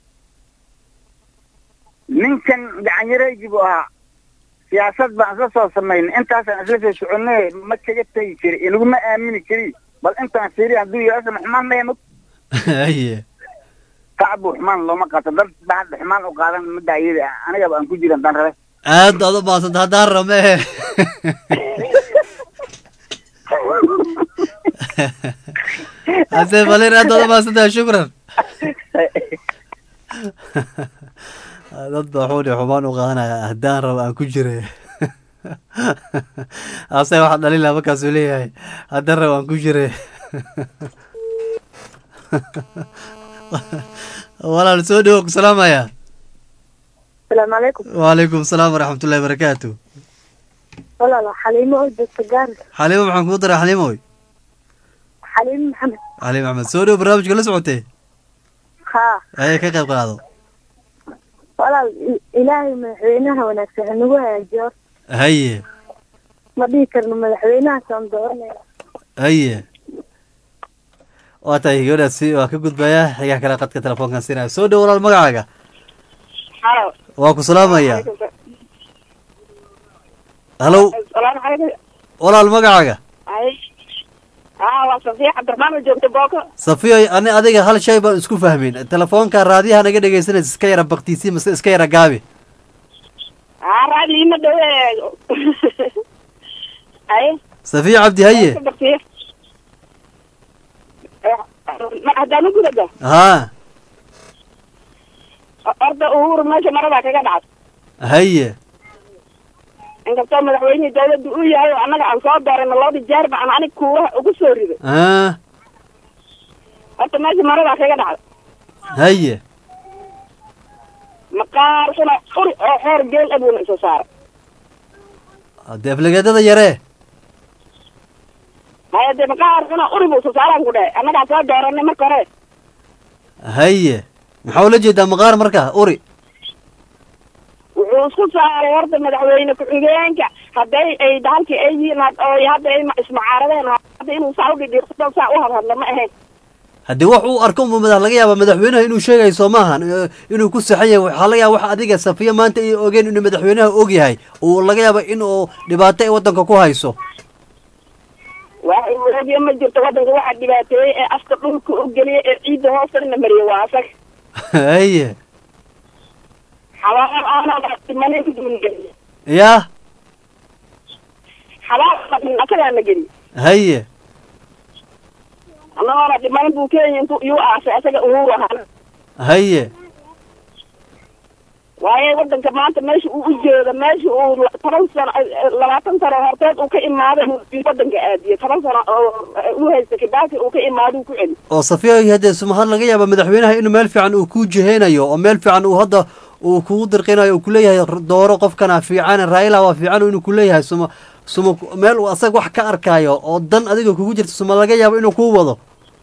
ninkan gacanyareygi buu ahaa siyaasad baan isla soo samaynay intaasaan isla soo soconay ma kaga tegi jiri laguma aamini kari bal intaan fiiriya hadduu yahay asma xumaan ma yamud كعب وحمان لو ما قاتل بعد حمان وقارن مدعي أنا جاب أنكو جيران دان رأي هذا باص ده دار ما Ase Valer aad wada maasanta shukran. Dad baa xooli xumaan u qaadanaya haddaan rabo aan ku jiray. Ase waxa dhalin laba kaas uu leeyahay haddaan rabo aan ku jiray. walaal soo dhawow ku salaamaya. السلام عليكم. وعليكم السلام ورحمة الله وبركاته. والله حليمة بالسجان. حليمة maxaan kuu daraa xaliimoy? حليم محمد. xaliim maxamed soo dhawow barnaamijka la socotay. ها. Ay ka qayb qaado. والله إلهي مدحوينها ونفسها نوها جور. Haye. ما بيكرنا مدحوينها صندوقنا. Haye. waa tahay gabadhaasi waa ka gudbaya xigaa kale qadka telefoonkan siinaya soo dhawow walaal magacaaga. waa ku salaamaya. halo walaal magacaaga. waa Safiya Cabdirahmaan joogta Booko. Safiya ani adiga hal shay baan isku fahmin telefoonka raadiyaha naga dhageysanaysa iska yara baktiisi mise iska yara gaabi. raadiyo ma dhawe ay Safiya Cabdi haye. haddaan u gudada haa orda uhuru meesha marada kaga dhacdo haye inkastoo madaxweynihii dawladda uu yahay oo annaga aan soo doorayna labada jeer ba aan aniga kuulaha ugu soo riday horta meesha marada kaga dhacdo haye maqaar xuna uri oo xoor geel abuuna isoo saaray haddee aflagaadada yaree haya dee maqaar xuna uri buu isoo saaraan ku dhahay annagaa soo dooranay marka hore haye maxaa ula jeedaa maqaar marka uri wuxuu isku saaray horta madaxweyne ku-xigeenka hadday ay halkii ay yihiin oo hadda ay ismacaaradeen hadda inuu saa u dhidhiiqsado saa u hadhadla ma ahayn haddii wax uu arko laga yaaba madaxweynaha inuu sheegayo soo maahan inuu ku saxan yahay waxaa laga yaaba wax adiga Safiya maanta ay ogeen inuu madaxweynaha og yahay oo laga yaaba in uu dhibaato ay wadanka ku hayso wax uu ogyahay ma jirto wadanka waxa dhibaateeyay ee afka dhulka u geliyay ee ciidda hoosna mariyay waa asag haye xawaar ana timanin dunga ya xawaar asaga la geli haye anagana dhiman buu Kenya intuu uu aasay asaga uhuru ahaan haye waaye wadanka maanta meesha uu u jeedo meesha uu 10 sano 20 sano horteed uu ka imaaday wadanka aadiye 10 sano uu haysta Kibaki uu ka imaaday ku celi oo Safiya hadda sumahan laga yaaba madaxweynaha inuu meel fiican uu ku jiheenayo oo meel fiican uu hadda uu ku dirqinayo uu ku leeyahay dooro qofkana fiican Raila waa fiican inuu ku leeyahay suma meel uu asaga wax ka arkayo oo dan adiga kugu jirto suma laga yaabo inuu ku wado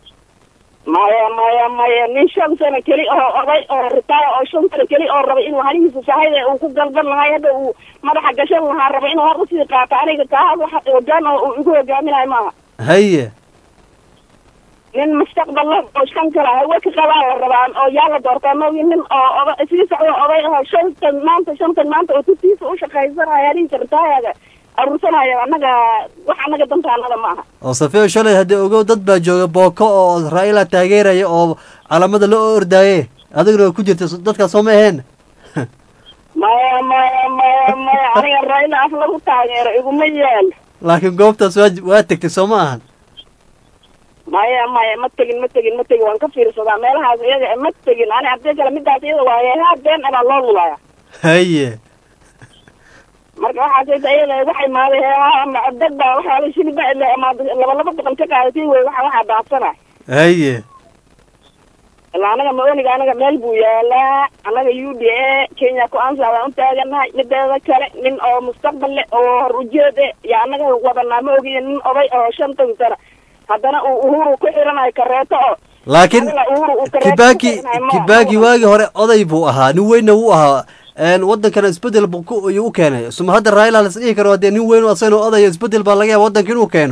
maya nin 5 sano keli oo oday oo ritaaya oo 5 sano keli oo raba inuu halihiisa sahayda uu ku galban lahaa hadda uu madaxa gashan lahaa raba inuu hor u sii qaato aniga taa waxa ogaan oo igu hogaaminayo maaha haye nin mustaqbal oo shan kala hawa ka qabaa rabaan oo yaa la doortaa nin oo isii socdo oday oo 5 maanta oo tiisa u shaqaysanaya nin ritaaya arursanaya annaga wax annaga dantaanada maaha oo Safiya shalay hadii ogow dad baa jooga Booko oo Raila taageeraya oo calamada la ordaaye adiguna ku jirta dadka soo ma ahayn maya aniga Raila af lagu taageero iguma yeel laakiin goobtaas waa tagtay soo ma ahan maya ma tagin waan ka fiirsadaa meelahaas iyaga ma tagin ani hadii kale midaas iyada waa been ana loo lulaya haye marka waxa ay waxay maaday dad baa waxa la shilba laba boqol ka qaadatay way waxa baafsanay haye ilaa anaga maoniga anaga meel buu yaalaa anaga UDA Kenya ku aansada u taaganahay mideeda kale nin oo mustaqbal leh oo rujeede ya anaga wadana ma ogin nin oday oo 5 sano haddana uu uhuru ku xiranayo kareeto laakiin Kibaki waagi hore oday buu ahaa nin weyn uu ahaa wadankana isbedel buu u keenay suma hadda Raila la isdhihi karo hadii nin weyn oo asana oday isbedel baa laga yaabaa wadanka inuu keeno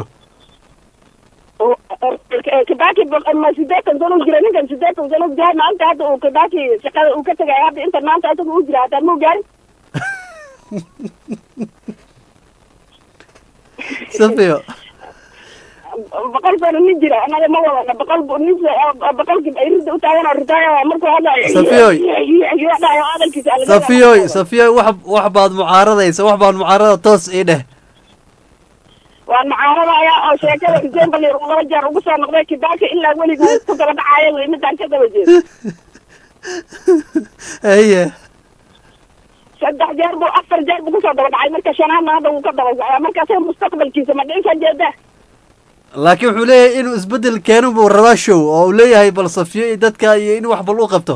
Kibaki ma sideetan sano jira ninkan 8 sano jira maanta hadda uu Kibaki shaqada uu ka tagay hadda inta maanta asaga uu jira hadda muu gaarin Safiya boqol sano nin jira anaga ma wadana boqolkii ay ridda u taagan oo ritaaya markuu hadlayo Safiya wax baad mucaaradaysa wax baad mucaarada toos ii dheh waan mucaaradaya oo sheekada December laba jeer ugu soo noqday Kibaki ilaa weligood ku daba dhacaya way midaan ka daba jeedo haye saddex jeer buu afar jeer buu ku soo daba dhacay marka shanaadna hadda uu ka daba socdaa marka say mustaqbalkiisa ma dhinka jeeda laakiin wuxuu leeyahay inuu isbedel keeno buu rabaa show oo uu leeyahay bal safiyo iyo dadka iyo in wax bal u qabto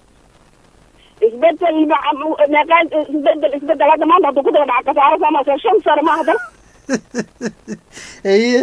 isbedel hadda maanta hadduu ku daba dhaca kasaaro sama 5 sano ma hadda haye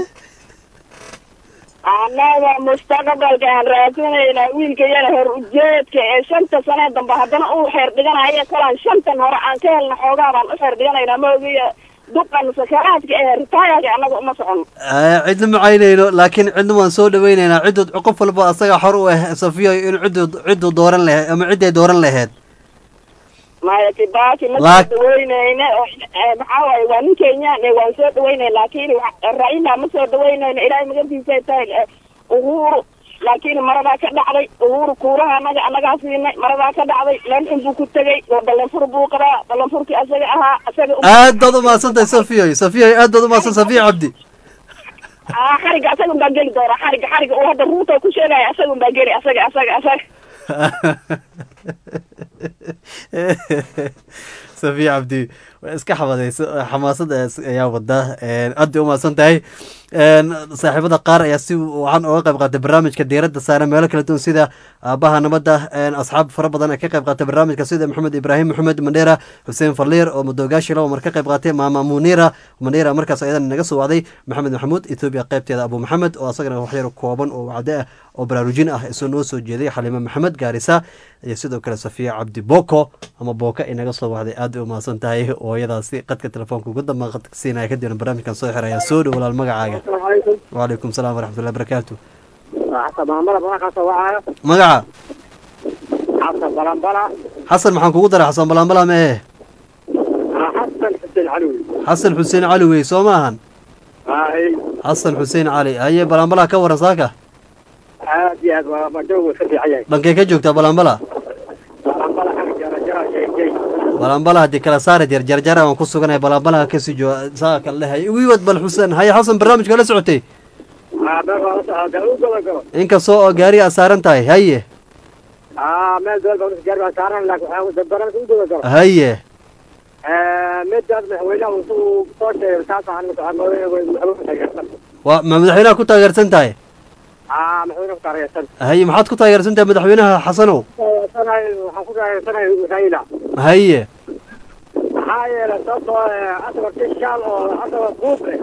annaga mustaqbalka aan raadsanayna wiilka yana hor ujeedka ee 5 sano dambe haddana uu xeer dhiganayo kalaan 5 hore aan ka helna xoogaa baan u xeer dhiganaynaa ma ogiya duqan sakaraadka ee ritaayaga annaga uma socono cidna macaynayno laakiin cidna waan soo dhawaynaynaa cidood qof walba asaga xor u ah safiyo in cidu dooran lahayd ama ciday dooran lahayd maya Kibaki ma soo dhawaynayna maxaa waaye waa nin Kenyaan waan soo dhawaynay laakiin Raila ma soo dhawaynayna ilaahay magadiisa taag Uhuru laakiin marada ka dhacday Uhuru kuuraha anaga siinay marada ka dhacday laakiin buu ku tagay balanfur buu qabaa balanfurkii asaga ahaa aad baad u maadsantahay safiyo aad baad u maadsan safiyo cabdi xariga asaga baa geli doona xariga uu hadda ruuta ku sheegay asaga baa geli asaga safiyo cabdi iska xamaasada ayaa wada aad u maadsan tahay saaxiibada qaar ayaa si waxaan oga qayb qaatay barnaamijka diiradda saara meelo kala duwan sida aabaha nabadda asxaab fara badan ay ka qayb qaatay barnaamijka sida maxamed ibraahim maxamed mandheera xuseen faliir oo madogaashi laba mar ka qayb qaatay maama munira markaas ayadan naga soo wacday maxamed maxamuud etoobiya qaybteeda abu maxamed oo asagana waxyar kooban oo wacde ah oo baraarujin ah isoo noo soo jeeday xaliime maxamed gaarisa iyo sidoo kale safiya cabdi boko ama booka ay naga soo wacday aad u mahadsan tahay hooyadaasi qadka telefoonka ugu damba qadka siinaya kadibna barnaamijkan soo xiraya soo dhow walaal magacaaga وعليكم السلام ورحمة الله وبركاته مقعة حسن محان كوغو حسن بلانبلا ما ايه حسن حسين علوي سوماهن حسن حسين علي هاي بلانبلا كورا ساكا بانكي كجوكتا بلانبلا بلانبلا هدي كلا سارة جرجرة وانكسو كنا بلانبلا كسجو ساكا لها ويود بالحسين هاي حسن برنامج كلا سعوتي إنك سو جاري أسارن تاي هاي مال دول بقول جاري أسارن لك دبرنا سودو كرو هاي مدد محوينا وسو صوت ساسا عن وما مدحوينها كنت أجرسن تاي محوينا كنت أجرسن هاي محط كنت أجرسن تاي مدحوينها حسنو هاي هاي لا صوت أصبر تشال أو أصبر بوبر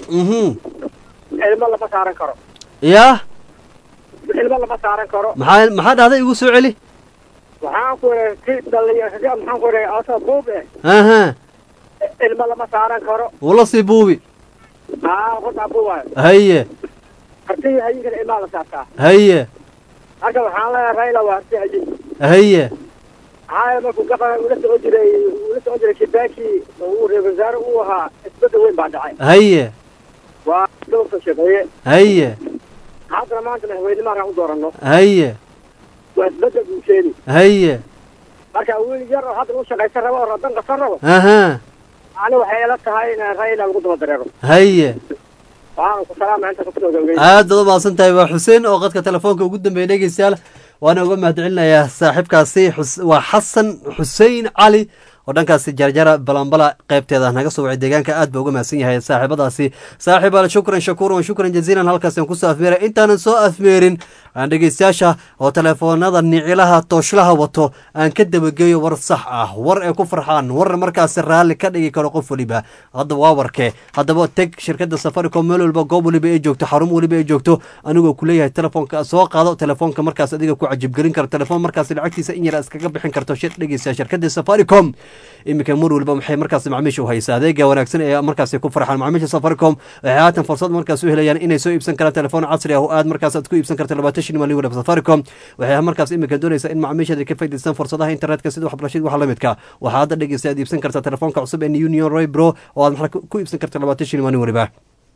ilma lama saaran karo yaa ilma lama saaran karo maxaa dhahday igu soo celi waxaan ku dhalinyarada maxaan ku asa buub ilma lama saaran karo wala sii buubi qofka buubayo haye artii hayga ilma la saartaa haye halka waxaan leeyahay Raila waa artii haye haye haye markuu gafana ula soo jiray Kibaki oo reer wasaare uu ahaa isbedel weyn baa dhacay haye ودكتور شقيه هي هذا ما انت محويد ما راح ندورنو هي واسبدل بوشيني هي marka wiil yar oo hadda uu shaqaysan rabo oo radan qasan rabo ana waxay la tahay in Raila lagu daba dareero haye waxaan ku salaamay inta ku soo gabagay aad u maasan tahay waa Xuseen oo qadka telefoonka ugu dambeeyay dhageystayaal waana uga mahadcelinayaa saaxiibkaasi waa Xasan Xuseen Ali oo dhankaasi jarjara balanbala qaybteeda naga soo wacay deegaanka aad baa uga mahadsan yahay saaxiibadaasi saaxiibaal shukran jaziilan halkaas aan ku soo afmeeray intaanan soo afmeerin aan dhageystayaasha oo telefoonada nicilaha tooshlaha wato aan ka dabageeyo war sax ah war ay ku farxaan war markaas raalli ka dhigi karo qof waliba hadda waa warkee haddaba tag shirkadda Safaricom meel walba goob waliba ay joogto xarun waliba ay joogto anigoo ku leeyahay telefoonka soo qaado telefoonka markaas adiga ku cajib gelin karo telefoon markaas lacagtiisa in yar iskaga bixin karto dhageystayaasha shirkadda Safaricom imika mar walba maxay markaas macaamiisha u haysaa adeega wanaagsan ee markaas ku farxaan macaamiisha Safaricom waxay haatan fursad markaas u helayaan inay soo iibsan karaan telefoon casri ah oo aad markaas aad ku iibsan karto 20 malyan wala Safaricom waxay markaas imika doonaysaa in macaamiisha ka faa'iideystaan fursadaha internetka sida waxbarashada wax la midka waxa aad dhageystayaad iibsan kartaa telefoonka cusub ee Union Roy Pro oo aad ku iibsan karto 20 malyan waliba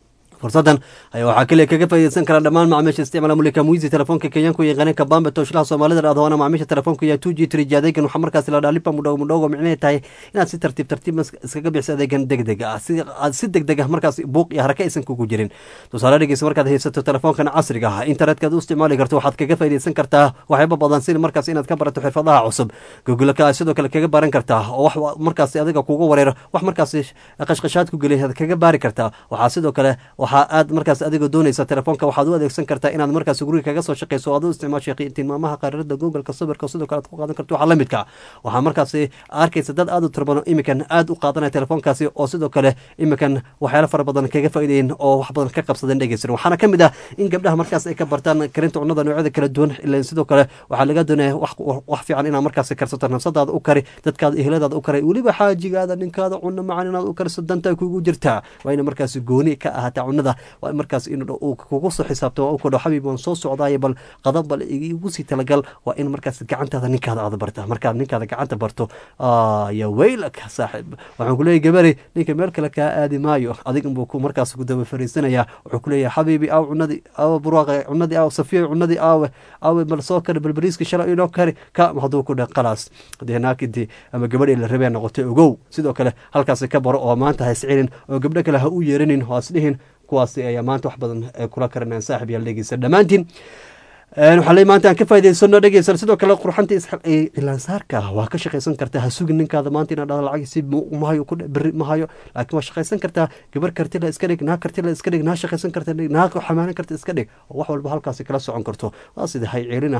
fursadan ayaa waxaa kaliya kaga faa'iideysan kara dhammaan macaamiisha isticmaala mulika muizi telefoonka kenyaanku yaqaaneen kabambe tooshlaha soomaalida dhahdo waana macaamiisha telefoonka iyo 2G 3G adeegan waxaa markaasi la dhaha lipa mudhogo micnaheed tahay inaad si tartiib iskaga bixiso adeegan degdeg ah si degdeg ah markaas buuq iyo haraka aysan kugu jirin tusaale dhegeysa markaad haysato telefoonkan casriga ah internetka aad u isticmaali karto waxaad kaga faa'iideysan kartaa waxyaabo badan sida markaas inaad ka barato xirfadaha cusub google-ka sidoo kale kaga baran kartaa oo wax markaasi adiga kugu wareero wax markaasi qashqashaad ku geliya kaga baari kartaa waxaa sidoo kale waxaa aad markaas adigoo doonaysa telefoonka waxaad u adeegsan kartaa inaad markaas guriga kaga soo shaqeyso oo aad u isticmaasho tilmaamaha qariirada google-ka sawirka sidoo kale aad ku qaadan karto waxa la midka waxaa markaasi arkaysa dad aad u tiro badan imikan aad u qaadanaya telefoonkaasi oo sidoo kale imikan waxyaalo fara badan kaga faa'iideeyeen oo wax badan ka qabsadeen dhegeysan waxaana ka mid ah in gabdhaha markaas ay ka bartaan karinta cunnada noocyada kala duwan ilaa sidoo kale waxaa laga doonaya wax fiican inaad markaas karsato nafsadaada u kari dadkaada eheladaada u kari weliba xaajigaada ninkaada cunno macaan inaad u kariso danta kugu jirtaa waa ina markaas gooni ka ahaataa cunnada waa markaas inuu kugu soo xisaabto waa u kodho xabiib waan soo socdaaya bal qadab bal igu sii talagal waa in markaas gacantaada ninkaada aada barta markaad ninkaada gacanta barto ya weylak saaxiib waxaan ku leeyahay gabari ninka meel kale kaa aadi maayo adig inbuu markaas ku daba fariisanaya wuxuu ku leeyahay xabiibi aaw cunadii aaw buraaqa cunadii aaw safiya cunadii aawe bal soo kari bal bariiska shalay inoo kari ka hadduu ku dheh qalaas haddii naakidii ama gabadhii la rabee noqotay ogow sidoo kale halkaasi ka baro oo maanta ha iscelin oo gabdho kale ha u yeeranin oo isdhihin kuwaasi ayaa maanta wax badan kula karanayaan saaxib yaal dhegeysa dhammaantiin waxaa le maanta aan ka faa'iidaysano dhegeysan sidoo kale qurxanta cilaansaarka waa ka shaqaysan kartaa ha sugin ninkaada maanta inaad dhahdo lacag si mahayo ku berri mahayo laakiin waa shaqaysan kartaa gabar kartila iska dhig naa kartila iska dhig naa shaqaysan karta naa xamaanan karta iska dhig oo wax walba halkaasi kala socon karto waa sida hay ceelina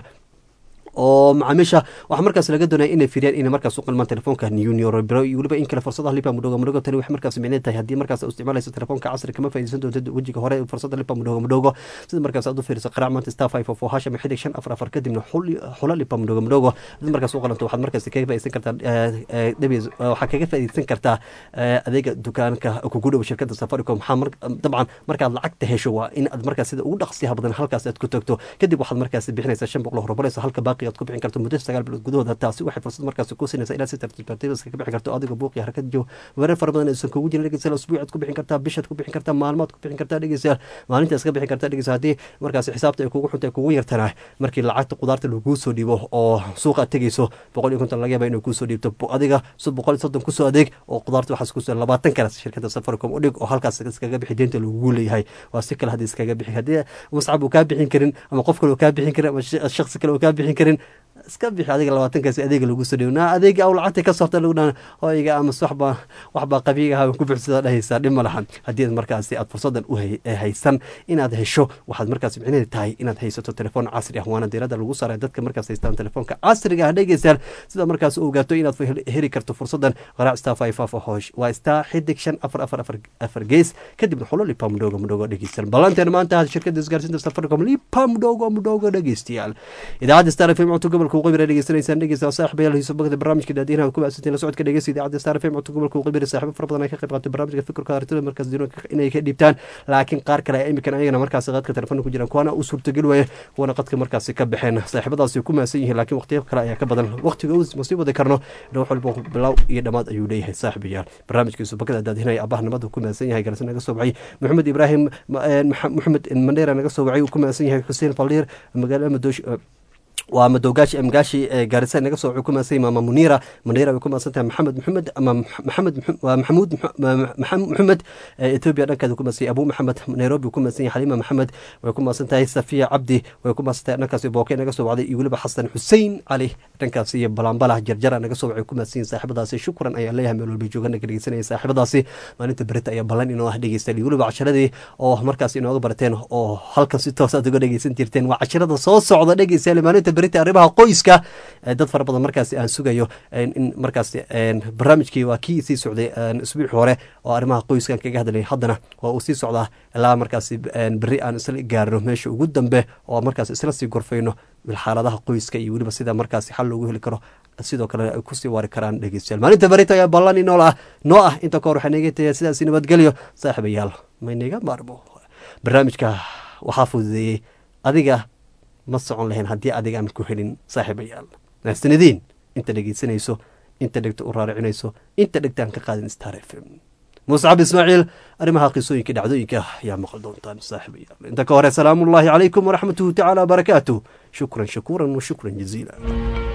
oo macaamiisha waxaa markaas laga doonaya inay firiyaan inay markaas u qalmaan telefoonka junior iyo weliba in kale fursadaha lipa mudhogo tani waxay markaas micneed tahay haddii markaas isticmaalayso telefoonka casri kama faa'iideysan doonto wejiga hore fursada lipa mudhogo sida markaas aad u fiiriso qaraac maanta star 544 hash ama xidig 544 kadibna xula lipa mudhogo haddii markaas u qalanto waxaad markaas kaga faa'iideysan kartaa waxaa kaga faa'iideysan kartaa adeega dukaanka kugu dhow shirkadda Safaricom dabcan markaad lacagta hesho waa in aad markaas sida ugu dhaqsiyaha badan halkaas aad ku tagto kadib waxaad markaas bixinaysaa 500 rubaleysa halka baaqi aad ku bixin karto muddo 9 bilood gudahooda taasi waxay fursad markaas ku siinaysaa ilaa si tartiib iska bixin karto adiga buuq iyo harakad joog wareer fara badan aysan kugu jirin dhegeystayaal usbuucaad ku bixin kartaa bishaad ku bixin kartaa maalmood ku bixin kartaa dhegeystayaal maalintaas ka bixin kartaa dhegeystayaal haddii markaas xisaabta ay kugu xunta kugu yartana markii lacagta qudaarta lagu soo dhiibo oo suuqa tegeyso 150 laga yaabaa inuu ku soo dhiibto adiga 130 ku soo adeeg oo qudaarta waxaas ku soo 20 kala shirkadda Safaricom u dhig oo halkaas iskaga bixi deynta lagu leeyahay waa si kale hadii iskaga bixi hadii muscab uu ka bixin karin ama qof kale uu ka bixin karin ama shakhsi kale uu ka bixin karin iska bixi adiga 20kaas adeega lagu soo dhiibna adeega aw lacagta ka soorta lagu dhan hooyga ama waxba qabiiga ah ku bixisada dhahaysa dhim malahan hadii markaas aad fursadan u haysan inaad hesho waxaad markaas micnaheedu tahay inaad haysato telefoon casri ah waana diirada lagu saaray dadka markaas haystaan telefoonka casriga ah dhegeystayaal sida markaas u ogaato inaad heli karto fursadan qaraac star 544 hoosh waa star xidig 544 gees kadibna xulo lipa mudhogo dhegeystayaal balanteen maanta shirkadda isgaarsiinta Safaricom lipa mudhogo dhegeystayaal idaacadda Star FM codka gobolka Qibir dhegeysanaysan dhegeysta saaxiibayaal hiiso bagda barnaamijka daadiinaha ku baasatay la socodka dhegeysta idaacadda Star FM codka gobolka Qibir saaxiibo fara badan ay ka qayb qaataan barnaamijka fikirka aragtida markaas diiroonka inay ka dhibtaan laakiin qaar kale ay imikan ayagana markaas qadka telefoonka ku jiraan kuwana u suurtagal weeye kuwana qadka markaas ka baxeen saaxiibadaasi ku maasan yihiin laakiin waqtiyo kale ayaa ka badan waqtiga uu musiibada karno wax walba bilow iyo dhamaad ayuu leeyahay saaxiibayaal barnaamijkiisu bagda daadiinaha abahnimada ku maasan yahay garsan naga soo baxay maxamed ibraahim maxamed mandheera naga soo baxay ku maasan yahay xuseen falliir magaalada madoosh waa madowgaashi amgaashi gaarisa naga soo xukumaasay maama Munira way ku maasantahay maxamuud Ethiopia dhankeeda ku maasay Abu Maxamed Nairobi ku maasay Halima Maxamed way ku maasantahay Safiya Cabdi way ku maasantahay dhankaas Booke naga soo wacday iyo waliba Xasan Hussein Ali dhankaas iyo Balambala jarjara naga soo wacay ku maasay saaxiibadaasi shukran ayaa leeyahay meel walba joogana dhageysanaya saaxiibadaasi maalinta berita ayaa balan inoo ah dhageystay iyo waliba casharadii oo markaas inooga barteen oo halkan si toos ah uga dhageysan jirteen waa casharada soo socda dhageystay maalinta berita arrimaha qoyska dad fara badan markaas aan sugayo in markaas barnaamijkii waa kii sii socday usbuuc hore oo arrimaha qoyska kaga hadlay haddana waa uu sii socdaa ilaa markaas berri aan isla gaarno meesha ugu dambe oo markaas isla sii gorfayno xaaladaha qoyska iyo weliba sida markaas xal loogu heli karo sidoo kale ay kusii waari karaan dhegeystayaal maalinta berita ayaa ballan noo ah inta ka hor waxaa naga tagay sidaas nabadgelyo saaxiibayaal maynaga maarmo barnaamijka waxaa fududeeyey adiga ma socon lahayn haddii adiga aan ku helin saaxiibayaal naasanidiin inta dhegeysanayso inta dhegta u raaricinayso inta dhegta aan ka qaadin Star FM muscab ismaaciil arrimaha qisooyinka dhacdooyinka ayaa maqal doontaan saaxiibayaal inta ka hore salaamullaahi calaykum waraxmatuhu tacaala wabarakaatuh shukran shakuuran wa shukran jaziila